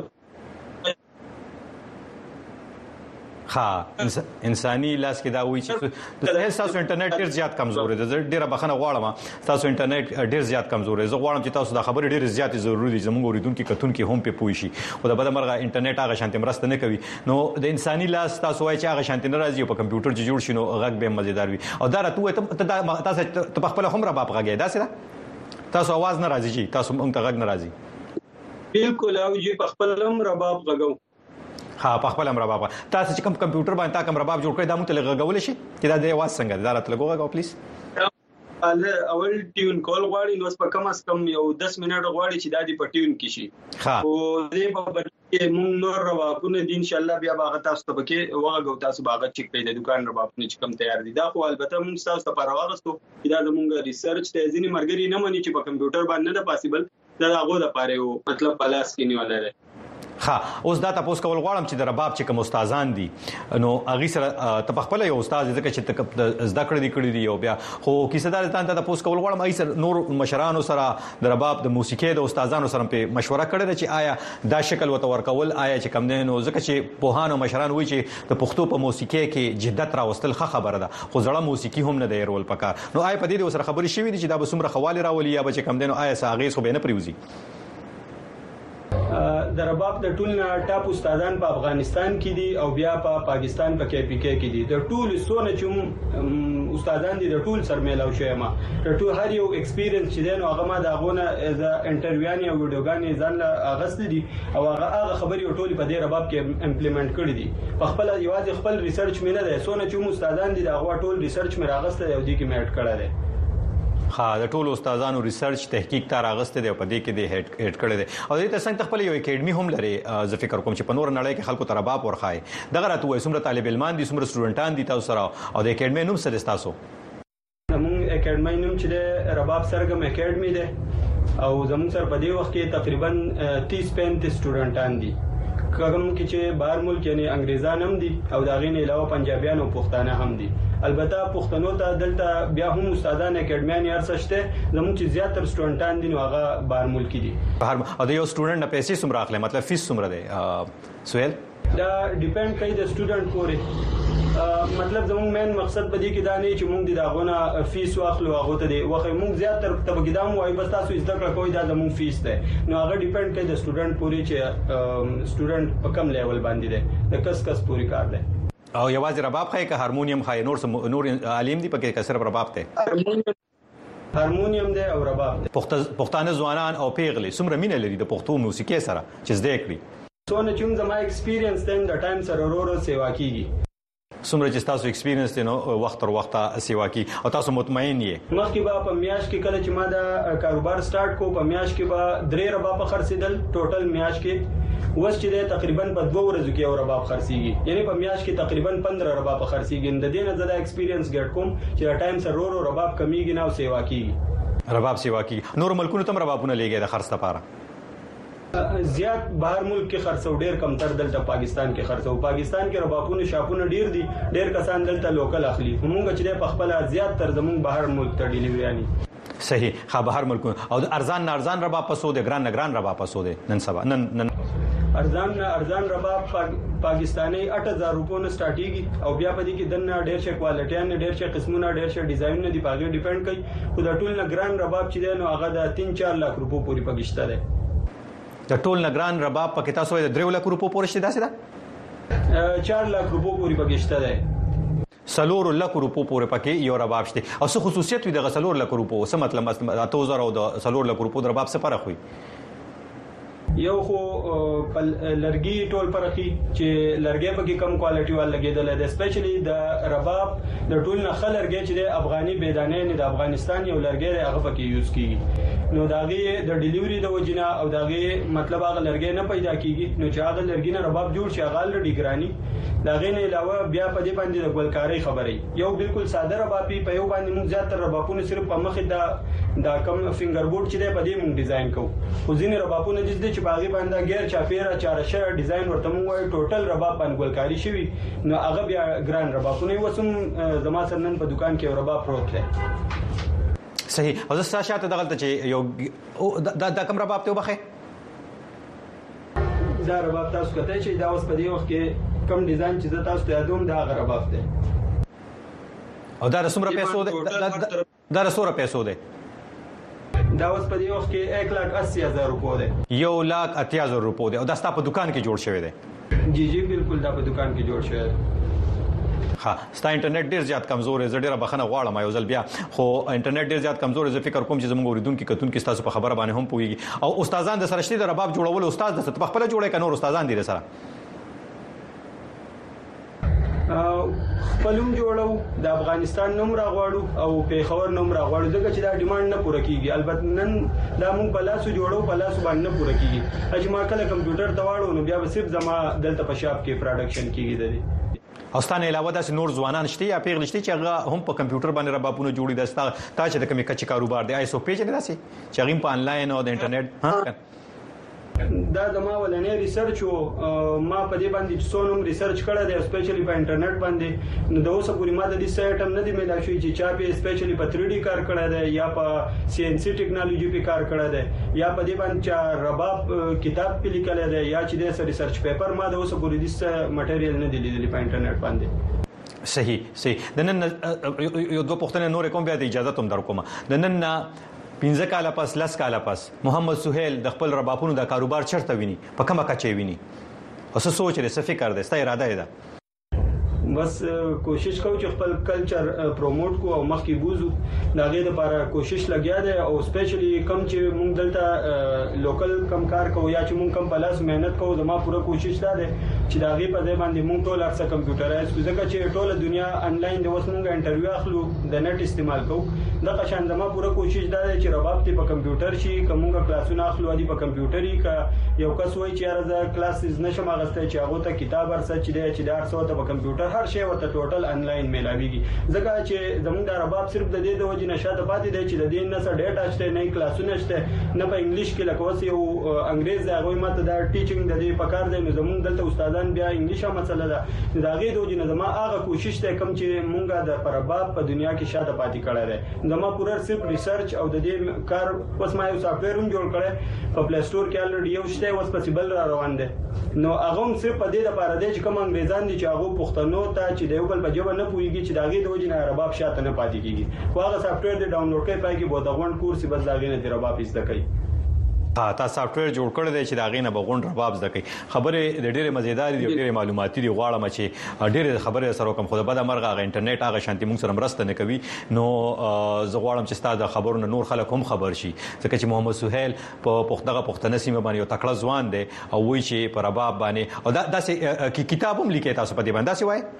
ها انساني لاس کې دا وایي چې د تاسو انټرنیټ ډیر زیات کمزور دی ډیره بخنه غواړم تاسو انټرنیټ ډیر زیات کمزور دی زه غواړم چې تاسو دا خبره ډیر زیات ضروری دي زموږ اوریدونکو کتون کې هم په پوي شي او د بده مرغه انټرنیټ هغه شانتي مرسته نه کوي نو د انساني لاس تاسو وایي چې هغه شانتي نه راځي په کمپیوټر چې جوړ شي نو غږ به مزیدار وي او دا راته تاسو ته خپل هم را باپ غږی دا سره تاسو आवाज نه راځي چې تاسو هم ته غږ نه راځي بالکل او چې په خپل هم را باپ غږو ها په خپل امر بابا تاسو چې کوم کمپیوټر باندې تا کوم رباب جوړ کړی دا مونږ ته لګول شي چې دا د आवाज څنګه دا راته لګوغه پلیز اول ټیون کول غواړي نو په کم اس کم یو دس منټ غواړي چې دا دی په ټیون کې شي ها او دې په کې مونږ نور ربابونه د ان شاء الله بیا باغ تاسو ته کې وغه تاسو باغ چک کړئ د دکان ربابونه چې کم تیار دي دا خو البته مونږ تاسو ته پرواغستو چې دا زموږ ریسرچ ته ځینی مرګري نه مني چې په کمپیوټر باندې نه پاسبل دا هغه د پاره یو مطلب پلاس کې نیول لري ها اوس دا تاسو کول غواړم چې د رباب چې کوم استادان دي نو اغه سره ته خپل یو استاد ځکه چې زده کړې دي کړې دي او بیا خو کیسه دار ته تاسو کول غواړم ای سره نور مشرانو سره د رباب د موسیقي د استادانو سره په مشوره کړې ده چې آیا دا شکل وته ورکول آیا چې کم نه نو ځکه چې په هانو مشران وایي چې د پښتو په موسیقي کې جدت راوستل ښه خبره ده خو ځړه موسیقي هم نه دی رول پکار نو آیا په دې سره خبري شوې دي چې دا به څومره خواله راولي یا به چې کم نه آیا ساغې خو به نه پریوزي د رباب د ټول نه ټاپ استادان په افغانستان کې دي او بیا په پاکستان په کې پی کې کې دي د ټول سونه چې استادان دي د ټول سر میلاو شوی ما د ټول هر یو ایکسپیرینس چې دین او هغه ما د غونه د انټرویوانی او ویډیوګانی ځان اغست دي او هغه هغه خبري ټول په دې رباب کې امپلیمنٹ کړی دي په خپل یوازې خپل ریسرچ مینه ده سونه چې استادان دي د هغه ټول ریسرچ مې راغسته او دې کې مې اډ کړی دی ها د ټولو استادانو ریسرچ تحقیق تر اغسته دی په دې کې د هډ هډ کړی دی او دې تاسو خپل یو اکیډمي هم لري زه فکر کوم چې په نور نړۍ کې خلکو تر رباب ورخای دغه راته وای څومره طالب علمان دي څومره سټوډنټان دي تاسو سره او د اکیډمي نوم څه دی تاسو زموږ اکیډمي نوم چې د رباب سرګم اکیډمي دی او زموږ سره په دې وخت کې تقریبا تیس پینتیس سټوډنټان دي کوم کې چې بهر ملک یعنی انګریزان هم دي او دا غین علاوه پنجابیان او پښتانه هم دي البته پښتنو ته دلته بیا هم استادان اکیډمیان ارسشته زموږ چې زیاتره سټوډنټان دي نو هغه بهر ملکی دي بهر او د یو سټوډنټ نه پیسې سم راخله مطلب فیس سم را دي سویل دا ډیپند کوي د سټوډنټ پورې مطلب زموږ مین مقصد په دې کې دا نه چې موږ د داغونه فیس واخلو هغه ته دی وخت موږ زیاتره تبګیدام وای بس تاسو زده کړئ کوی دا زموږ فیس ده نو هغه ډیپند کوي د سټوډنټ پورې چې سټوډنټ په کم لیول باندې ده د کس کس پوری کار ده او یوازې رباب خای که هارمونیم خای نور نور عالم دی پکې کسر رباب ته هارمونیم دی او رباب دی پښتانه ځوانان او پیغلې سمره مینه لري د پښتو موسیقي سره چې زده کړي څونه چې زما ایکسپیرینس دین د ټایم سره ورو سیوا کیږي سمره چې تاسو ایکسپیرینس دي نو وخت تر وخت سیوا کی او تاسو مطمئن یې مخکې به په میاش کې کله چې ما دا کاروبار سٹارټ کو په میاش کې به درې رباب خرڅیدل ټوټل میاش کې وس چې تقریبا په دوه ورځو کې اور رباب خرڅيږي یعنی په میاش کې تقریبا پندرہ رباب خرڅيږي د دې نه زړه ایکسپیرینس ګټ کوم چې ټایم سره ورو رباب کمیږي نه او سیوا کیږي رباب سیوا کی نور ملکونو تم ربابونه لګي د خرڅ لپاره زیات بهر ملک کې خرڅو ډیر کم تر دلته پاکستان کې خرڅو پاکستان کې ربابونه شاپونه ډیر دي ډیر کسان دلته لوکل اخلي همغه چې په خپل زیات تر زمون بهر ملک ته ډیلیوری اني صحیح خا بهر ملک او ارزان ارزان رباب پسو دي ګران ګران رباب پسو دي نن سبا نن نن ارزان ارزان رباب پاکستانی آٹھ ہزار روپو نه سٹارټيږي او بیا په دې کې دنه ډیر شه کوالټي نه ډیر شه قسمونه ډیر شه ډیزاین نه دی پاګه ډیپند کوي خو د ټول نه ګران رباب چې دی نو هغه د تین چار لک روپو پوری پګشته ده د ټول نه ګران رباب پکې تاسو د درې لک روپو پورې شته داسې ده چار لک روپو پوری پګشته ده سلور لک روپو پورې پکې یو رباب شته او څه خصوصیت وي د سلور لک روپو څه مطلب تاسو زره او د سلور لک روپو د رباب څه فرق وي یو خو لرګي ټول پرخي چې لرګي په کې کم کوالټي ول لګیدل د سپیشلی د رباب د ټول نه خلرګي چې د افغاني بيدانه نه د افغانستان یو لرګي هغه پکې یوز کیږي نو داغه د ډیلیوري د وجنه او داغه مطلب هغه لرګي نه پیدا کیږي نو چې هغه لرګي نه رباب جوړ شي هغه لري ګرانی داغه نه علاوه بیا په دې باندې د ګلکاري خبرې یو بالکل ساده ربابي په یو باندې موږ زیات تر ربابونه صرف په مخ د دا کم فینګر بورډ چې په دې موږ ډیزاین کوو خو ځینې ربابونه چې چې باغی باندې غیر چاپیره چارشه ډیزاین ورته موږ وایو ټوټل رباب باندې ګلکاري شوی نو هغه بیا ګران ربابونه وسم زما سنن په دکان کې رباب پروت دی صحیح او زه شاته دغلت چې یو دا د کوم رباب ته وبخه دا رباب تاسو کته چې دا اوس په دې وخت کې کم ډیزاین چې تاسو ته یادوم دا غ رباب دی او دا رسوم را پیسو ده دا رسوم را پیسو ده دا اوس په دې وخت کې یک لاک اسی هزار روپو ده یو لاک اسی هزار روپو ده او دا ستا په دکان کې جوړ شوی دی جی جی بالکل دا په دکان کې جوړ شوی دی ها ستا انټرنیټ ډیر زیات کمزور دی ډیره بخنه غواړم یو ځل بیا خو انټرنیټ ډیر زیات کمزور دی فکر کوم چې زموږ اوریدونکو کتون کې تاسو په خبره باندې هم پويږي او استادان د سرشتي د رباب جوړول استاد د خپل جوړه کنه استادان دي سره خپلوم جوړو د افغانستان نوم راغواړو او پیښور نوم راغواړو ځکه چې دا ډیماند نه پوره کیږي البته نن دا موږ په لاسو جوړو په لاسو باندې نه پوره کیږي چې ما کله کمپیوټر ته واړو نو بیا به صرف زما دلته په شاپ کې پروډکشن کیږي د دې او ستانه علاوه د نور ځوانان شته یا پیغل شته چې هغه هم په کمپیوټر باندې ربابونه جوړي دستا تا چې د کومې کچې کاروبار دی ایسو پیج نه راسي چې هغه په انلاین او د انټرنیټ ها دا د ما ولنې ریسرچ او ما په دې باندې څونم ریسرچ کړی دی سپیشلی په انټرنیټ باندې نو د اوسه پوری ما د دې سایټم نه دی ملا شوی چې چا په سپیشلی په تھری ډي کار کړی دی یا په سی ان سی ټیکنالوژي په کار کړی دی یا په دې باندې چې رباب کتاب په لیکل دی یا چې د ریسرچ پیپر ما د اوسه پوری د مټیریل نه دی لیدلی په انټرنیټ باندې صحیح صحیح د نن یو دوه پښتنه نور کوم بیا د اجازه تم در کوم د نن پنځه کاله پس لس کاله پس محمد سہیل د خپل ربابونو د کاروبار چرته ویني په کومه کچې ویني او څه سوچ لري څه فکر دی ستاسو اراده ده بس کوشش کوو چې خپل کلچر پروموټ کو او مخکې بوزو دا غي د لپاره کوشش لګیا دی او سپیشلی کم چې موږ دلته لوکل کم کار کوو یا چې موږ کم پلاس مهنت کوو زما پوره کوشش ده چې دا غي په ځای باندې موږ ټول اکثر کمپیوټرایز کوو ځکه چې ټوله دنیا انلاین د وس موږ انټرویو اخلو د نت استعمال کوو دا قشان زما پوره کوشش ده چې رباب ته په کمپیوټر شي کومه کلاسونه اخلو دي په کمپیوټري کا یو کس وای چې راځه کلاسز نشم اغسته چې هغه ته کتاب ورسره چې دی چې د څو ته په کمپیوټر هر شی ورته ټوټل انلاین میلاویږي ځکه چې زموږ د رباب صرف د دې د وجې نشاته پاتې دی چې د دې نه څه ډیټا شته نه کلاسونه شته نه په انګلیش کې لکه اوس یو انګریز هغه ماته د ټیچینګ د دې په کار دی نو زموږ دلته استادان بیا انګلیش مسله ده دا غي د وجې نه زما هغه کوشش ته کم چې مونږه د رباب په دنیا کې شاته پاتې کړی دی زما پوره صرف ریسرچ او د دې کار اوس ما یو سافټویر هم جوړ کړی په پلی سٹور کې الریډي یو شته اوس پسیبل را روان دی نو هغه هم صرف په دې لپاره دی چې کوم انګریزان دي چې هغه پښتنو ته چې د یو بل په جواب نه پويږي چې داغه د وجې نه رباب شاته نه پاتې کیږي خو هغه سافټویر دی ډاونلوډ کوي پای کې بو د غون کورس بس داغه نه دی رباب زده کوي ها تا سافټویر جوړ کړی دی چې داغه نه بغون رباب زده کوي خبره د ډېره مزیدار دي ډېره معلوماتي دي غواړم چې ډېره خبره سره کوم خو د بده مرغه غ انټرنیټ هغه شانتي موږ سره مرسته نه کوي نو زه غواړم چې ستاسو د خبرونو نور خلک هم خبر شي ځکه چې محمد سہیل په پختغه پښتنه سیمه باندې یو تکړه ځوان دی او وایي چې په رباب باندې او دا داسې کتاب هم لیکي تاسو په دې باندې داسې وایي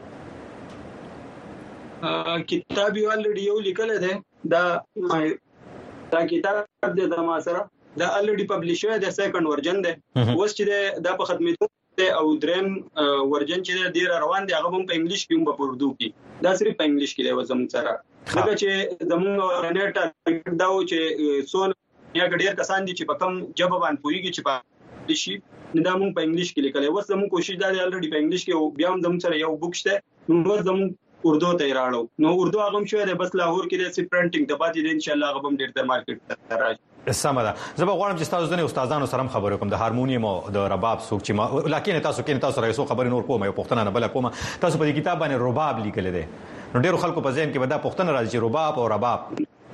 کتاب یو الریډي یو لیکل دی دا دا کتاب د ما سره دا الریډي پبلش شوی دی سیکنډ ورژن دی اوس چې دا په ختمېدو دی او دریم ورژن چې دی روان دی هغه هم په انګلیش کې هم په اردو کې دا صرف په انګلیش کې دی وزم سره ځکه چې زموږ نت دا و چې سون یا ډېر کسان دي چې په کم جواب باندې پويږي چې په شي دا موږ په انګلیش کې لیکل اوس زموږ کوشش دا دی الریډي په انګلیش کې بیا هم زموږ سره یو بوک شته نو زموږ اردو ته راړو نو اردو هغه هم شوی دی بس لاهور کې د سی پرنټینګ د پاتې ان شاء الله هغه هم ډېر تر مارکیټ ته راځي سم ده زه به غواړم چې تاسو ځنې استادانو سره خبرې کوم د هارمونیم او د رباب څوک چې ما لکه تاسو کې تاسو راځو خبرې نور کوم یو پښتنه نه بل کوم تاسو په دې کتاب باندې رباب لیکل دي نو ډېر خلکو په ذهن کې به دا پښتنه راځي رباب او رباب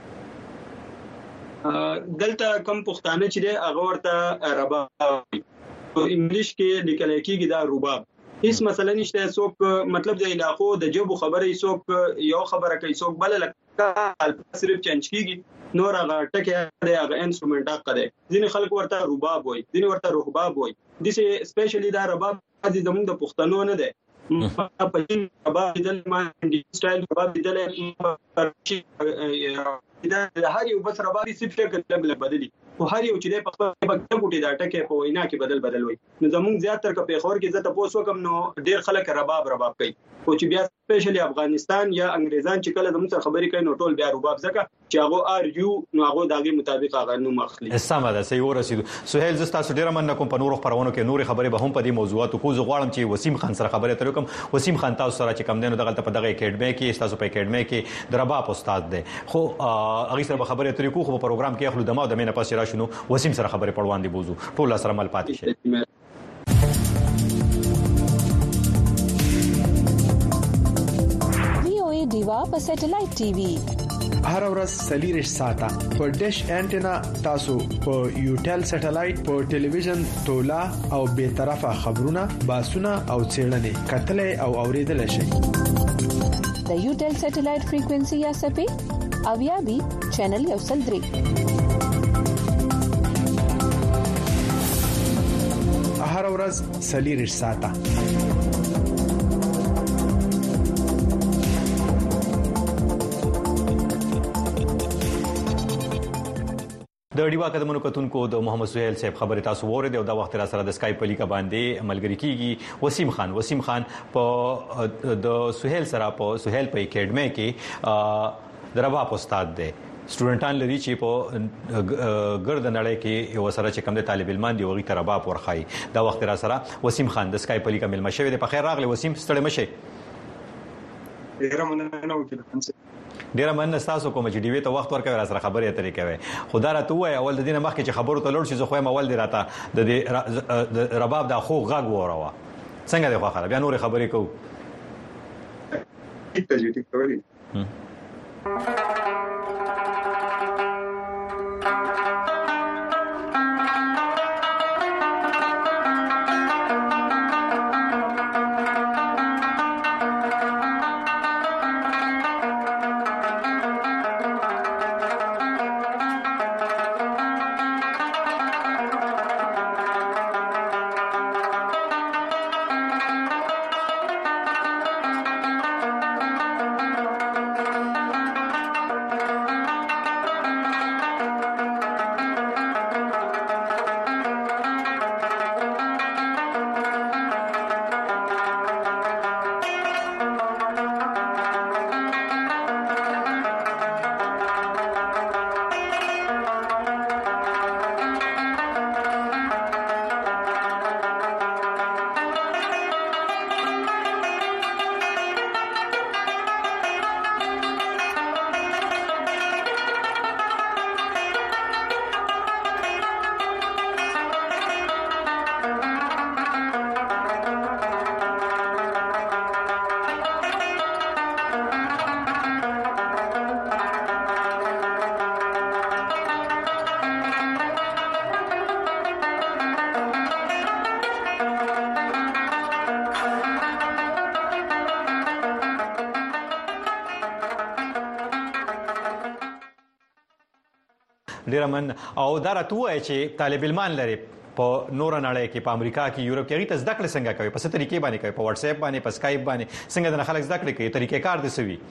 دلته کم پښتانه چې دی هغه ورته رباب په انګلیش کې لیکل کېږي دا رباب هیڅ مسله نشته څوک مطلب د علاقو د جبو خبرې څوک یو خبره کوي څوک بل لکه صرف چنج کیږي نور هغه ټکی دی هغه انسټرومنټ هغه دی ځینې خلک ورته رباب وایي ځینې ورته رهباب وایي دسه سپیشلی دا رباب د زموږ د پښتنو نه دی په دې رباب د ما سټایل رباب د د هر یو بس رباب سیب شکل لګل بدلی خو هر یو چې په خپل په کوټي دا ټکی په وینا کې بدل بدل وي نو زموږ زیاتره په خور کې زته پوسو کم نو ډیر خلک رباب رباب کوي او چې بیا سپیشلی افغانستان یا انګریزان چې کله زموږ سره خبرې کوي نو ټول بیا رباب ځکه چې هغه ار یو نو هغه دغه مطابق هغه نو مخلي سم ده صحیح ورسېدو سهیل زستا سټیر من کوم په نورو خبرونو کې نوري خبرې به هم په دې موضوعاتو کو زه غواړم چې وسیم خان سره خبرې تر کوم وسیم خان تاسو سره چې کم دینو دغه په دغه اکیډمي کې تاسو په اکیډمي کې د رباب استاد دی خو هغه سره خبرې تر کو خو په پروګرام کې خپل دماغ د مینه پاسې راشنو وسیم سره خبرې پړوان دی بوزو ټول سره مل پاتې شي دیوا په سټلایټ ټي وي هر ورځ سلیریش ساته په ډیش انټینا تاسو په یوټل سټلایټ په ټلویزیون تولا او به طرفه خبرونه باسونه او چیرنې کتلې او اوریدل شي د یوټل سټلایټ فریکوئنسي یا سپې او یا بي چینل یو سل درې هر ورځ سلیریش ساته د ډیوا قدمونو کتونکو د محمد سهیل صاحب خبره تاسو وره او دا وخت را سره د سکایپ په لیکه باندې ملګری کیږي وسیم خان وسیم خان په د سهیل سره په سهیل په اکیډمي کې د رباب استاد دی سټوډنټان لري چې په ګرد نړۍ کې یو سره چې کوم د طالب علمان دی وغي تر رباب ورخای دا وخت را سره وسیم خان د سکایپ په لیکه مل مشوي د په خیر راغلی وسیم ستړي مشه ډیره مننه وکړم ډیره مننه تاسو کوم چې ډیوی ته وخت ورکوي را سره خبرې اترې کوي خدا راته وای اول د دینه مخکې چې خبرو ته لور شي زه خو اول دی راته د رباب د خو غږ وراوه څنګه دی خو خبره بیا نور خبرې کوو ټیک ته ټیک کوي ډیر من او دا راته وای چې طالب علمان لري په نور نړۍ کې په امریکا کې یورپ کې غیته زده کړې څنګه کوي په څه طریقې باندې کوي په واتس اپ باندې په سکایپ باندې څنګه د خلک زده کړې کوي طریقې کار دي سوي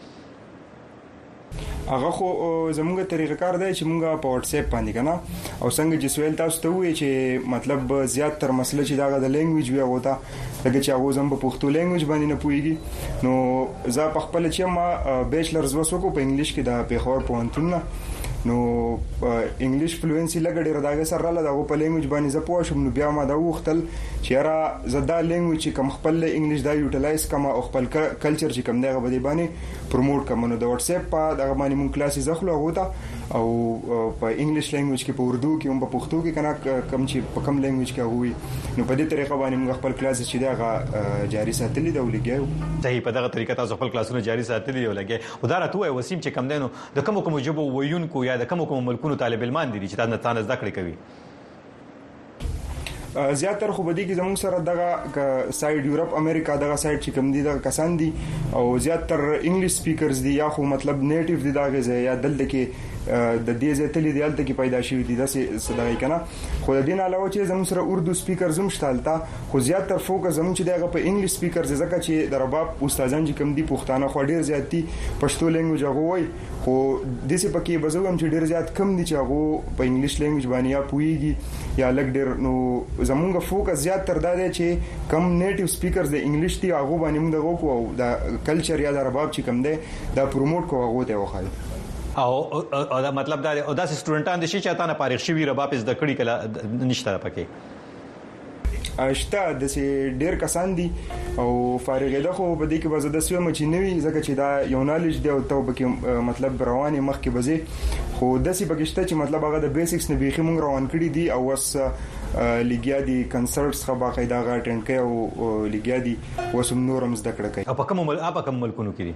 هغه خو زموږ طریقه کار دی چې موږ په واتس اپ باندې کنه او څنګه چې سویل تاسو ته وایي چې مطلب زیات تر مسله چې دا د لینګویج وی غوته لکه چې هغه زم په پښتو لینګویج باندې نه پويږي نو زه په خپل چې ما بیچلرز وسوکو په انګلیش کې د پیښور پوهنتون نه نو انګلیش فلوئنسي لګړې رداګه سره لاله دغه په لینګویج باندې زه پوه شم نو بیا ما دا وختل چې را زدا لینګویج کم خپل انګلیش دا یوټیلایز کما او خپل کلچر چې کم دغه باندې باندې پروموټ کوم نو د واتس اپ په دغه باندې مون کلاسز اخلو غوته او په انګلیش لینګویج کې په اردو کې هم په پښتو کې کنه کم چې په کم لینګویج کې وي نو په دې طریقه باندې موږ خپل کلاسز چې دغه جاری ساتلې دا ولګیو صحیح په دغه طریقه تاسو خپل کلاسونه جاری ساتلې ولګي خدا راته وای وسیم چې کم دینو د کوم کوم جبو ویونکو یا د کوم کوم ملکونو طالب علمان دي چې تاسو نه زده کړې کوي زیاتره خو بدی کې زموږ سره دغه سایډ یورپ امریکا دغه سایډ چې کوم دي دغه کسان دي او زیاتره انګلیش سپیکرز دي یا خو مطلب نیټیو دي دغه ځای یا دلته کې د دې ځای تلې دی الته کې پیدا شوی دي داسې صداي کنه خو د دین علاوه چې زموږ سره اردو سپیکرز هم شتالتا خو زیاتره فوکس زموږ چې دغه په انګلیش سپیکرز ځکه چې د رباب استادان چې کوم دي پښتانه خو ډیر زیات دي پښتو لنګویج هغه وای خو د څه پکې بزوم چې ډیر زیات کم دي چې هغه په انګلیش لنګویج باندې یا پويږي یا لګ ډیر نو زمونږ فوکس زیات تر دا دی چې کم نیټیو سپیکرز د انګلیش دی هغه باندې موږ دغه کو د کلچر یا د رباب چې کوم دی دا پروموټ کو هغه ته وخایي او دا مطلب دا او داسې سټوډنټان دي چې چاته نه فارغ شوي رباب زده کړي کله نشته پکې اشته د سي ډیر کسان دي او فارغ ده خو په دې کې وزده سوي مچ نوي ځکه چې دا یو نالج دی او توبه کې مطلب رواني مخ کې بځي خو د سي پکشته چې مطلب هغه د بیسکس نه بيخي مونږ روان کړی دي او وس لګیا دي کنسرټس خو باقاعده غا اټینډ کوي او لګیا دي وسم نورم زده کړه کوي په کوم مل په کوم ملکونو کې دي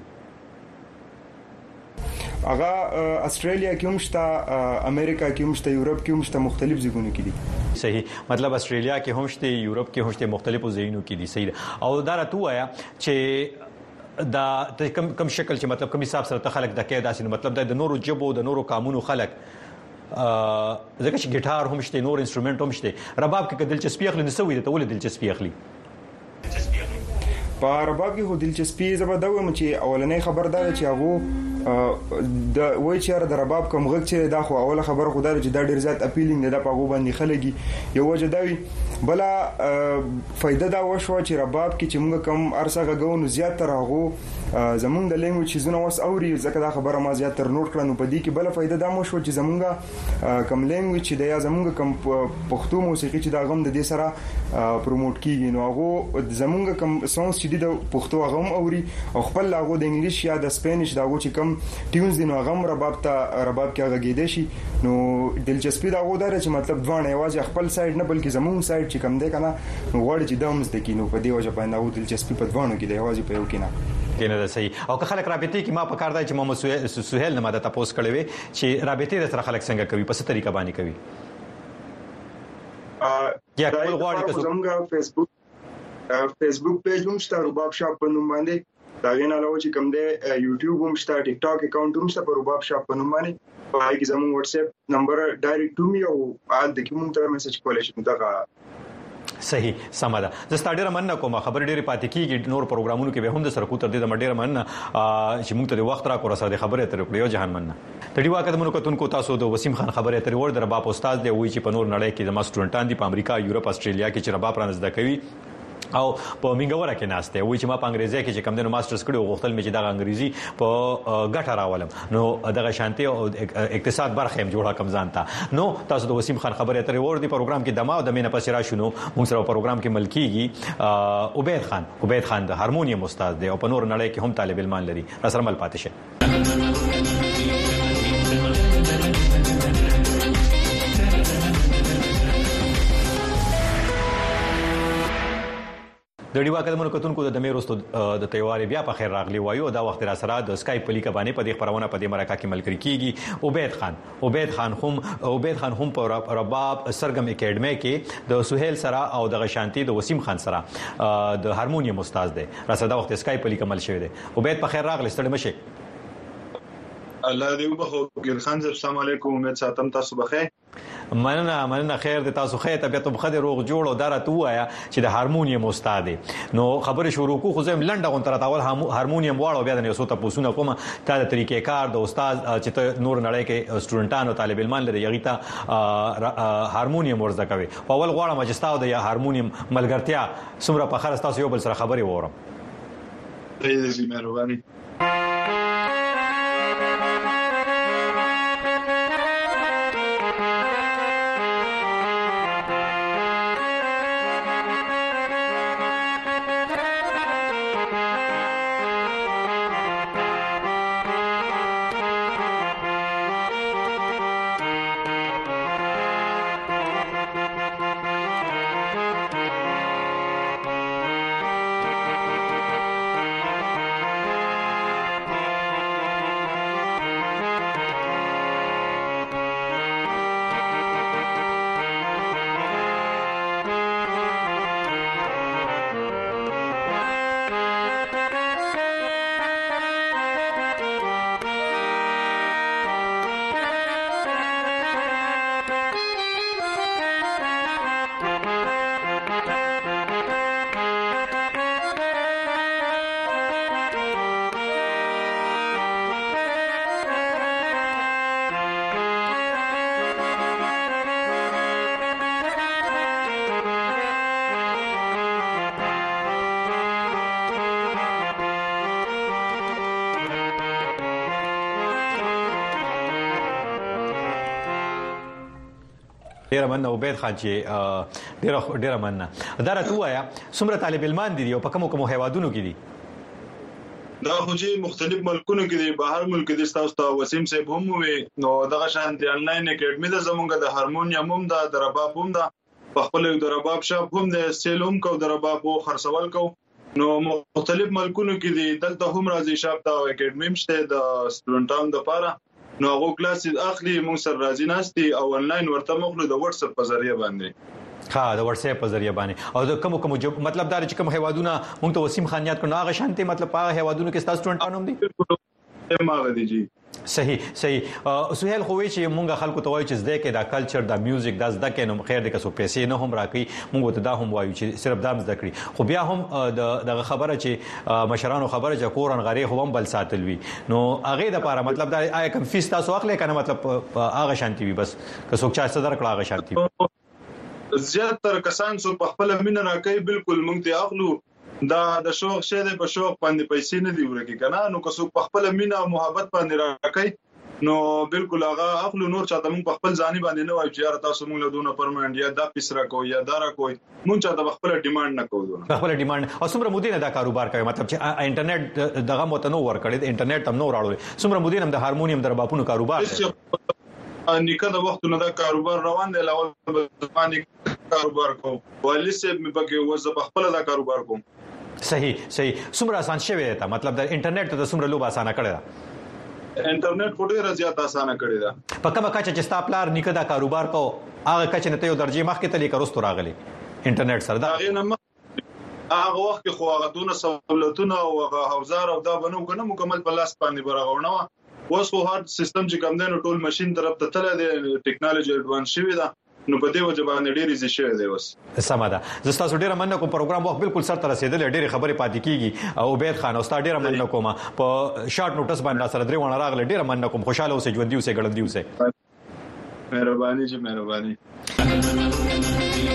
هغه استرالیا کې هم شته امریکا کې هم شته یورپ کې هم شته مختلف ځایونو کې دي صحیح مطلب استرالیا کې هم شته یورپ کې هم شته مختلفو ځایونو کې دي صحیح او دا راته وایا چې دا کم کم شکل چې مطلب کوم حساب سره ته خلک د کې داسې مطلب د نورو جبو د نورو قانونو خلک ځکه چې ګټار هم شته نور انسټرومنټ هم شته رباب کې دلچسپي اخلي نسوي ته ولې دلچسپي اخلي په رباب کې هو دلچسپي زبر دا و چې اولنې خبردار چې هغه د وای چې د رباب کوم غږ چې دا خو اوله خبره خو دا چې دا ډیر زیات اپیلینګ ده په غو باندې خلګي یو وجه دا وی بلا فائدہ دا وشو چې رباب کې چې موږ کم ارسه غوونو زیات تر هغه زمونږ د لنګویج چیزونه وس اوري ځکه دا خبره ما زیات تر نوٹ کړنو په دې کې بل فائدہ دا مو شو چې زمونږ کم لنګویج چې دا زمونږ کم پښتو موسیقي چې دا غم د دې سره پروموټ کیږي نو هغه زمونږ کم سونګز چې د پښتو غم اوري او خپل هغه د انګلیش یا د سپینش دا چې کم ټیونز دي نو غم رباب ته رباب کې هغه گیدې شي نو دلچسپي دا غوډه چې مطلب ځوان یوازې خپل سایډ نه بلکې زموږ سایډ چې کم دی کنه نو غوړ چې دمز د کینو په دی وجه باندې او دلچسپي په ځوانو کې دی یوازې په یو کې نه کنه دا صحیح او که خلک رابطې کې ما په کار دی چې محمد سہیل نه ماده تاسو کړی وي چې رابطې سره خلک څنګه کوي په څه طریقه باندې کوي ا یا خپل غواړي که زموږ فیسبوک فیسبوک پیج هم شته رباب شاپ په نوم باندې دا غین علاوه چې کوم دی یوټیوب هم شته ټیک ټاک اکاونټ هم شته په رباب شاپ په نوم باندې په هغه کې زموږ واتس اپ نمبر ډایرکټ ټو می او ا د کوم ته میسج کولای شئ دا صحیح سماده زه ستاره مننه کوم خبر ډېری پاتې کیږي نور پروګرامونو کې به هم د سره کو تر دې د ډېر مننه چې موږ ته د وخت را کور سره خبره تر کړو جهان مننه تړي واکد مونږ کتونکو تاسو د وسیم خان خبره تر ور در رباب استاد دی وی چې په نور نړۍ کې د ما سټوډنټان دي په امریکا یورپ استرالیا کې چې رباب رانځ د کوي او په منګوره کې ناشته وای چې ما په انګریزي کې چې کم دنو ماسترز کړو غوښتل مې چې د انګریزي په ګټه راولم نو دغه شانتي او اقتصاد برخه هم جوړه کم ځانته نو تاسو د وسیم خان خبره ترې ور دي پروګرام کې دما او د مینه پسې را شونو موږ سره پروګرام کې ملکیږي عبید خان عبید خان د هارمونیم استاد دی او په نور نړۍ کې هم طالب علم لري را سره مل پاتې شه د ډیوا کډمنو کتونکو د میروستو د تیوار بیا په خیر راغلی وایو دا وخت را سره د اسکایپ په لیکه باندې په دې خبرونه په دې مرکه کې ملګری کیږي عبید خان عبید خان هم عبید خان هم په رباب سرګم اکیډمي کې د سہیل سره او د غشانتی د وسیم خان سره د هارمونیم استاد دی را سره دا وخت اسکایپ په لیکه مل شوی دی عبید په خیر راغلی ستړي مشه الله دې وبخو ګل خان السلام علیکم امید ساتم تاسو بخیر مننه مننه خیر د تاسو خیر طبيعت په خدای روغ جوړ او درته وایا چې د هارمونیم استاد نو خبره شروع کو خو زم لنډه غون تر تاول هارمونیم واړو بیا د نسو ته پوسونه کوم تا د طریقې کار د استاد چې نور نړۍ کې سټوډنټانو طالب علمان لري یغی ته هارمونیم ورزده کوي په اول غواړم چې تاسو د هارمونیم ملګرتیا سمره په خرڅ تاسو یو بل سره خبري وورم دې مهرباني ډیر مننه عبید خان چې ډیر ډیر مننه دا راته وایا څومره طالب علمان دي او په کوم کوم هیوادونو کې دي دا خو چې مختلف ملکونو کې دي بهر ملک دي تاسو ته وسیم صاحب هم وي نو دغه شان دي انلاین اکیډمي د زمونږ د هارمونیم هم دا د رباب هم دا په خپل د رباب شاپ هم د سیلوم کو د رباب او خرڅول کو نو مختلف ملکونو کې دي دلته هم راځي شاپ ته اکیډمي مشته د سټوډنټانو لپاره نو هغه کلاسز اخلي موږ سره راځي ناستي او انلاین ورته مخلو د واتس اپ په ذریعہ باندې ها د واتس اپ په ذریعہ باندې او د کوم کوم مطلب دا چې کوم هیوادونه موږ ته وسیم خان یاد کړو هغه شانتي مطلب هغه هیوادونو کې تاسو سټوډنټانو هم دي ماغه دي جی صحیح صحیح سہیل خو وی چې مونږه خلکو ته وایو چې زده کې دا کلچر دا میوزیک دا زده کې نو خیر دې کسو پیسې نه هم راکې مونږ ته دا هم وایو چې صرف دا زده کړی خو بیا هم د خبره چې مشرانو خبره چې کورن غری خو هم بل ساتل وی نو هغه د لپاره مطلب دا آیا کوم فیس تاسو اخلي کنه مطلب هغه شانتي وي بس که څوک چا صدر کړه هغه شانتي زیات تر کسان څو په خپل مين راکې بالکل مونږ ته اخلو دا د شوق شه د په شوق باندې پیسې نه دی ورکی کنه نو که څوک په خپل مینا او محبت باندې راکې نو بالکل هغه خپل نور چاته مونږ په خپل ځاني باندې نه وایو چې یار تاسو مونږ له دونه پرمنټ یا دا پیسره کو یا دا را کوی مونږ چاته خپل ډیماند نه کوو نه خپل ډیماند او څومره مودې نه دا کاروبار کوي مطلب چې انټرنیټ دغه متنو ور کړی انټرنیټ هم نو راړو څومره مودې هم د هارمونیم در باپونو کاروبار نیکه د وخت نه دا کاروبار روان دی لاول باندې کاروبار کوم ولې سه مې پکې وځه په خپل دا کاروبار کوم صحیح صحیح څومره آسان شوی دی مطلب د انټرنیټ ته څومره لوب آسانه کړی دا انټرنیټ په ډیره زیات آسانه کړی دا په کومه کچه چې ستاپلار نیکه دا کاروبار کو هغه کچه نه ته یو درجه مخکې تلې کروستو راغلی انټرنیټ سره دا هغه وخت کې خو هغه دونه سہولتونه او هغه حوزار او دا بنو کنه مکمل په لاس باندې برغونه اوس خو هر سیستم چې کوم دی نو ټول ماشين طرف ته تل دی ټیکنالوژي ایڈوانس شوی دا نو په دې وجه باندې ډېری زی شوی دی اوس سماده زستا سو ډېر مننه کوم پروګرام وخت بالکل سر تر رسیدل ډېری خبرې پاتې کیږي او عبید خان او ستا ډېر مننه کوم په شارټ نوټس باندې سره درې ونه راغله ډېر مننه کوم خوشاله اوسې ژوندۍ اوسې ګړندۍ اوسې مهرباني جی مهرباني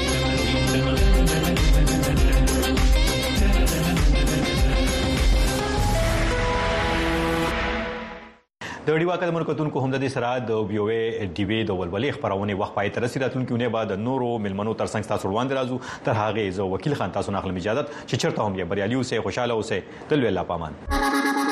د ډیوا کډمن کوتونکو هم د دې سره د بي او اي ډي وي د ولولې خبرونه وخت پای تر رسیداتونکو نه بعد نورو ملمنو تر څنګه تاسو روان درازو تر هغه زه وکیل خان تاسو ناخله اجازه چې چرته هم یې بریالي اوسه خوشاله اوسه تل ویلا پامان